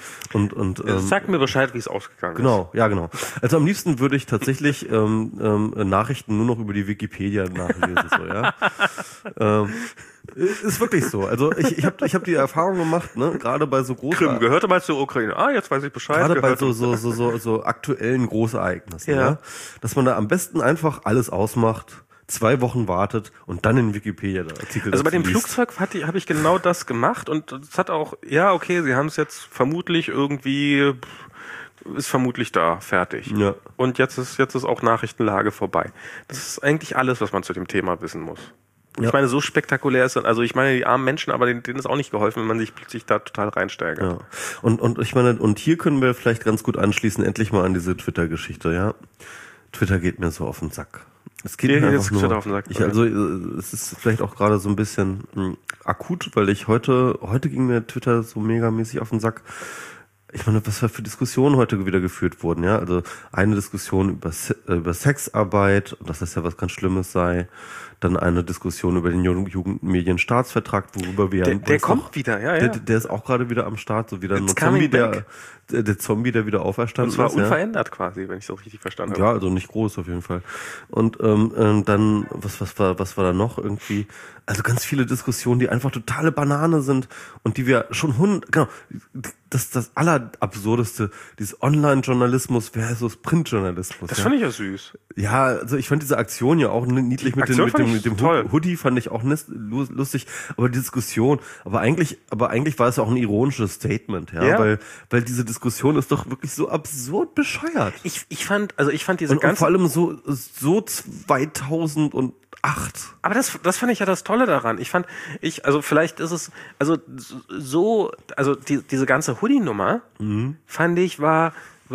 Sagt mir Bescheid, wie es ausgegangen genau, ja genau. Also am liebsten würde ich tatsächlich Nachrichten nur noch über die Wikipedia nachlesen, so, ja. Ist wirklich so. Also ich hab die Erfahrung gemacht, ne, gerade bei so großen Krim gehörte mal zur Ukraine. Jetzt weiß ich Bescheid. Gerade bei so aktuellen Großereignissen, Ja. ja, dass man da am besten einfach alles ausmacht, 2 Wochen wartet und dann in Wikipedia der Artikel Also bei dazu dem liest. Flugzeug habe ich genau das gemacht und es hat auch, ja, okay, sie haben es jetzt vermutlich irgendwie, ist vermutlich da, fertig. Ja. Und jetzt ist auch Nachrichtenlage vorbei. Das ist eigentlich alles, was man zu dem Thema wissen muss. Und Ja. ich meine, so spektakulär ist, also ich meine, die armen Menschen, aber denen ist auch nicht geholfen, wenn man sich plötzlich da total reinsteigert. Ja. Und ich meine, und hier können wir vielleicht ganz gut anschließen, endlich mal an diese Twitter-Geschichte, ja. Twitter geht mir so auf den Sack. Es geht Dir mir geht einfach jetzt nur, Twitter auf den Sack, es ist vielleicht auch gerade so ein bisschen akut, weil ich heute ging mir Twitter so megamäßig auf den Sack. Ich meine, was für Diskussionen heute wieder geführt wurden, ja. Also eine Diskussion über Sexarbeit, dass das ja was ganz Schlimmes sei. Dann eine Diskussion über den Jugendmedienstaatsvertrag, worüber wir Der kommt wieder, ja. Der ist auch gerade wieder am Start, so wieder ein It's Zombie, coming back. der Zombie, der wieder auferstanden Und zwar ist. Ja. unverändert quasi, wenn ich das richtig verstanden habe. Ja, also nicht groß auf jeden Fall. Und dann, was war da noch irgendwie? Also ganz viele Diskussionen, die einfach totale Banane sind und die wir schon das Allerabsurdeste, dieses Online-Journalismus versus Printjournalismus. Das fand ich ja süß. Ja, also ich fand diese Aktion ja auch niedlich mit dem toll. Hoodie fand ich auch lustig, aber die Diskussion, aber eigentlich war es ja auch ein ironisches Statement, ja. Weil diese Diskussion ist doch wirklich so absurd bescheuert. Ich fand diese Und vor allem so 2008. Aber das fand ich ja das Tolle daran. Vielleicht ist es, diese ganze Hoodie-Nummer, fand ich, war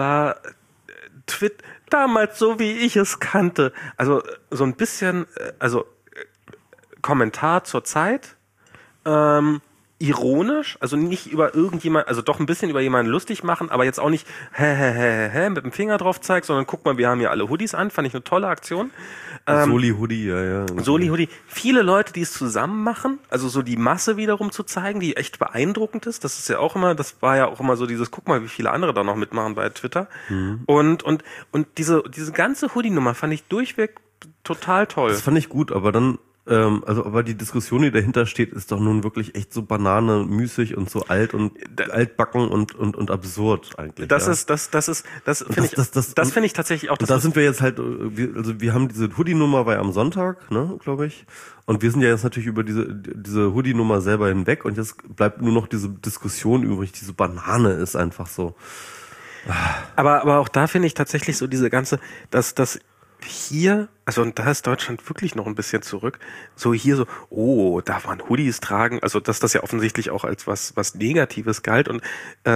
damals so, wie ich es kannte. Also, so ein bisschen, Kommentar zur Zeit, ironisch, also nicht über irgendjemand, also doch ein bisschen über jemanden lustig machen, aber jetzt auch nicht mit dem Finger drauf zeigt, sondern guck mal, wir haben ja alle Hoodies an, fand ich eine tolle Aktion. Soli-Hoodie, ja. Soli-Hoodie. Viele Leute, die es zusammen machen, also so die Masse wiederum zu zeigen, die echt beeindruckend ist. Das war ja auch immer so dieses, guck mal, wie viele andere da noch mitmachen bei Twitter. Und diese ganze Hoodie-Nummer fand ich durchweg total toll. Das fand ich gut, aber dann, aber die Diskussion, die dahinter steht, ist doch nun wirklich echt so banane-müßig und so altbacken und absurd eigentlich. Das finde ich tatsächlich auch das. Da sind wir jetzt halt, wir haben diese Hoodie-Nummer war ja am Sonntag, ne, glaube ich. Und wir sind ja jetzt natürlich über diese Hoodie-Nummer selber hinweg und jetzt bleibt nur noch diese Diskussion übrig. Diese Banane ist einfach so. Aber auch da finde ich tatsächlich so diese ganze, dass hier, also und da ist Deutschland wirklich noch ein bisschen zurück, so hier so, darf man Hoodies tragen, also dass das ja offensichtlich auch als was Negatives galt und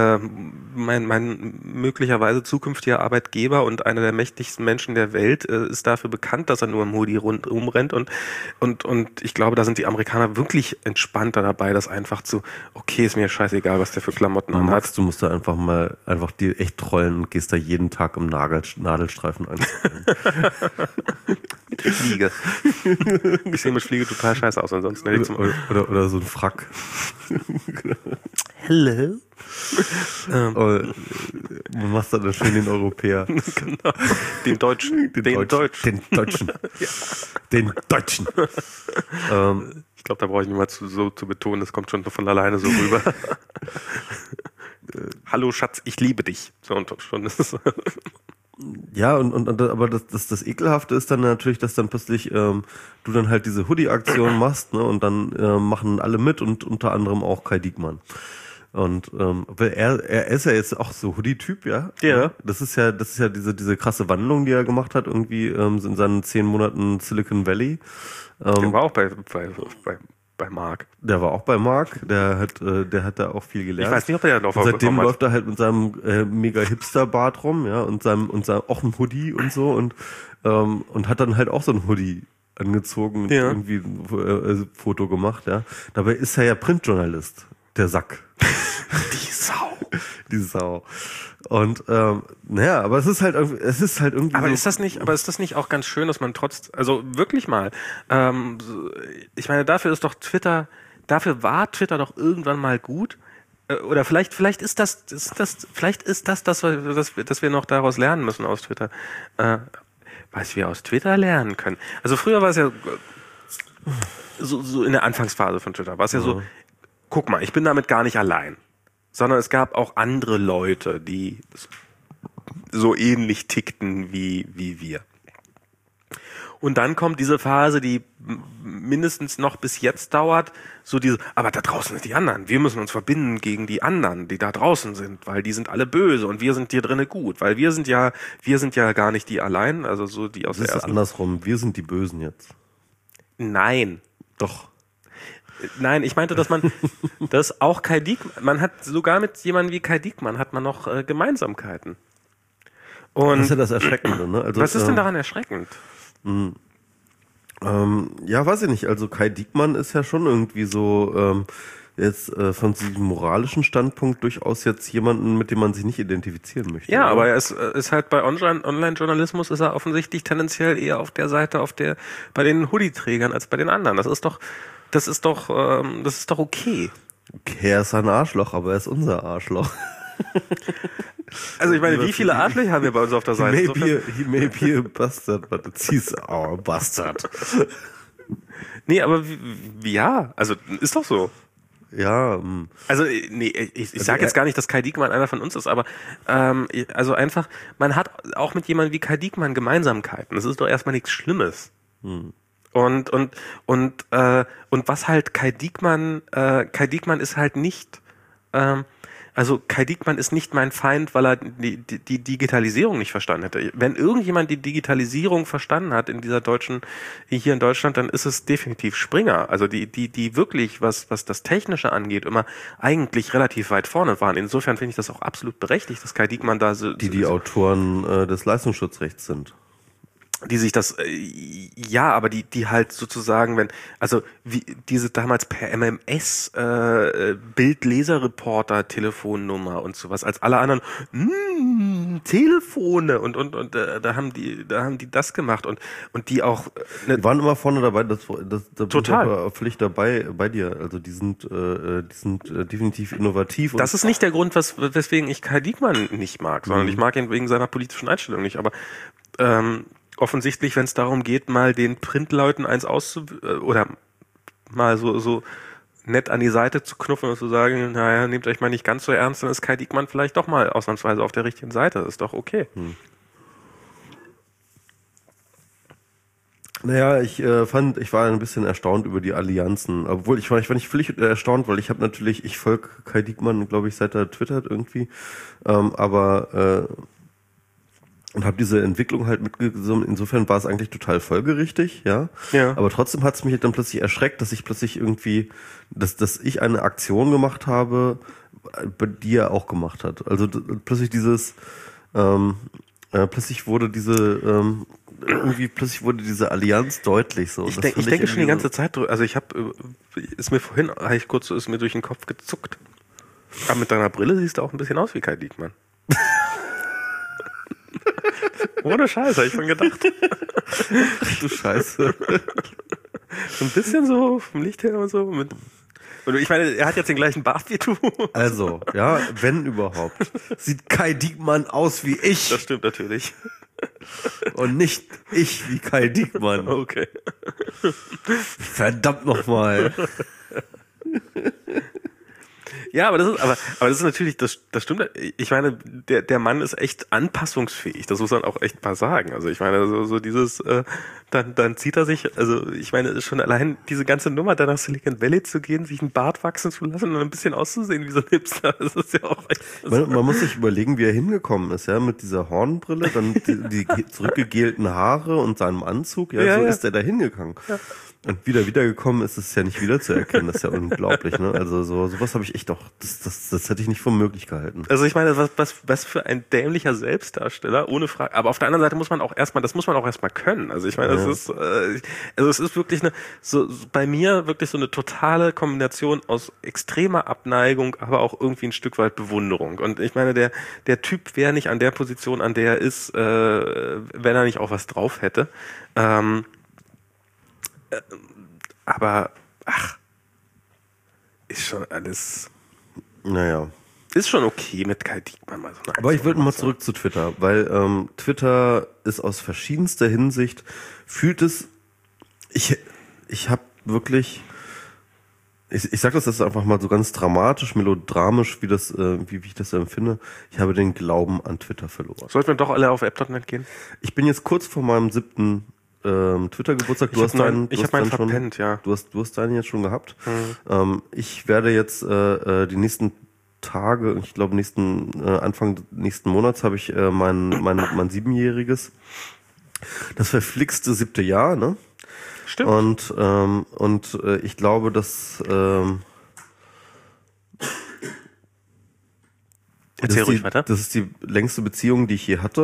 mein möglicherweise zukünftiger Arbeitgeber und einer der mächtigsten Menschen der Welt ist dafür bekannt, dass er nur im Hoodie rundum rennt und ich glaube, da sind die Amerikaner wirklich entspannter dabei, das einfach okay, ist mir scheißegal, was der für Klamotten anhat. Max, du musst da einfach dir echt trollen und gehst da jeden Tag im Nadelstreifen anziehen. Mit Fliege. Ich sehe mit Fliege total scheiße aus, ansonsten hätte ich oder so ein Frack. Hello. Man macht dann schön den Europäer. Genau. Den Deutschen. Den Deutschen. Den Deutschen. Ich glaube, da brauche ich nicht mal zu betonen, das kommt schon von alleine so rüber. Hallo Schatz, ich liebe dich. So und schon ist es. Ja, aber das Ekelhafte ist dann natürlich, dass dann plötzlich du dann halt diese Hoodie-Aktion machst, ne, und dann machen alle mit und unter anderem auch Kai Diekmann. Und weil er ist ja jetzt auch so Hoodie-Typ, ja. Ja. Das ist ja diese krasse Wandlung, die er gemacht hat, irgendwie in seinen 10 Monaten Silicon Valley. Der war auch bei Mark. Der war auch bei Mark, der hat da auch viel gelernt. Ich weiß nicht, ob er da noch seitdem läuft er halt mit seinem mega Hipster-Bart rum, ja, und seinem auch ein Hoodie und so und hat dann halt auch so ein Hoodie angezogen und irgendwie ein Foto gemacht, ja. Dabei ist er ja Printjournalist, der Sack. Die Sau. Und aber es ist halt irgendwie. Aber ist das nicht auch ganz schön, dass man also wirklich mal, ich meine, dafür ist doch Twitter dafür war Twitter doch irgendwann mal gut. Oder vielleicht ist das, dass wir noch daraus lernen müssen aus Twitter. Was wir aus Twitter lernen können. Also früher war es ja so in der Anfangsphase von Twitter, war es ja so, guck mal, ich bin damit gar nicht allein. Sondern es gab auch andere Leute, die so ähnlich tickten wie wir. Und dann kommt diese Phase, die mindestens noch bis jetzt dauert, so diese, aber da draußen sind die anderen. Wir müssen uns verbinden gegen die anderen, die da draußen sind, weil die sind alle böse und wir sind hier drinnen gut, weil wir sind ja gar nicht die allein, also so die aus der ersten. Das ist andersrum, wir sind die Bösen jetzt. Nein. Doch. Nein, ich meinte, dass auch Kai Diekmann, man hat sogar mit jemandem wie Kai Diekmann hat man noch Gemeinsamkeiten. Und das ist ja das Erschreckende, ne? Also, was ist denn daran erschreckend? Ja, weiß ich nicht. Also Kai Diekmann ist ja schon irgendwie so jetzt von diesem moralischen Standpunkt durchaus jetzt jemanden, mit dem man sich nicht identifizieren möchte. Ja, oder? Aber er ist halt bei Online-Journalismus ist er offensichtlich tendenziell eher auf der Seite, bei den Hoodie-Trägern als bei den anderen. Das ist doch okay. Okay, er ist ein Arschloch, aber er ist unser Arschloch. Also ich meine, wie viele Arschlöcher haben wir bei uns auf der Seite? He may be a bastard, but he's our bastard. Nee, aber ja, also ist doch so. Ja. Also nee, ich sage jetzt gar nicht, dass Kai Diekmann einer von uns ist, aber also einfach, man hat auch mit jemandem wie Kai Diekmann Gemeinsamkeiten. Das ist doch erstmal nichts Schlimmes. Und was halt Kai Diekmann ist halt nicht also Kai Diekmann ist nicht mein Feind, weil er die Digitalisierung nicht verstanden hätte. Wenn irgendjemand die Digitalisierung verstanden hat hier in Deutschland, dann ist es definitiv Springer. Also die wirklich, was das Technische angeht, immer eigentlich relativ weit vorne waren. Insofern finde ich das auch absolut berechtigt, dass Kai Diekmann da die Autoren des Leistungsschutzrechts sind. Die sich das, ja, aber die halt sozusagen, wie diese damals per MMS Bildleserreporter Telefonnummer und sowas, als alle anderen Telefone und da haben die das gemacht und die auch die waren immer vorne dabei, da total bin ich völlig dabei bei dir, also die sind definitiv innovativ. Das ist nicht der Grund, weswegen ich Kai Diekmann nicht mag, sondern ich mag ihn wegen seiner politischen Einstellung nicht, aber offensichtlich, wenn es darum geht, mal den Printleuten eins oder mal so nett an die Seite zu knuffen und zu sagen, naja, nehmt euch mal nicht ganz so ernst, dann ist Kai Diekmann vielleicht doch mal ausnahmsweise auf der richtigen Seite. Das ist doch okay. Naja, ich war ein bisschen erstaunt über die Allianzen. Obwohl, ich war nicht völlig erstaunt, weil ich folge Kai Diekmann, glaube ich, seit er twittert irgendwie. Und habe diese Entwicklung halt mitgesungen. Insofern war es eigentlich total folgerichtig, ja. Aber trotzdem hat es mich dann plötzlich erschreckt, dass ich plötzlich irgendwie, dass ich eine Aktion gemacht habe, die er auch gemacht hat. Also plötzlich plötzlich wurde diese Allianz deutlich so. Ich denke schon die ganze Zeit, also ist mir durch den Kopf gezuckt. Aber mit deiner Brille siehst du auch ein bisschen aus wie Kai Diekmann. Ohne Scheiß, habe ich schon gedacht. Du Scheiße. So ein bisschen so vom Licht her und so. Und ich meine, er hat jetzt den gleichen Bart wie du. Also, ja, wenn überhaupt. Sieht Kai Diekmann aus wie ich. Das stimmt natürlich. Und nicht ich wie Kai Diekmann. Okay. Verdammt nochmal. Ja, aber das ist natürlich, das stimmt. Ich meine, der Mann ist echt anpassungsfähig. Das muss man auch echt mal sagen. Also ich meine, so dieses, dann zieht er sich, also ich meine, schon allein diese ganze Nummer, da nach Silicon Valley zu gehen, sich einen Bart wachsen zu lassen und ein bisschen auszusehen wie so ein Hipster, das ist ja auch echt. Man muss sich überlegen, wie er hingekommen ist, ja, mit dieser Hornbrille, dann die zurückgegelten Haare und seinem Anzug, ist er da hingegangen. Ja. Und wiedergekommen ist es ja nicht wiederzuerkennen, das ist ja unglaublich, ne? Also sowas habe ich echt doch, das hätte ich nicht für möglich gehalten. Also ich meine, was für ein dämlicher Selbstdarsteller, ohne Frage. Aber auf der anderen Seite muss man auch erstmal können. Also ich meine, es ist wirklich bei mir wirklich so eine totale Kombination aus extremer Abneigung, aber auch irgendwie ein Stück weit Bewunderung. Und ich meine, der Typ wäre nicht an der Position, an der er ist, wenn er nicht auch was drauf hätte. Aber ist schon alles... Naja. Ist schon okay mit Kai Diekmann mal so eine Aber ich würde mal zurück zu Twitter, weil Twitter ist aus verschiedenster Hinsicht, fühlt es, ich habe wirklich, ich sage das jetzt einfach mal so ganz dramatisch, melodramisch, wie ich das empfinde, ich habe den Glauben an Twitter verloren. Sollten wir doch alle auf app.net gehen? Ich bin jetzt kurz vor meinem 7. Twitter-Geburtstag. Ich habe meinen verpennt, ja. Du hast deinen jetzt schon gehabt. Ich werde jetzt die nächsten Tage, ich glaube Anfang nächsten Monats habe ich mein 7-jähriges, das verflixte 7. Jahr, ne? Stimmt. Und ich glaube, dass Erzähl ruhig weiter. Das ist die längste Beziehung, die ich je hatte.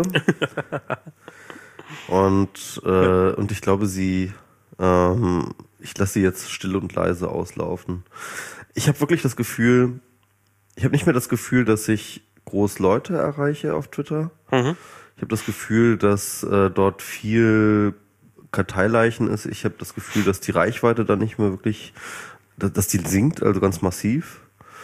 Und ich glaube, ich lasse sie jetzt still und leise auslaufen. Ich habe wirklich das Gefühl, ich habe nicht mehr das Gefühl, dass ich groß Leute erreiche auf Twitter. Ich habe das Gefühl, dass dort viel Karteileichen ist. Ich habe das Gefühl, dass die Reichweite da nicht mehr wirklich, dass die sinkt, also ganz massiv.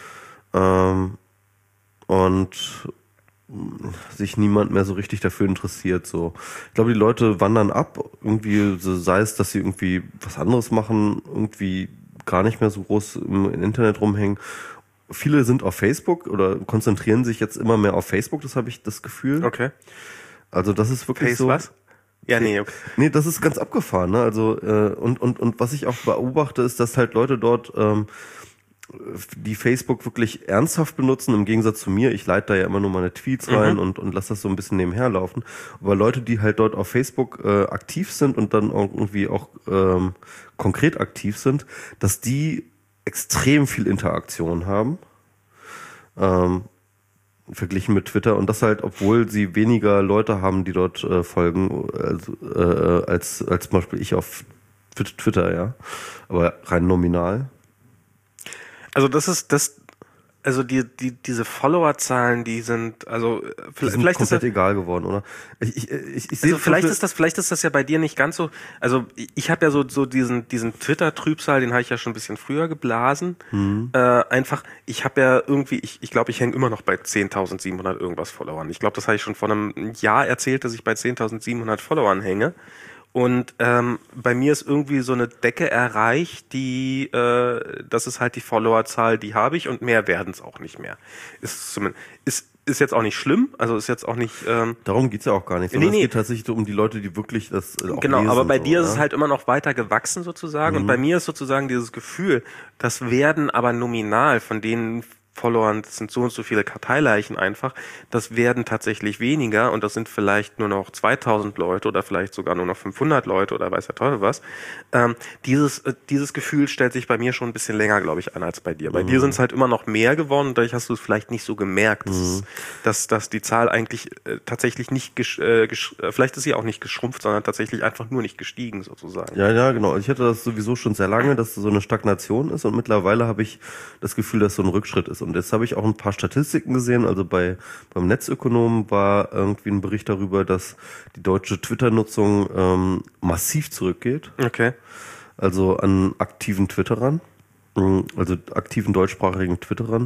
Und sich niemand mehr so richtig dafür interessiert. So, ich glaube, die Leute wandern ab, irgendwie, so, sei es, dass sie irgendwie was anderes machen, irgendwie gar nicht mehr so groß im Internet rumhängen. Viele sind auf Facebook oder konzentrieren sich jetzt immer mehr auf Facebook, das habe ich das Gefühl. Okay. Also das ist wirklich so. Was? Ja, nee. Okay. Nee, das ist ganz abgefahren, ne? Also und was ich auch beobachte, ist, dass halt Leute dort die Facebook wirklich ernsthaft benutzen, im Gegensatz zu mir. Ich leite da ja immer nur meine Tweets rein und lasse das so ein bisschen nebenher laufen. Aber Leute, die halt dort auf Facebook aktiv sind und dann auch irgendwie auch konkret aktiv sind, dass die extrem viel Interaktion haben, verglichen mit Twitter, und das halt, obwohl sie weniger Leute haben, die dort folgen, als zum Beispiel ich auf Twitter, ja. Aber rein nominal. Also diese Followerzahlen, die sind, also vielleicht komplett ist das egal geworden, oder? Ich also vielleicht ist das ja bei dir nicht ganz so. Also ich habe ja so diesen Twitter-Trübsal, den habe ich ja schon ein bisschen früher geblasen. Einfach, ich habe ja irgendwie, ich glaube, ich hänge immer noch bei 10.700 irgendwas Followern. Ich glaube, das habe ich schon vor einem Jahr erzählt, dass ich bei 10.700 Followern hänge. Und bei mir ist irgendwie so eine Decke erreicht, das ist halt die Followerzahl, die habe ich, und mehr werden es auch nicht mehr. Ist jetzt auch nicht schlimm, also ist jetzt auch nicht... Darum geht's ja auch gar nicht, sondern es geht tatsächlich um die Leute, die wirklich das auch genau, lesen, aber bei so, dir ist es halt immer noch weiter gewachsen sozusagen, und bei mir ist sozusagen dieses Gefühl, das werden aber nominal von den Followern, das sind so und so viele Karteileichen einfach, das werden tatsächlich weniger, und das sind vielleicht nur noch 2000 Leute oder vielleicht sogar nur noch 500 Leute oder weiß der Teufel was. Dieses Gefühl stellt sich bei mir schon ein bisschen länger, glaube ich, an als bei dir. Bei dir sind es halt immer noch mehr geworden, und dadurch hast du es vielleicht nicht so gemerkt, dass die Zahl eigentlich tatsächlich nicht, vielleicht ist sie auch nicht geschrumpft, sondern tatsächlich einfach nur nicht gestiegen sozusagen. Ja, genau. Ich hatte das sowieso schon sehr lange, dass so eine Stagnation ist, und mittlerweile habe ich das Gefühl, dass so ein Rückschritt ist. Und jetzt habe ich auch ein paar Statistiken gesehen. Also beim Netzökonom war irgendwie ein Bericht darüber, dass die deutsche Twitter-Nutzung massiv zurückgeht. Okay. Also an aktiven Twitterern, also aktiven deutschsprachigen Twitterern.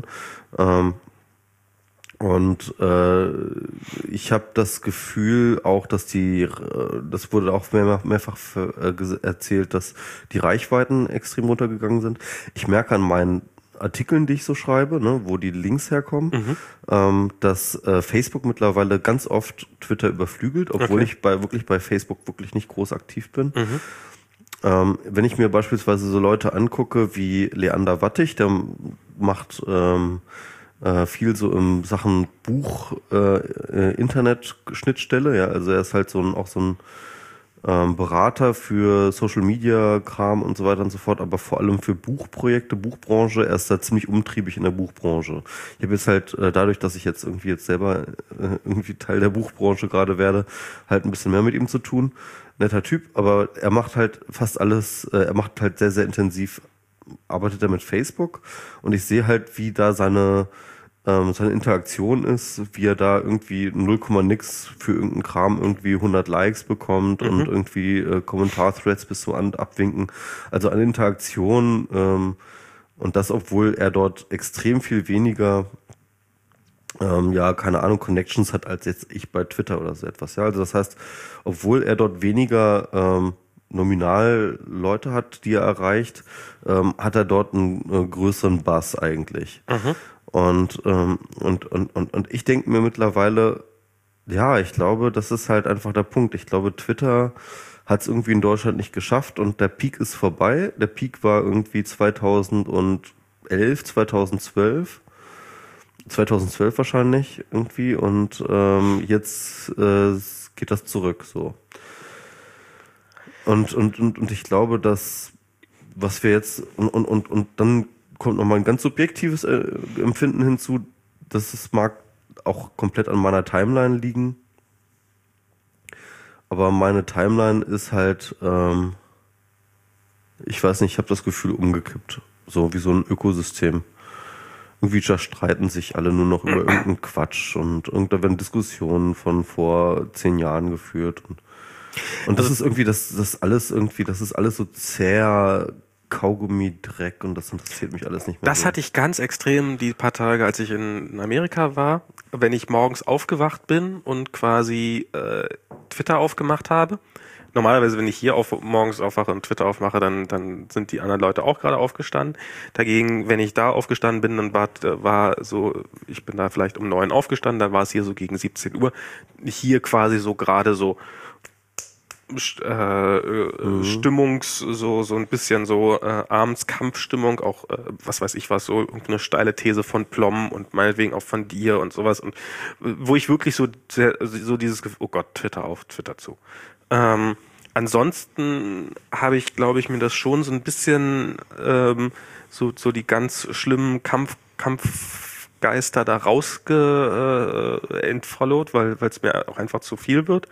Und ich habe das Gefühl auch, dass das wurde auch mehrfach erzählt, dass die Reichweiten extrem runtergegangen sind. Ich merke an meinen Artikeln, die ich so schreibe, ne, wo die Links herkommen, dass Facebook mittlerweile ganz oft Twitter überflügelt, obwohl ich bei Facebook wirklich nicht groß aktiv bin. Wenn ich mir beispielsweise so Leute angucke wie Leander Wattig, der macht viel so in Sachen Buch, Internet-Schnittstelle, ja, also er ist halt auch so ein Berater für Social Media Kram und so weiter und so fort, aber vor allem für Buchprojekte, Buchbranche. Er ist da ziemlich umtriebig in der Buchbranche. Ich habe jetzt halt dadurch, dass ich jetzt irgendwie selber irgendwie Teil der Buchbranche gerade werde, halt ein bisschen mehr mit ihm zu tun. Netter Typ, aber er macht halt fast alles, er macht halt sehr, sehr intensiv, arbeitet er mit Facebook, und ich sehe halt, wie da seine Interaktion ist, wie er da irgendwie 0, nix für irgendeinen Kram irgendwie 100 Likes bekommt und irgendwie Kommentar-Threads bis zum Abwinken. Also an Interaktion Und das, obwohl er dort extrem viel weniger, keine Ahnung, Connections hat als jetzt ich bei Twitter oder so etwas. Ja, also das heißt, obwohl er dort weniger nominal Leute hat, die er erreicht, hat er dort einen größeren Buzz eigentlich. Und ich denke mir mittlerweile, ja, ich glaube, das ist halt einfach der Punkt. Ich glaube, Twitter hat es irgendwie in Deutschland nicht geschafft und der Peak ist vorbei. Der Peak war irgendwie 2011, 2012 wahrscheinlich irgendwie und jetzt geht das zurück so. Und ich glaube, dass was wir jetzt und dann kommt nochmal ein ganz subjektives Empfinden hinzu, dass es mag auch komplett an meiner Timeline liegen. Aber meine Timeline ist halt, ich weiß nicht, ich habe das Gefühl umgekippt. So wie so ein Ökosystem. Irgendwie streiten sich alle nur noch über irgendeinen Quatsch und da werden Diskussionen von vor 10 Jahren geführt. Und das ist irgendwie, das ist alles so zäh, Kaugummi-Dreck und das interessiert mich alles nicht mehr. Das hatte ich ganz extrem die paar Tage, als ich in Amerika war, wenn ich morgens aufgewacht bin und quasi Twitter aufgemacht habe. Normalerweise, wenn ich hier morgens aufwache und Twitter aufmache, dann sind die anderen Leute auch gerade aufgestanden. Dagegen, wenn ich da aufgestanden bin, dann war so, ich bin da vielleicht um 9 aufgestanden, dann war es hier so gegen 17 Uhr. Hier quasi so gerade so so ein bisschen so abends Kampfstimmung, auch was weiß ich was, so irgendeine steile These von Plom und meinetwegen auch von dir und sowas und wo ich wirklich so dieses Gefühl, oh Gott, Twitter auf, Twitter zu. Ansonsten habe ich, glaube ich, mir das schon so ein bisschen so die ganz schlimmen Kampfgeister da entfollowed, weil es mir auch einfach zu viel wird.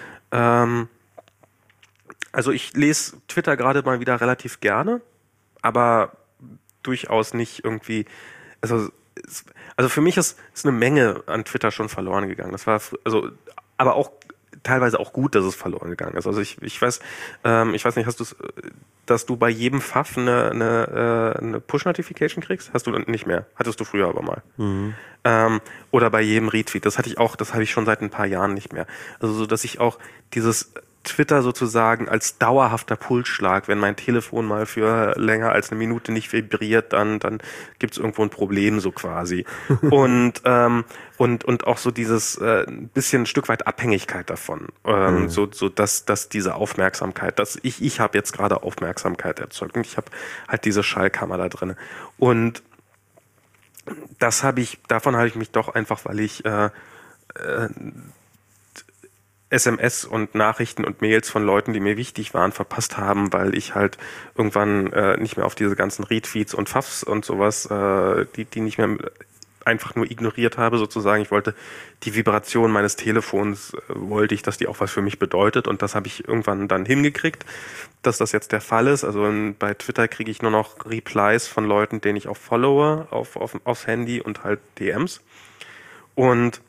Also ich lese Twitter gerade mal wieder relativ gerne, aber durchaus nicht irgendwie, also für mich ist eine Menge an Twitter schon verloren gegangen. Das war, aber auch teilweise auch gut, dass es verloren gegangen ist. Also ich weiß nicht, dass du bei jedem Pfaff eine Push-Notification kriegst? Hast du nicht mehr. Hattest du früher aber mal. Oder bei jedem Retweet. Das habe ich schon seit ein paar Jahren nicht mehr. Also so, dass ich auch dieses Twitter sozusagen als dauerhafter Pulsschlag, wenn mein Telefon mal für länger als eine Minute nicht vibriert, dann gibt's irgendwo ein Problem so quasi. Und auch so dieses bisschen ein Stück weit Abhängigkeit davon. So dass diese Aufmerksamkeit, dass ich habe jetzt gerade Aufmerksamkeit erzeugt und ich habe halt diese Schallkammer da drin. Und davon habe ich mich doch einfach, weil ich SMS und Nachrichten und Mails von Leuten, die mir wichtig waren, verpasst haben, weil ich halt irgendwann nicht mehr auf diese ganzen Retweets und Pfaffs und sowas, die nicht mehr einfach nur ignoriert habe sozusagen. Ich wollte die Vibration meines Telefons, dass die auch was für mich bedeutet und das habe ich irgendwann dann hingekriegt, dass das jetzt der Fall ist. Also bei Twitter kriege ich nur noch Replies von Leuten, denen ich auch followe aufs Handy und halt DMs. Und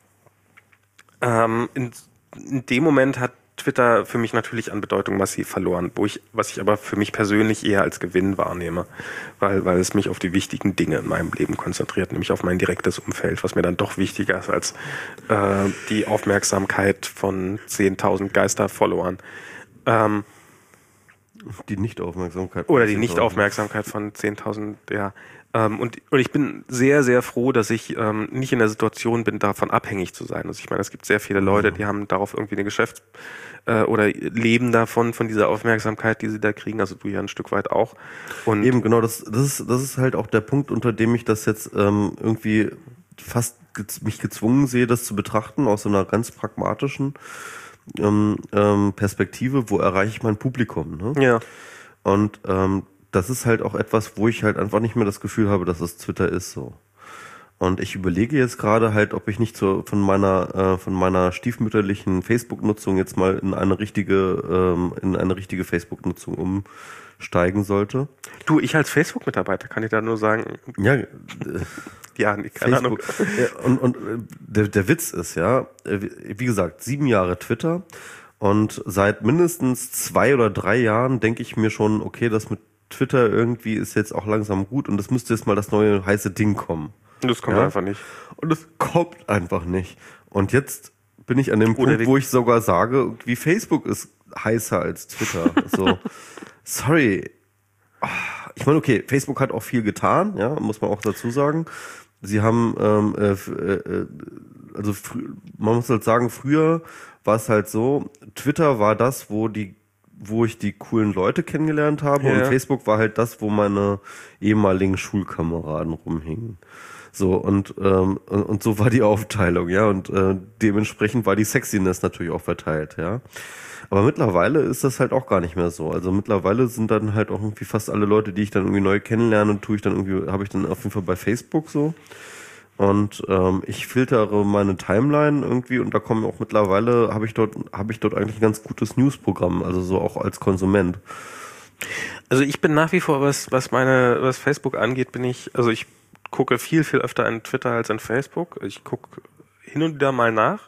in dem Moment hat Twitter für mich natürlich an Bedeutung massiv verloren, was ich aber für mich persönlich eher als Gewinn wahrnehme, weil es mich auf die wichtigen Dinge in meinem Leben konzentriert, nämlich auf mein direktes Umfeld, was mir dann doch wichtiger ist als die Aufmerksamkeit von 10.000 Geister-Followern. Die Nichtaufmerksamkeit. Oder die Nichtaufmerksamkeit von 10.000, ja. Und ich bin sehr, sehr froh, dass ich nicht in der Situation bin, davon abhängig zu sein. Also ich meine, es gibt sehr viele Leute, die haben darauf irgendwie eine oder leben davon, von dieser Aufmerksamkeit, die sie da kriegen. Also du ja ein Stück weit auch. Und eben, genau, das ist halt auch der Punkt, unter dem ich das jetzt irgendwie fast mich gezwungen sehe, das zu betrachten, aus so einer ganz pragmatischen Perspektive, wo erreiche ich mein Publikum, ne? Ja. Und das ist halt auch etwas, wo ich halt einfach nicht mehr das Gefühl habe, dass es Twitter ist so. Und ich überlege jetzt gerade halt, ob ich nicht von meiner stiefmütterlichen Facebook-Nutzung jetzt mal in eine richtige Facebook-Nutzung umsteigen sollte. Du, ich als Facebook-Mitarbeiter kann ich da nur sagen. Ja, ja, keine Ahnung. Und der Witz ist ja, wie gesagt, 7 Jahre Twitter und seit mindestens 2 oder 3 Jahren denke ich mir schon, okay, das mit Twitter irgendwie ist jetzt auch langsam gut und das müsste jetzt mal das neue heiße Ding kommen. Das kommt einfach nicht. Und es kommt einfach nicht. Und jetzt bin ich an dem Punkt, wo ich sogar sage, irgendwie Facebook ist heißer als Twitter. So, sorry. Ich meine, okay, Facebook hat auch viel getan, ja, muss man auch dazu sagen. Sie haben, also man muss halt sagen, früher war es halt so, Twitter war das, wo ich die coolen Leute kennengelernt habe und Facebook war halt das, wo meine ehemaligen Schulkameraden rumhingen. So, und so war die Aufteilung, ja, und dementsprechend war die Sexiness natürlich auch verteilt, ja. Aber mittlerweile ist das halt auch gar nicht mehr so. Also mittlerweile sind dann halt auch irgendwie fast alle Leute, die ich dann irgendwie neu kennenlerne, habe ich dann auf jeden Fall bei Facebook so. Und ich filtere meine Timeline irgendwie und da kommen auch mittlerweile, habe ich dort eigentlich ein ganz gutes Newsprogramm, also so auch als Konsument. Also ich bin nach wie vor, was Facebook angeht, also ich gucke viel öfter an Twitter als an Facebook. Ich gucke hin und wieder mal nach.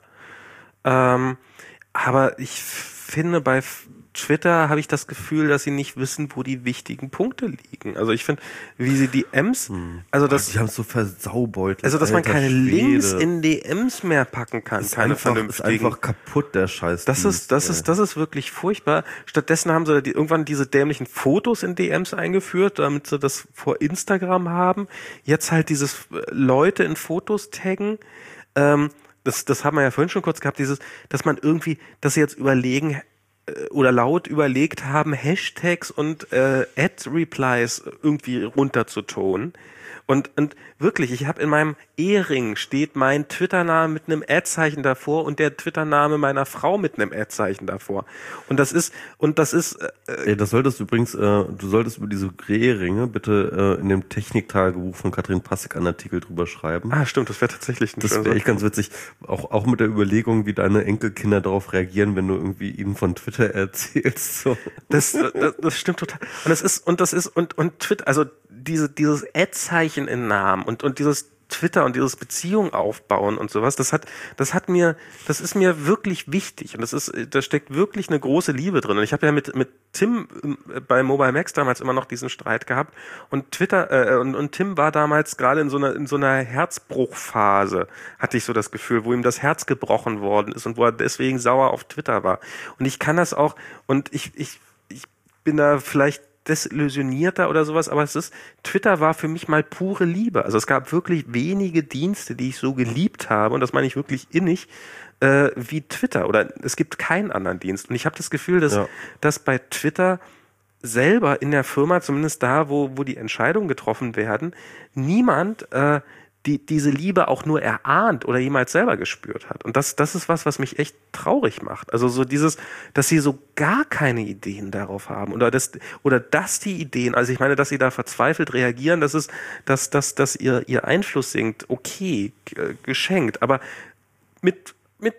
Aber ich finde, bei Twitter habe ich das Gefühl, dass sie nicht wissen, wo die wichtigen Punkte liegen. Also ich finde, wie sie DMs, also das, die haben es so versaubeutelt. Also dass man keine Links in DMs mehr packen kann, keine vernünftigen. Ist einfach kaputt, der Scheiß. Das ist wirklich furchtbar. Stattdessen haben sie irgendwann diese dämlichen Fotos in DMs eingeführt, damit sie das vor Instagram haben. Jetzt halt dieses Leute in Fotos taggen. Das haben wir ja vorhin schon kurz gehabt, dass sie jetzt überlegen oder laut überlegt haben, Hashtags und Ad-Replies irgendwie runterzutonen. Und wirklich, ich habe in meinem Ehering steht mein Twitter-Name mit einem Ad-Zeichen davor und der Twitter-Name meiner Frau mit einem Ad-Zeichen davor. Das solltest du übrigens, du solltest über diese Eheringe bitte in dem Techniktagebuch von Katrin Passig einen Artikel drüber schreiben. Ah, stimmt, das wäre tatsächlich Das wäre echt ganz witzig. Auch mit der Überlegung, wie deine Enkelkinder darauf reagieren, wenn du irgendwie ihnen von Twitter erzählst. So. Das stimmt total. Und Twitter, also dieses Ad-Zeichen in Namen und dieses Twitter und dieses Beziehung aufbauen und sowas, das ist mir wirklich wichtig und da steckt wirklich eine große Liebe drin. Und ich habe ja mit Tim bei Mobile Max damals immer noch diesen Streit gehabt und Twitter und Tim war damals gerade in so einer Herzbruchphase, hatte ich so das Gefühl, wo ihm das Herz gebrochen worden ist und wo er deswegen sauer auf Twitter war. Und ich kann das auch und ich bin da vielleicht desillusionierter oder sowas, aber Twitter war für mich mal pure Liebe. Also es gab wirklich wenige Dienste, die ich so geliebt habe und das meine ich wirklich innig, wie Twitter oder es gibt keinen anderen Dienst. Und ich habe das Gefühl, dass bei Twitter selber in der Firma, zumindest da, wo die Entscheidungen getroffen werden, niemand diese Liebe auch nur erahnt oder jemals selber gespürt hat. Und das ist was mich echt traurig macht. Also so dass sie so gar keine Ideen darauf haben oder dass die Ideen, also ich meine, dass sie da verzweifelt reagieren, dass ihr Einfluss sinkt, okay, geschenkt, aber mit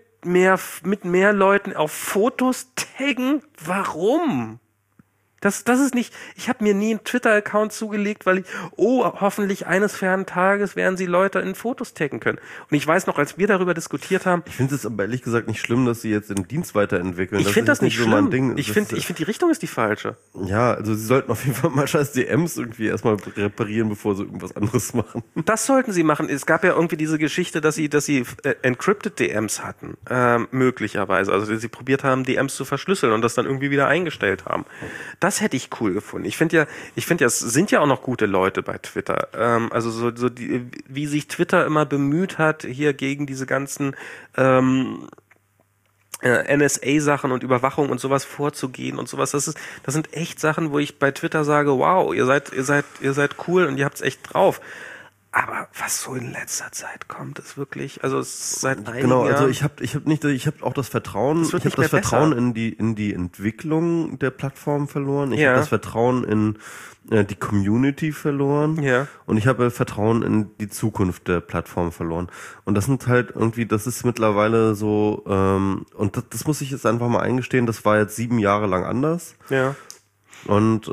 mehr Leuten auf Fotos taggen, warum? Das ist nicht, ich habe mir nie einen Twitter-Account zugelegt, weil hoffentlich eines fernen Tages werden sie Leute in Fotos taggen können. Und ich weiß noch, als wir darüber diskutiert haben. Ich finde es aber ehrlich gesagt nicht schlimm, dass sie jetzt den Dienst weiterentwickeln. Ich finde das nicht schlimm. So mein Ding. Ich finde, die Richtung ist die falsche. Ja, also sie sollten auf jeden Fall mal scheiß DMs irgendwie erstmal reparieren, bevor sie irgendwas anderes machen. Das sollten sie machen. Es gab ja irgendwie diese Geschichte, dass sie encrypted DMs hatten, möglicherweise. Also sie probiert haben, DMs zu verschlüsseln und das dann irgendwie wieder eingestellt haben. Das hätte ich cool gefunden. Ich finde ja, es sind ja auch noch gute Leute bei Twitter. Also wie sich Twitter immer bemüht hat, hier gegen diese ganzen NSA-Sachen und Überwachung und sowas vorzugehen und sowas. Das sind echt Sachen, wo ich bei Twitter sage, wow, ihr seid cool und ihr habt's echt drauf. Aber was so in letzter Zeit kommt, ist wirklich, also seit einigen Jahren. Also ich habe auch das Vertrauen, ich habe das Vertrauen in die Entwicklung der Plattform verloren. Ich habe das Vertrauen in die Community verloren. Ja. Und ich habe Vertrauen in die Zukunft der Plattform verloren. Und das ist mittlerweile so, und das muss ich jetzt einfach mal eingestehen, das war jetzt 7 Jahre lang anders. Ja. Und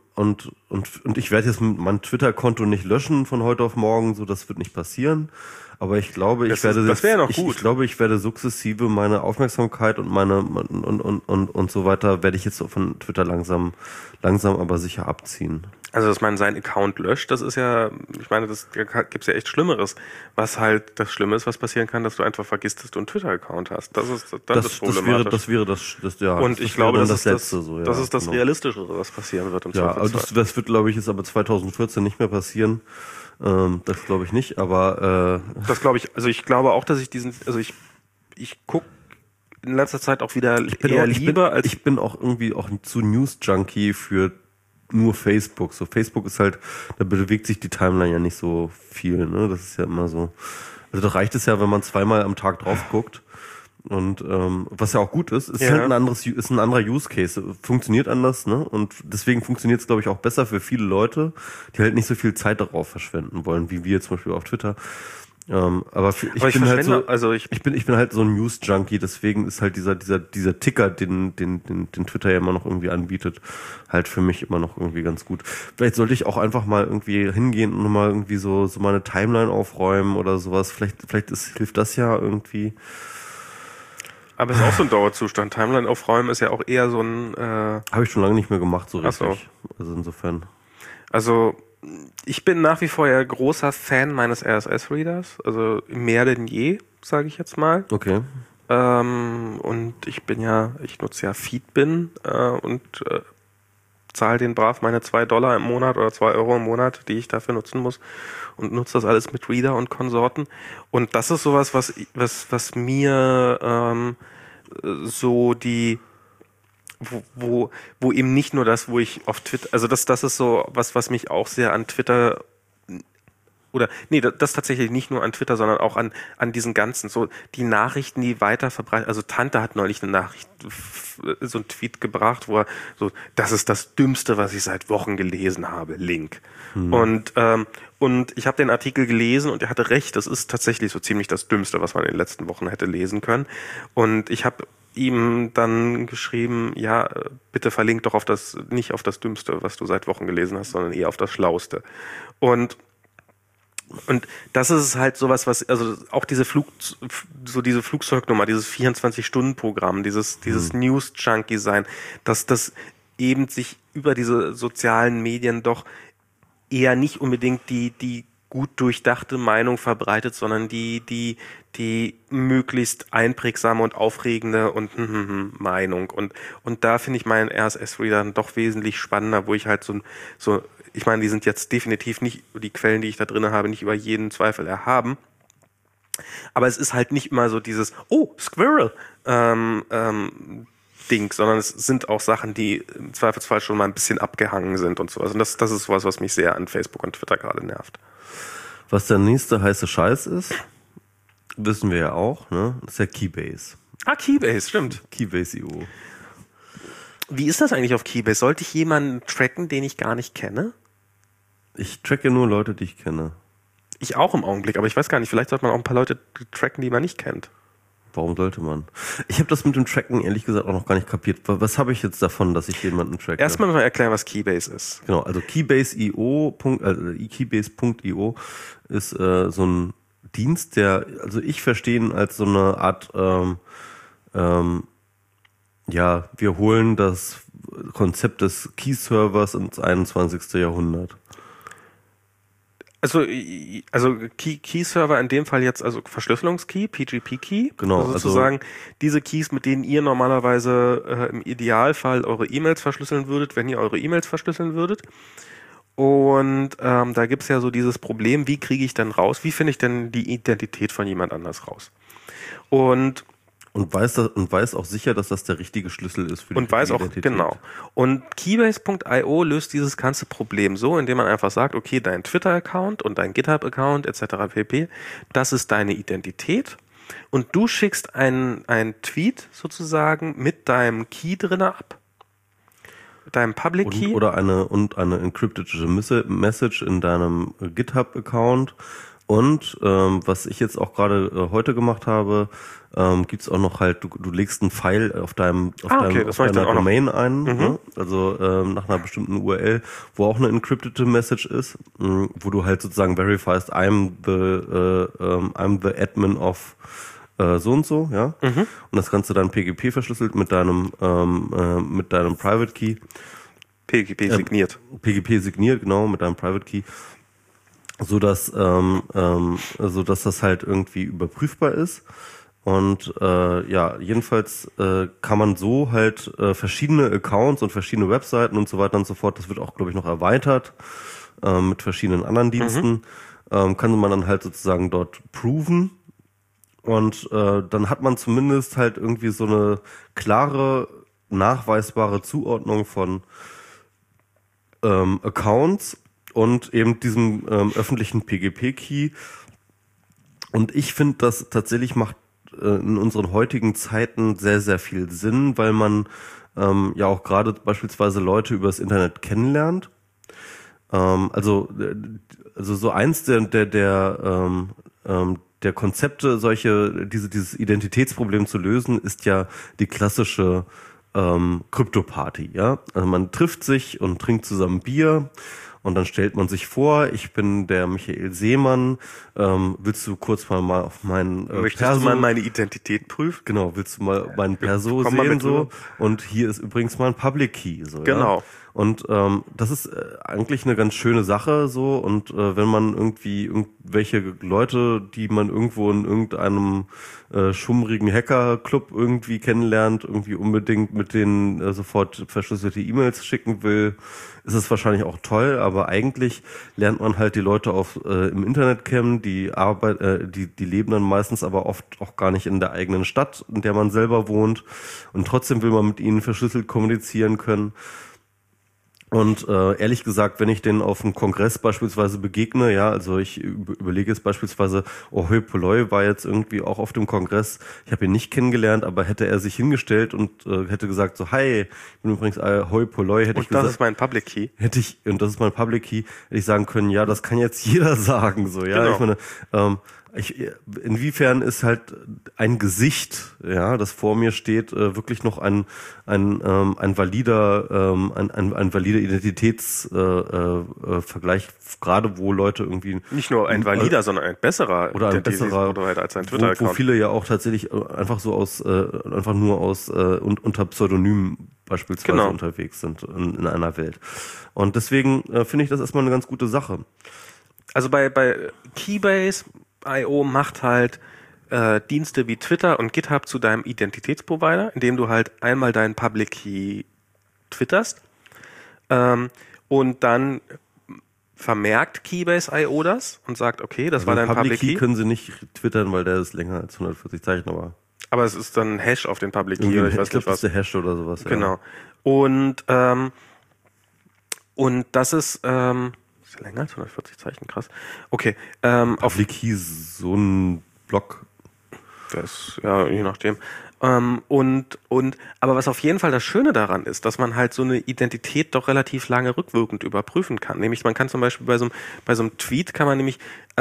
ich werde jetzt mein Twitter-Konto nicht löschen von heute auf morgen, so das wird nicht passieren. Aber ich glaube, das wäre noch gut. Ich glaube, ich werde sukzessive meine Aufmerksamkeit und und so weiter werde ich jetzt von Twitter langsam aber sicher abziehen. Also, dass man seinen Account löscht, das ist ja, ich meine, das gibt's ja echt Schlimmeres. Was halt das Schlimme ist, was passieren kann, dass du einfach vergisst, dass du einen Twitter-Account hast. Das ist problematisch. Das wäre das ja. Und ich glaube, das ist Letzte, so, ja, das ist das genau. Realistischere, was passieren wird. Ja, aber das wird, glaube ich, jetzt aber 2014 nicht mehr passieren. Das glaube ich nicht, aber das glaube ich, also ich glaube auch, dass ich ich gucke in letzter Zeit auch wieder ich bin auch irgendwie auch zu News-Junkie für nur Facebook. So Facebook ist halt, da bewegt sich die Timeline ja nicht so viel, ne? Das ist ja immer so. Also da reicht es ja, wenn man zweimal am Tag drauf guckt. Und was ja auch gut ist, ist halt ein anderer Use Case. Funktioniert anders, ne? Und deswegen funktioniert es, glaube ich, auch besser für viele Leute, die halt nicht so viel Zeit darauf verschwenden wollen, wie wir zum Beispiel auf Twitter. Ich bin halt so ein News-Junkie, deswegen ist halt dieser Ticker, den Twitter ja immer noch irgendwie anbietet, halt für mich immer noch irgendwie ganz gut. Vielleicht sollte ich auch einfach mal irgendwie hingehen und mal irgendwie so meine Timeline aufräumen oder sowas. Vielleicht hilft das ja irgendwie. Aber es ist auch so ein Dauerzustand. Timeline aufräumen ist ja auch eher so ein... Habe ich schon lange nicht mehr gemacht, so richtig. So. Also insofern. Also ich bin nach wie vor ja großer Fan meines RSS-Readers. Also mehr denn je, sage ich jetzt mal. Okay. Und ich nutze ja Feedbin und zahle den brav meine $2 im Monat oder 2 Euro im Monat, die ich dafür nutzen muss, und nutze das alles mit Reader und Konsorten. Und das ist sowas, was mir so die, wo eben nicht nur das, wo ich auf Twitter, also das ist so was mich auch sehr an Twitter, oder nee, das tatsächlich nicht nur an Twitter, sondern auch an diesen ganzen, so die Nachrichten, die weiter verbreitet. Also Tante hat neulich eine Nachricht, so einen Tweet gebracht, wo er so, das ist das Dümmste, was ich seit Wochen gelesen habe, Link. Und ich habe den Artikel gelesen und er hatte recht, das ist tatsächlich so ziemlich das Dümmste, was man in den letzten Wochen hätte lesen können. Und ich habe ihm dann geschrieben, ja, bitte verlink doch nicht auf das Dümmste, was du seit Wochen gelesen hast, sondern eher auf das Schlauste. Und das ist halt sowas, also auch diese Flugzeugnummer, dieses 24-Stunden-Programm, dieses News-Junkie-Sein, dass das eben sich über diese sozialen Medien doch eher nicht unbedingt die gut durchdachte Meinung verbreitet, sondern die möglichst einprägsame und aufregende und Meinung. Und da finde ich meinen RSS-Reader dann doch wesentlich spannender, wo ich halt so ich meine, die sind jetzt definitiv nicht, die Quellen, die ich da drin habe, nicht über jeden Zweifel erhaben. Aber es ist halt nicht immer so dieses, Squirrel, Ding, sondern es sind auch Sachen, die im Zweifelsfall schon mal ein bisschen abgehangen sind und sowas. Und das ist sowas, was mich sehr an Facebook und Twitter gerade nervt. Was der nächste heiße Scheiß ist, wissen wir ja auch, ne? Das ist ja Keybase. Keybase, stimmt. Keybase.io. Wie ist das eigentlich auf Keybase? Sollte ich jemanden tracken, den ich gar nicht kenne? Ich tracke nur Leute, die ich kenne. Ich auch im Augenblick, aber ich weiß gar nicht, vielleicht sollte man auch ein paar Leute tracken, die man nicht kennt. Warum sollte man? Ich habe das mit dem Tracken ehrlich gesagt auch noch gar nicht kapiert. Was habe ich jetzt davon, dass ich jemanden tracke? Erstmal mal erklären, was Keybase ist. Genau, also Keybase.io ist so ein Dienst, also ich verstehe ihn als so eine Art, wir holen das Konzept des Key-Servers ins 21. Jahrhundert. Also Key-Server in dem Fall jetzt, also Verschlüsselungskey, PGP-Key. Genau. Also sozusagen diese Keys, mit denen ihr normalerweise im Idealfall eure E-Mails verschlüsseln würdet, wenn ihr eure E-Mails verschlüsseln würdet. Und da gibt's ja so dieses Problem, wie kriege ich denn raus, wie finde ich denn die Identität von jemand anders raus? Und weiß auch sicher, dass das der richtige Schlüssel ist für die Identität. Genau. Und Keybase.io löst dieses ganze Problem so, indem man einfach sagt, okay, dein Twitter-Account und dein GitHub-Account etc. pp., das ist deine Identität. Und du schickst einen Tweet sozusagen mit deinem Key drinne ab. Deinem Public Key. Oder eine encrypted Message in deinem GitHub-Account. Und was ich jetzt auch gerade heute gemacht habe, gibt's auch noch halt, du legst einen Pfeil auf deiner Domain ein, ne? Also nach einer bestimmten URL, wo auch eine encrypted Message ist, wo du halt sozusagen verifierst, I'm the admin of so und so, ja. Und das Ganze dann PGP verschlüsselt mit deinem Private Key. PGP signiert. PGP signiert, genau, mit deinem Private Key. So dass das halt irgendwie überprüfbar ist. Und jedenfalls kann man so halt verschiedene Accounts und verschiedene Webseiten und so weiter und so fort, das wird auch, glaube ich, noch erweitert mit verschiedenen anderen Diensten, kann man dann halt sozusagen dort proven. Und dann hat man zumindest halt irgendwie so eine klare, nachweisbare Zuordnung von Accounts und eben diesem öffentlichen PGP-Key. Und ich finde, das tatsächlich macht in unseren heutigen Zeiten sehr, sehr viel Sinn, weil man ja auch gerade beispielsweise Leute übers Internet kennenlernt. Also so eins der Konzepte, dieses Identitätsproblem zu lösen, ist ja die klassische Krypto-Party, ja. Also man trifft sich und trinkt zusammen Bier und dann stellt man sich vor, ich bin der Michael Seemann, willst du kurz mal auf meinen Möchtest du mal meine Identität prüfen? Genau, willst du mal meinen Perso sehen so? Und hier ist übrigens mal ein Public Key, so, genau. Ja? Und das ist eigentlich eine ganz schöne Sache so. Und wenn man irgendwie irgendwelche Leute, die man irgendwo in irgendeinem schummrigen Hacker-Club irgendwie kennenlernt, irgendwie unbedingt mit denen sofort verschlüsselte E-Mails schicken will, ist es wahrscheinlich auch toll. Aber eigentlich lernt man halt die Leute im Internet kennen, die leben dann meistens aber oft auch gar nicht in der eigenen Stadt, in der man selber wohnt. Und trotzdem will man mit ihnen verschlüsselt kommunizieren können. Und ehrlich gesagt, wenn ich denen auf einem Kongress beispielsweise begegne, ja, also ich überlege jetzt beispielsweise, Hoi Polloi war jetzt irgendwie auch auf dem Kongress, ich habe ihn nicht kennengelernt, aber hätte er sich hingestellt und hätte gesagt so, hi, ich bin übrigens Hoi Polloi, hätte ich gesagt. Und das ist mein Public Key. Und das ist mein Public Key, hätte ich sagen können, ja, das kann jetzt jeder sagen, so, ja, genau. Ich meine, inwiefern ist halt ein Gesicht, ja, das vor mir steht, wirklich noch ein valider Identitätsvergleich, gerade wo Leute irgendwie nicht nur ein valider, sondern ein besserer oder ein besserer als ein Twitter-Account. Wo viele ja auch tatsächlich einfach so unter Pseudonymen beispielsweise unterwegs sind in einer Welt. Und deswegen finde ich das erstmal eine ganz gute Sache. Also bei Keybase.io macht halt Dienste wie Twitter und GitHub zu deinem Identitätsprovider, indem du halt einmal deinen Public Key twitterst und dann vermerkt Keybase.io das und sagt, okay, das war dein Public Key. Können sie nicht twittern, weil der ist länger als 140 Zeichen, aber es ist dann ein Hash auf den Public Key, oder ich weiß nicht was. Das ist der Hash oder sowas. Genau. Ja. Und das ist länger als 140 Zeichen, krass. Okay. Public Key ist so ein Block. Das, ja, je nachdem. Aber was auf jeden Fall das Schöne daran ist, dass man halt so eine Identität doch relativ lange rückwirkend überprüfen kann. Nämlich, man kann zum Beispiel bei so einem Tweet kann man nämlich,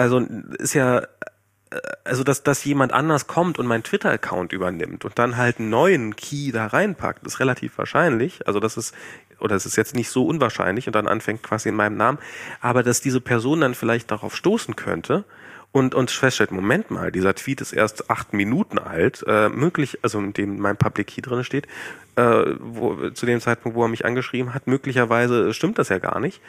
dass jemand anders kommt und meinen Twitter-Account übernimmt und dann halt einen neuen Key da reinpackt, ist relativ wahrscheinlich. Also es ist jetzt nicht so unwahrscheinlich und dann anfängt quasi in meinem Namen, aber dass diese Person dann vielleicht darauf stoßen könnte und uns feststellt, Moment mal, dieser Tweet ist erst 8 Minuten alt, in dem mein Public Key drin steht, zu dem Zeitpunkt, wo er mich angeschrieben hat, möglicherweise stimmt das ja gar nicht.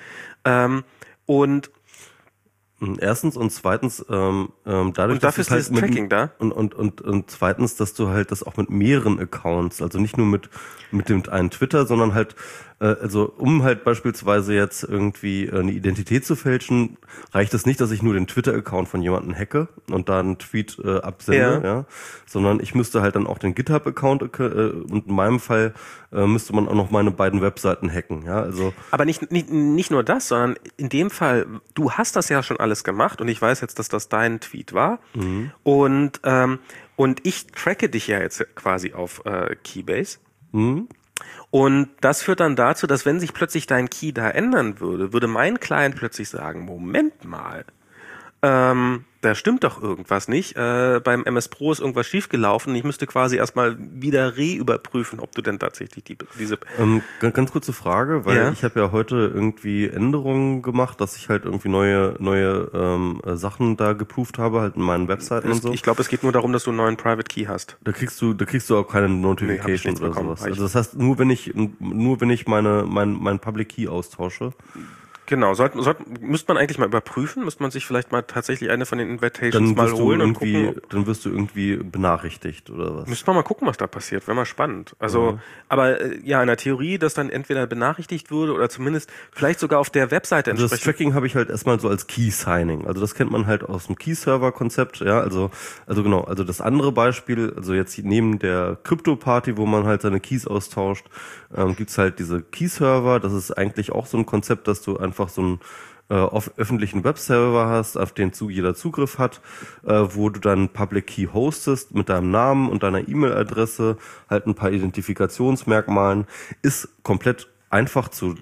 Erstens und zweitens, dadurch, und dafür ist dieses Tracking da. Und zweitens, dass du halt das auch mit mehreren Accounts, also nicht nur mit dem einen Twitter, sondern halt, um halt beispielsweise jetzt irgendwie eine Identität zu fälschen, reicht es nicht, dass ich nur den Twitter-Account von jemandem hacke und da einen Tweet absende, ja, sondern ich müsste halt dann auch den GitHub-Account und in meinem Fall müsste man auch noch meine beiden Webseiten hacken, ja, also. Aber nicht nur das, sondern in dem Fall, du hast das ja schon alles gemacht und ich weiß jetzt, dass das dein Tweet war und ich tracke dich ja jetzt quasi auf Keybase. Und das führt dann dazu, dass wenn sich plötzlich dein Key da ändern würde mein Client plötzlich sagen, Moment mal, da stimmt doch irgendwas nicht. Beim MS Pro ist irgendwas schiefgelaufen. Ich müsste quasi erstmal wieder überprüfen, ob du denn tatsächlich diese... Ganz kurze Frage, weil ich habe ja heute irgendwie Änderungen gemacht, dass ich halt irgendwie neue Sachen da geprüft habe, halt in meinen Webseiten und so. Ich glaube, es geht nur darum, dass du einen neuen Private Key hast. Da kriegst du auch keine Notification oder sowas. Also das heißt, nur wenn ich mein Public Key austausche. Genau, müsste man eigentlich mal überprüfen, müsste man sich vielleicht mal tatsächlich eine von den Invitations mal holen und gucken. Dann wirst du irgendwie benachrichtigt oder was? Müsste man mal gucken, was da passiert, wäre mal spannend. Also, aber in der Theorie, dass dann entweder benachrichtigt würde oder zumindest vielleicht sogar auf der Webseite entsprechend. Das Tracking habe ich halt erstmal so als Key Signing. Also das kennt man halt aus dem Key-Server-Konzept, ja, also genau, also das andere Beispiel, also jetzt neben der Crypto-Party, wo man halt seine Keys austauscht, gibt's halt diese Key-Server, das ist eigentlich auch so ein Konzept, dass du einfach so einen öffentlichen Webserver hast, auf den jeder Zugriff hat, wo du dann Public Key hostest mit deinem Namen und deiner E-Mail-Adresse, halt ein paar Identifikationsmerkmalen, ist komplett einfach zu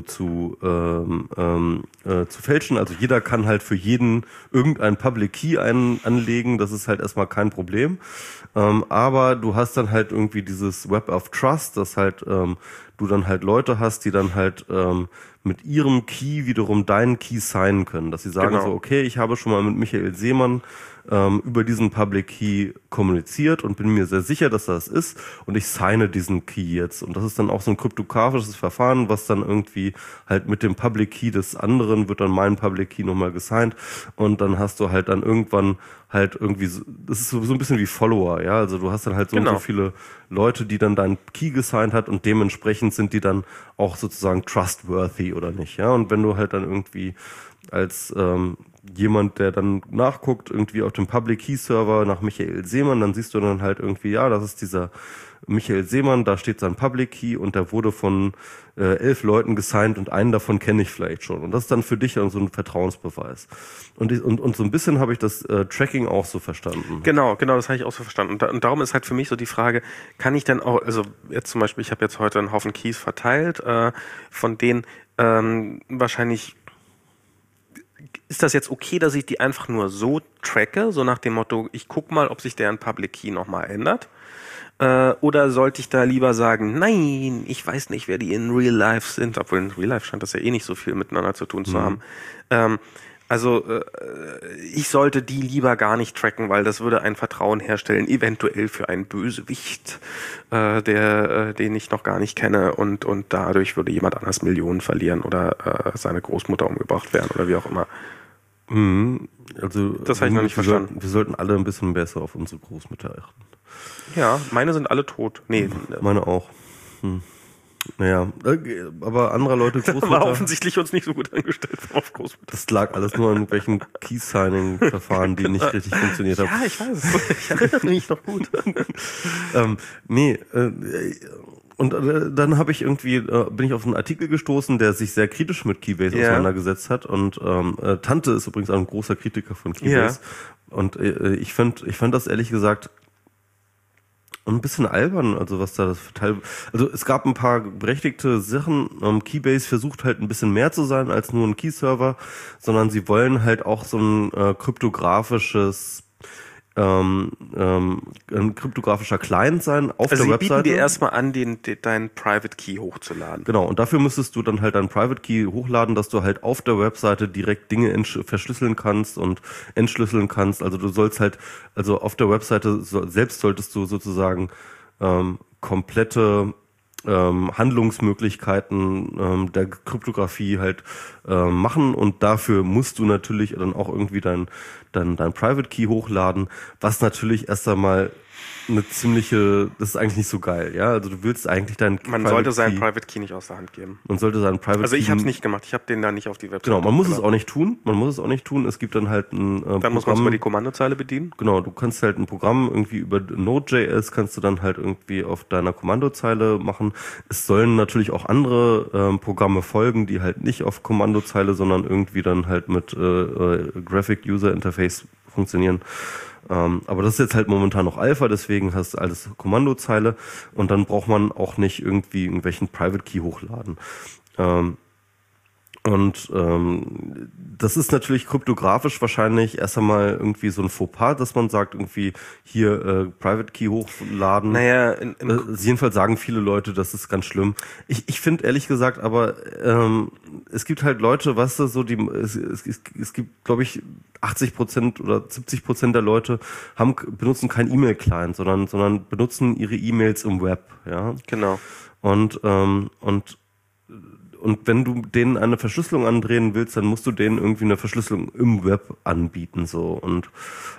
fälschen. Also jeder kann halt für jeden irgendein Public Key anlegen. Das ist halt erstmal kein Problem. Aber du hast dann halt irgendwie dieses Web of Trust, dass halt du dann halt Leute hast, die dann halt mit ihrem Key wiederum deinen Key signen können. Dass sie sagen so, okay, ich habe schon mal mit Michael Seemann über diesen Public Key kommuniziert und bin mir sehr sicher, dass das ist und ich signe diesen Key jetzt. Und das ist dann auch so ein kryptografisches Verfahren, was dann irgendwie halt mit dem Public Key des anderen wird dann mein Public Key nochmal gesigned und dann hast du halt dann irgendwann halt irgendwie, das ist so ein bisschen wie Follower, ja, also du hast dann halt so viele Leute, die dann deinen Key gesigned hat und dementsprechend sind die dann auch sozusagen trustworthy oder nicht, ja, und wenn du halt dann irgendwie als jemand, der dann nachguckt, irgendwie auf dem Public Key Server nach Michael Seemann, dann siehst du dann halt irgendwie, ja, das ist dieser Michael Seemann, da steht sein Public Key und der wurde von 11 Leuten gesigned und einen davon kenne ich vielleicht schon. Und das ist dann für dich so ein Vertrauensbeweis. Und so ein bisschen habe ich das Tracking auch so verstanden. Genau, das habe ich auch so verstanden. Und darum ist halt für mich so die Frage, kann ich denn auch, also jetzt zum Beispiel, ich habe jetzt heute einen Haufen Keys verteilt, von denen wahrscheinlich ist das jetzt okay, dass ich die einfach nur so tracke, so nach dem Motto, ich guck mal, ob sich deren Public Key nochmal ändert? Oder sollte ich da lieber sagen, nein, ich weiß nicht, wer die in Real Life sind, obwohl in Real Life scheint das ja eh nicht so viel miteinander zu tun zu haben. Ich sollte die lieber gar nicht tracken, weil das würde ein Vertrauen herstellen, eventuell für einen Bösewicht, den ich noch gar nicht kenne und dadurch würde jemand anders Millionen verlieren oder seine Großmutter umgebracht werden oder wie auch immer. Also das habe ich noch nicht verstanden. Wir sollten alle ein bisschen besser auf unsere Großmütter achten. Ja, meine sind alle tot. Nee. Meine auch. Naja, aber anderer Leute Großmutter... war offensichtlich uns nicht so gut angestellt auf Großmutter. Das lag alles nur an irgendwelchen Key-Signing-Verfahren, die nicht richtig funktioniert haben. Ja, ich weiß es. Ich erinnere mich noch gut. Und dann habe ich bin ich auf einen Artikel gestoßen, der sich sehr kritisch mit Keybase auseinandergesetzt hat. Und Tante ist übrigens auch ein großer Kritiker von Keybase. Ja. Und ich fand das ehrlich gesagt ein bisschen albern, also was da das Teil. Also es gab ein paar berechtigte Sachen. Keybase versucht halt ein bisschen mehr zu sein als nur ein Key-Server, sondern sie wollen halt auch so ein kryptografisches ein kryptografischer Client sein auf der Webseite. Sie bieten dir erstmal an, deinen Private Key hochzuladen. Genau, und dafür müsstest du dann halt deinen Private Key hochladen, dass du halt auf der Webseite direkt Dinge verschlüsseln kannst und entschlüsseln kannst. Also du sollst halt, also auf der Webseite selbst solltest du sozusagen komplette Handlungsmöglichkeiten der Kryptographie halt machen und dafür musst du natürlich dann auch irgendwie dein Private Key hochladen, was natürlich erst einmal eine ziemliche, das ist eigentlich nicht so geil, ja, also du willst eigentlich Man sollte seinen Private Key nicht aus der Hand geben. Man sollte seinen Private Key... Also ich habe es nicht gemacht, ich habe den da nicht auf die Webseite. Genau, man muss es auch nicht tun, es gibt dann halt ein Programm... Dann muss man über die Kommandozeile bedienen? Genau, du kannst halt ein Programm irgendwie über Node.js kannst du dann halt irgendwie auf deiner Kommandozeile machen. Es sollen natürlich auch andere Programme folgen, die halt nicht auf Kommandozeile, sondern irgendwie dann halt mit Graphic User Interface funktionieren. Aber das ist jetzt halt momentan noch Alpha, deswegen hast du alles Kommandozeile und dann braucht man auch nicht irgendwie irgendwelchen Private Key hochladen. Und Und das ist natürlich kryptografisch wahrscheinlich erst einmal irgendwie so ein Fauxpas, dass man sagt, irgendwie hier Private Key hochladen. Naja, jedenfalls sagen viele Leute, das ist ganz schlimm. Ich finde ehrlich gesagt, aber es gibt halt Leute, weißt du, so es gibt, glaube ich, 80% oder 70% der Leute benutzen kein E-Mail-Client, sondern benutzen ihre E-Mails im Web, ja. Genau. Und wenn du denen eine Verschlüsselung andrehen willst, dann musst du denen irgendwie eine Verschlüsselung im Web anbieten, so. Und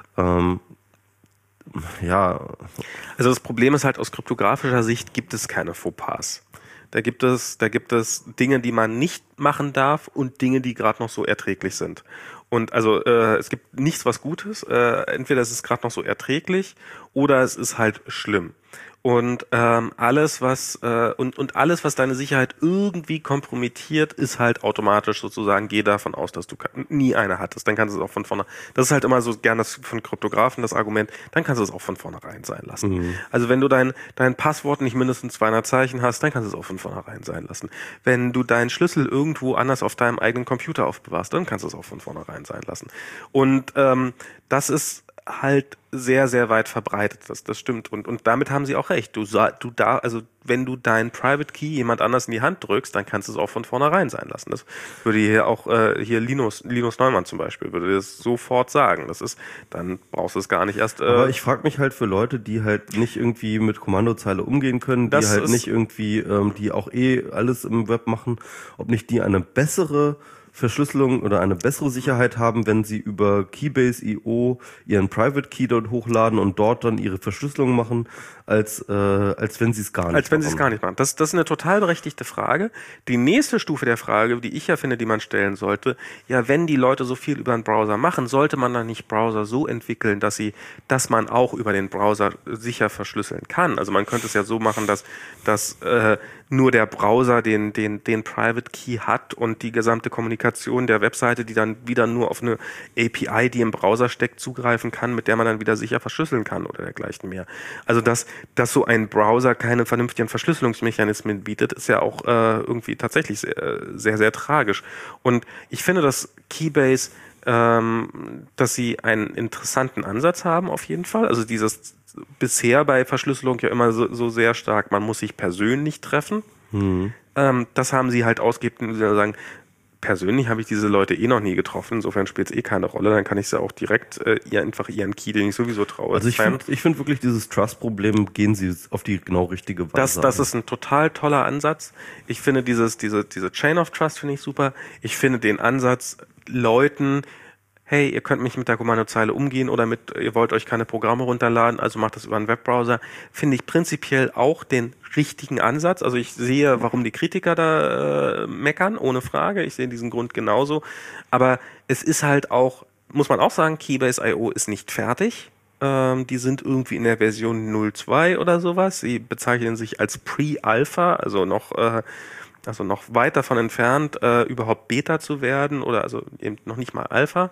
ja. Also das Problem ist halt, aus kryptografischer Sicht gibt es keine Fauxpas. Da gibt es Dinge, die man nicht machen darf und Dinge, die gerade noch so erträglich sind. Und also es gibt nichts, was gut ist. Entweder es ist gerade noch so erträglich oder es ist halt schlimm. Und alles, was deine Sicherheit irgendwie kompromittiert, ist halt automatisch sozusagen, geh davon aus, dass du nie eine hattest. Dann kannst du es auch von vornherein. Das ist halt immer so gern das von Kryptografen das Argument, dann kannst du es auch von vornherein sein lassen. Mhm. Also wenn du dein Passwort nicht mindestens 200 Zeichen hast, dann kannst du es auch von vornherein sein lassen. Wenn du deinen Schlüssel irgendwo anders auf deinem eigenen Computer aufbewahrst, dann kannst du es auch von vornherein sein lassen. Und das ist halt sehr, sehr weit verbreitet, das stimmt. Und damit haben sie auch recht. Also wenn du deinen Private Key jemand anders in die Hand drückst, dann kannst du es auch von vornherein sein lassen. Das würde hier auch Linus Neumann zum Beispiel, würde das sofort sagen. Dann brauchst du es gar nicht erst. Aber ich frage mich halt für Leute, die halt nicht irgendwie mit Kommandozeile umgehen können, die halt nicht irgendwie, die auch alles im Web machen, ob nicht die eine bessere Verschlüsselung oder eine bessere Sicherheit haben, wenn sie über Keybase.io ihren Private Key dort hochladen und dort dann ihre Verschlüsselung machen, als wenn sie es gar nicht machen. Als wenn sie es gar nicht machen. Das ist eine total berechtigte Frage. Die nächste Stufe der Frage, die ich ja finde, die man stellen sollte, ja, wenn die Leute so viel über den Browser machen, sollte man dann nicht Browser so entwickeln, dass man auch über den Browser sicher verschlüsseln kann. Also man könnte es ja so machen, dass nur der Browser den Private Key hat und die gesamte Kommunikation der Webseite, die dann wieder nur auf eine API, die im Browser steckt, zugreifen kann, mit der man dann wieder sicher verschlüsseln kann oder dergleichen mehr. Also dass so ein Browser keine vernünftigen Verschlüsselungsmechanismen bietet, ist ja auch irgendwie tatsächlich sehr, sehr, sehr tragisch. Und ich finde, dass Keybase, dass sie einen interessanten Ansatz haben auf jeden Fall. Also dieses bisher bei Verschlüsselung ja immer so sehr stark, man muss sich persönlich treffen. Mhm. Das haben sie halt ausgegeben, sie sagen, persönlich habe ich diese Leute noch nie getroffen, insofern spielt es keine Rolle, dann kann ich sie auch direkt ihren Key, den ich sowieso traue. Also ich finde wirklich dieses Trust-Problem, gehen sie auf die genau richtige Weise. Das ist ein total toller Ansatz. Ich finde diese Chain of Trust finde ich super. Ich finde den Ansatz, Leuten, hey, ihr könnt mich mit der Kommandozeile umgehen oder ihr wollt euch keine Programme runterladen, also macht das über einen Webbrowser, finde ich prinzipiell auch den richtigen Ansatz. Also ich sehe, warum die Kritiker da meckern, ohne Frage. Ich sehe diesen Grund genauso. Aber es ist halt auch, muss man auch sagen, Keybase.io ist nicht fertig. Die sind irgendwie in der Version 0.2 oder sowas. Sie bezeichnen sich als Pre-Alpha, also noch weit davon entfernt, überhaupt Beta zu werden oder also eben noch nicht mal Alpha.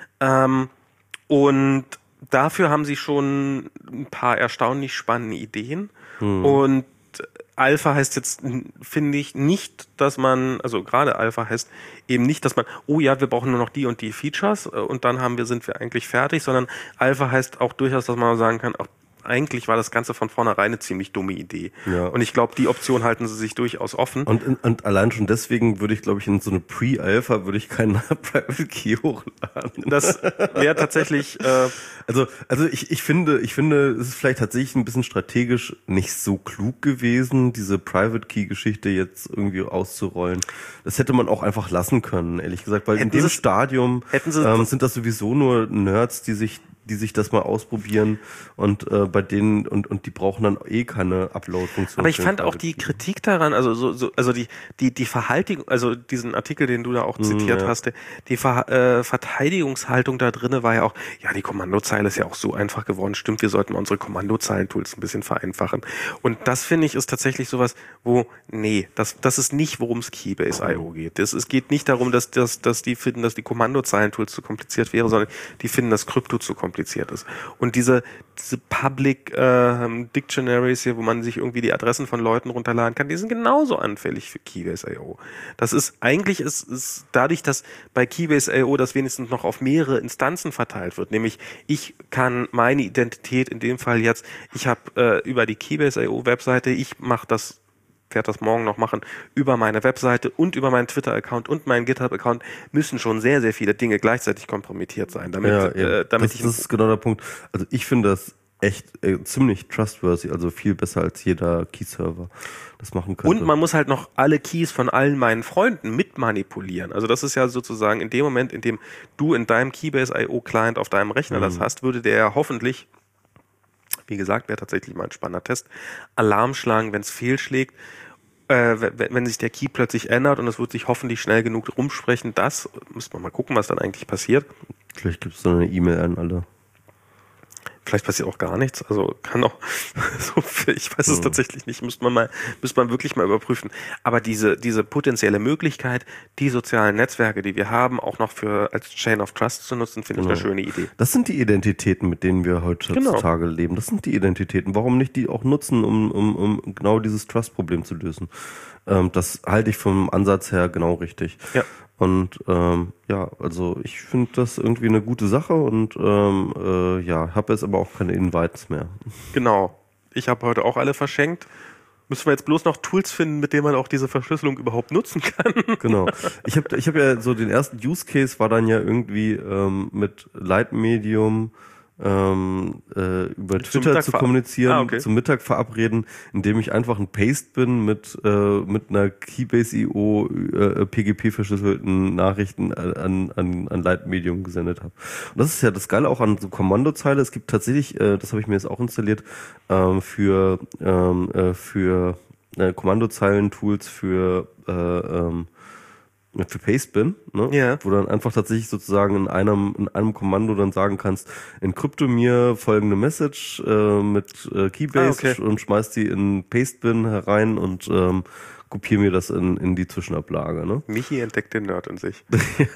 Und dafür haben sie schon ein paar erstaunlich spannende Ideen. Und Alpha heißt jetzt, finde ich, nicht, dass man, also gerade Alpha heißt eben nicht, dass man, oh ja, wir brauchen nur noch die und die Features und dann sind wir eigentlich fertig, sondern Alpha heißt auch durchaus, dass man sagen kann, ach, eigentlich war das Ganze von vornherein eine ziemlich dumme Idee. Ja. Und ich glaube, die Option halten sie sich durchaus offen. Und allein schon deswegen würde ich, glaube ich, in so eine Pre-Alpha würde ich keinen Private Key hochladen. Das wäre tatsächlich... Also ich finde, es ist vielleicht tatsächlich ein bisschen strategisch nicht so klug gewesen, diese Private Key-Geschichte jetzt irgendwie auszurollen. Das hätte man auch einfach lassen können, ehrlich gesagt, weil in dem Stadium sind das sowieso nur Nerds, die sich das mal ausprobieren und bei denen und die brauchen dann keine Upload-Funktion. Aber ich fand auch die Kritik daran, also die Verhaltung, also diesen Artikel, den du da auch zitiert hast, die Verteidigungshaltung da drinne war ja auch, ja, die Kommandozeile ist ja auch so einfach geworden, stimmt, wir sollten unsere Kommandozeilen-Tools ein bisschen vereinfachen. Und das finde ich ist tatsächlich sowas, das ist nicht, worum es Keybase.io geht. Es geht nicht darum, dass die finden, dass die Kommandozeilen-Tools zu kompliziert wäre, sondern die finden, dass Krypto zu kompliziert kompliziert ist. Und diese Public Dictionaries hier, wo man sich irgendwie die Adressen von Leuten runterladen kann, die sind genauso anfällig für Keybase.io. Das ist eigentlich ist dadurch, dass bei Keybase.io das wenigstens noch auf mehrere Instanzen verteilt wird, nämlich ich kann meine Identität in dem Fall jetzt, ich habe über die Keybase.io Webseite, ich werde das morgen noch machen, über meine Webseite und über meinen Twitter-Account und meinen GitHub-Account müssen schon sehr, sehr viele Dinge gleichzeitig kompromittiert sein. Das ist genau der Punkt. Also ich finde das echt ziemlich trustworthy, also viel besser als jeder Key-Server das machen könnte. Und man muss halt noch alle Keys von allen meinen Freunden mit manipulieren. Also das ist ja sozusagen in dem Moment, in dem du in deinem Keybase.io Client auf deinem Rechner das hast, würde der ja hoffentlich, wie gesagt, wäre tatsächlich mal ein spannender Test, Alarm schlagen, wenn es fehlschlägt, wenn sich der Key plötzlich ändert und es wird sich hoffentlich schnell genug rumsprechen, das müssen wir mal gucken, was dann eigentlich passiert. Vielleicht gibt es so eine E-Mail an alle. Vielleicht passiert auch gar nichts, also kann auch, ich weiß es tatsächlich nicht, müsste man wirklich mal überprüfen. Aber diese potenzielle Möglichkeit, die sozialen Netzwerke, die wir haben, auch noch als Chain of Trust zu nutzen, finde ich eine schöne Idee. Das sind die Identitäten, mit denen wir heutzutage leben. Das sind die Identitäten. Warum nicht die auch nutzen, um genau dieses Trust-Problem zu lösen? Das halte ich vom Ansatz her genau richtig. Ja. Und also ich finde das irgendwie eine gute Sache und habe jetzt aber auch keine Invites mehr. Genau. Ich habe heute auch alle verschenkt. Müssen wir jetzt bloß noch Tools finden, mit denen man auch diese Verschlüsselung überhaupt nutzen kann. Genau. Ich hab ja so den ersten Use Case war dann ja irgendwie mit Lightmedium über Twitter zu kommunizieren, zum Mittag verabreden, indem ich einfach ein Paste bin mit einer Keybase.io PGP verschlüsselten Nachrichten an Lightmedium gesendet habe. Und das ist ja das Geile auch an so Kommandozeile. Es gibt tatsächlich, das habe ich mir jetzt auch installiert, für Kommandozeilen-Tools für Pastebin, ne? Ja. Wo du dann einfach tatsächlich sozusagen in einem Kommando dann sagen kannst, encrypte mir folgende Message mit Keybase und schmeiß die in Pastebin herein und kopiere mir das in die Zwischenablage. Ne? Michi entdeckt den Nerd in sich.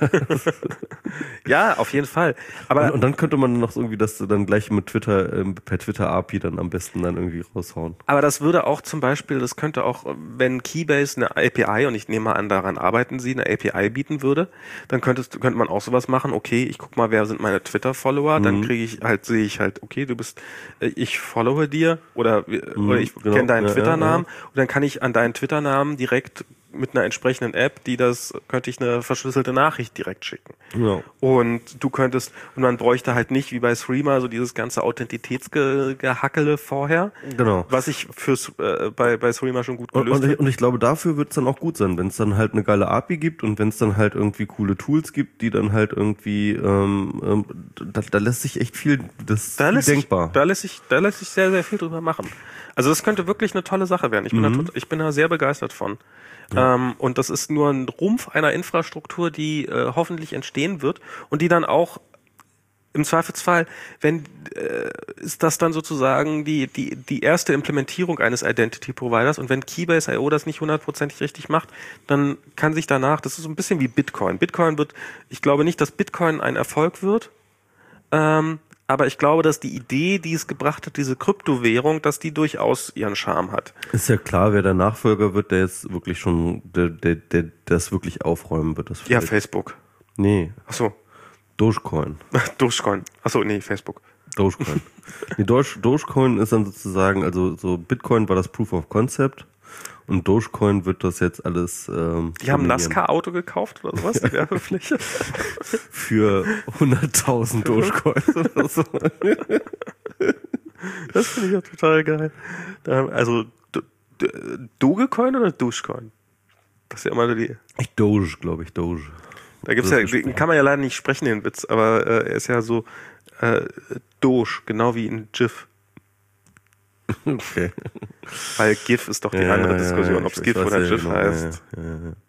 Ja, auf jeden Fall. Aber und dann könnte man noch irgendwie das dann gleich mit Twitter, per Twitter-API dann am besten dann irgendwie raushauen. Aber das würde auch zum Beispiel, das könnte auch, wenn Keybase eine API, und ich nehme mal an, daran arbeiten sie, eine API bieten würde, dann könnte man auch sowas machen, okay, ich guck mal, wer sind meine Twitter-Follower, dann sehe ich halt, okay, ich followe dir oder ich kenne deinen Twitter-Namen und dann kann ich an deinen Twitter-Namen direkt mit einer entsprechenden App, könnte ich eine verschlüsselte Nachricht direkt schicken. Ja. Und man bräuchte halt nicht, wie bei Threema, so dieses ganze Authentitätsgehackele vorher. Genau. Was ich bei Threema schon gut gelöst habe. Und ich glaube, dafür wird es dann auch gut sein, wenn es dann halt eine geile API gibt und wenn es dann halt irgendwie coole Tools gibt, die dann halt irgendwie, da lässt sich echt viel, denkbar. Da lässt sich sehr, sehr viel drüber machen. Also das könnte wirklich eine tolle Sache werden. Ich bin da sehr begeistert von. Ja. Und das ist nur ein Rumpf einer Infrastruktur, die hoffentlich entstehen wird und die dann auch im Zweifelsfall, ist das dann sozusagen die erste Implementierung eines Identity Providers und wenn Keybase.io das nicht 100% richtig macht, dann kann sich danach, das ist so ein bisschen wie Bitcoin. Ich glaube nicht, dass Bitcoin ein Erfolg wird, aber ich glaube, dass die Idee, die es gebracht hat, diese Kryptowährung, dass die durchaus ihren Charme hat. Ist ja klar, wer der Nachfolger wird, der jetzt wirklich schon, der das wirklich aufräumen wird. Das ja, Facebook. Nee. Ach so. Dogecoin. Dogecoin. Ach so, nee, Facebook. Dogecoin. Nee, Dogecoin ist dann sozusagen, also so Bitcoin war das Proof of Concept und Dogecoin wird das jetzt alles die haben ein NASCAR-Auto gekauft oder sowas, die Werbefläche? Für 100.000 Dogecoins oder so. Das finde ich ja total geil. Also Dogecoin oder Dogecoin? Das ist ja immer die... Doge, glaube ich, Doge. Da gibt's den kann man ja leider nicht sprechen, den Witz, aber er ist ja so Doge, genau wie in GIF. Okay. Weil GIF ist doch die andere Diskussion, ob es GIF oder GIF heißt. Ja.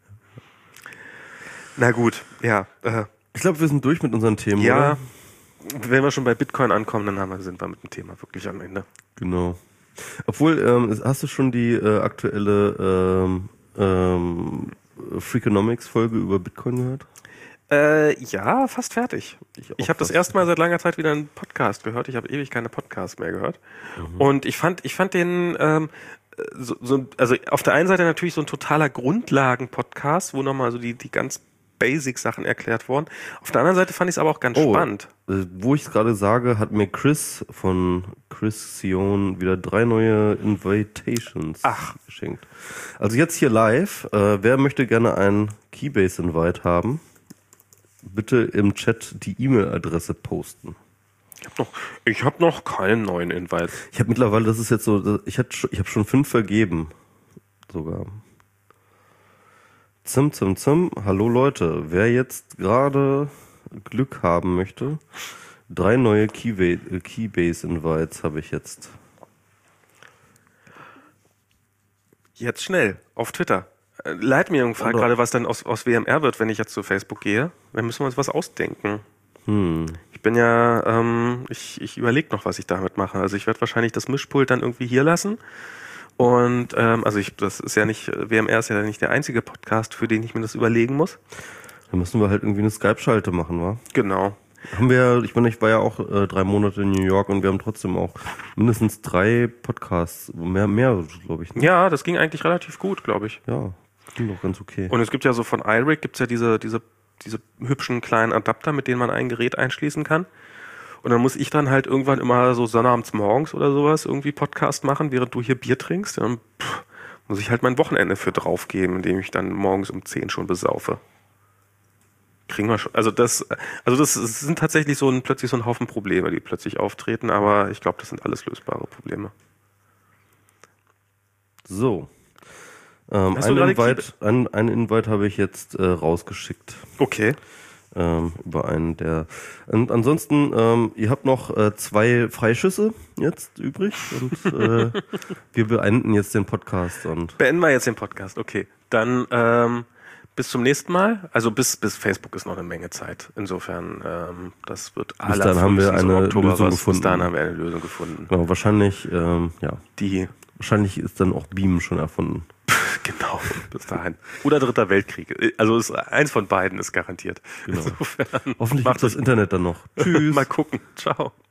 Na gut, ja. Ich glaube, wir sind durch mit unseren Themen, ja, oder? Wenn wir schon bei Bitcoin ankommen, dann sind wir mit dem Thema wirklich am Ende. Genau. Obwohl, hast du schon die aktuelle Freakonomics-Folge über Bitcoin gehört? Ja, fast fertig. Ich habe das fast erste Mal seit langer Zeit wieder einen Podcast gehört. Ich habe ewig keine Podcasts mehr gehört. Und ich fand den also auf der einen Seite natürlich so ein totaler Grundlagen-Podcast, wo nochmal so die ganz Basic-Sachen erklärt wurden. Auf der anderen Seite fand ich es aber auch ganz spannend. Wo ich es gerade sage, hat mir Chris von Chris Sion wieder 3 neue Invitations geschenkt. Also jetzt hier live. Wer möchte gerne einen Keybase-Invite haben? Bitte im Chat die E-Mail-Adresse posten. Ich hab noch keinen neuen Invite. Ich habe mittlerweile, das ist jetzt so, ich habe schon 5 vergeben. Sogar. Hallo Leute, wer jetzt gerade Glück haben möchte, 3 neue Keybase-Invites habe ich jetzt. Jetzt schnell, auf Twitter. Leit mir irgendwann gerade, was dann aus WMR wird, wenn ich jetzt zu Facebook gehe. Dann müssen wir uns was ausdenken. Ich bin ja, ich überlege noch, was ich damit mache. Also ich werde wahrscheinlich das Mischpult dann irgendwie hier lassen. Und das ist ja nicht, WMR ist ja nicht der einzige Podcast, für den ich mir das überlegen muss. Dann müssen wir halt irgendwie eine Skype-Schalte machen, wa? Genau. Haben wir, ich meine, ich war ja auch 3 Monate in New York und wir haben trotzdem auch mindestens 3 Podcasts, mehr, glaube ich. Ne? Ja, das ging eigentlich relativ gut, glaube ich. Ja, ging doch ganz okay. Und es gibt ja so von iRig gibt's ja diese hübschen kleinen Adapter, mit denen man ein Gerät einschließen kann. Und dann muss ich dann halt irgendwann immer so sonnabends morgens oder sowas irgendwie Podcast machen, während du hier Bier trinkst. Dann muss ich halt mein Wochenende für draufgeben, indem ich dann morgens um 10 schon besaufe. Kriegen wir schon. Also das sind tatsächlich plötzlich so ein Haufen Probleme, die plötzlich auftreten, aber ich glaube, das sind alles lösbare Probleme. So. Ein Invite habe ich jetzt rausgeschickt. Okay. Über einen der. Und ansonsten, ihr habt noch 2 Freischüsse jetzt übrig und wir beenden jetzt den Podcast und. Beenden wir jetzt den Podcast, okay. Dann bis zum nächsten Mal. Also bis Facebook ist noch eine Menge Zeit. Insofern, das wird bis dann haben wir eine Lösung gefunden. Bis dann haben wir eine Lösung gefunden. Genau, wahrscheinlich, wahrscheinlich ist dann auch Beam schon erfunden. Genau, bis dahin. Oder 3. Weltkrieg. Also eins von beiden ist garantiert. Genau. Hoffentlich gibt es das Internet dann noch. Tschüss. Mal gucken. Ciao.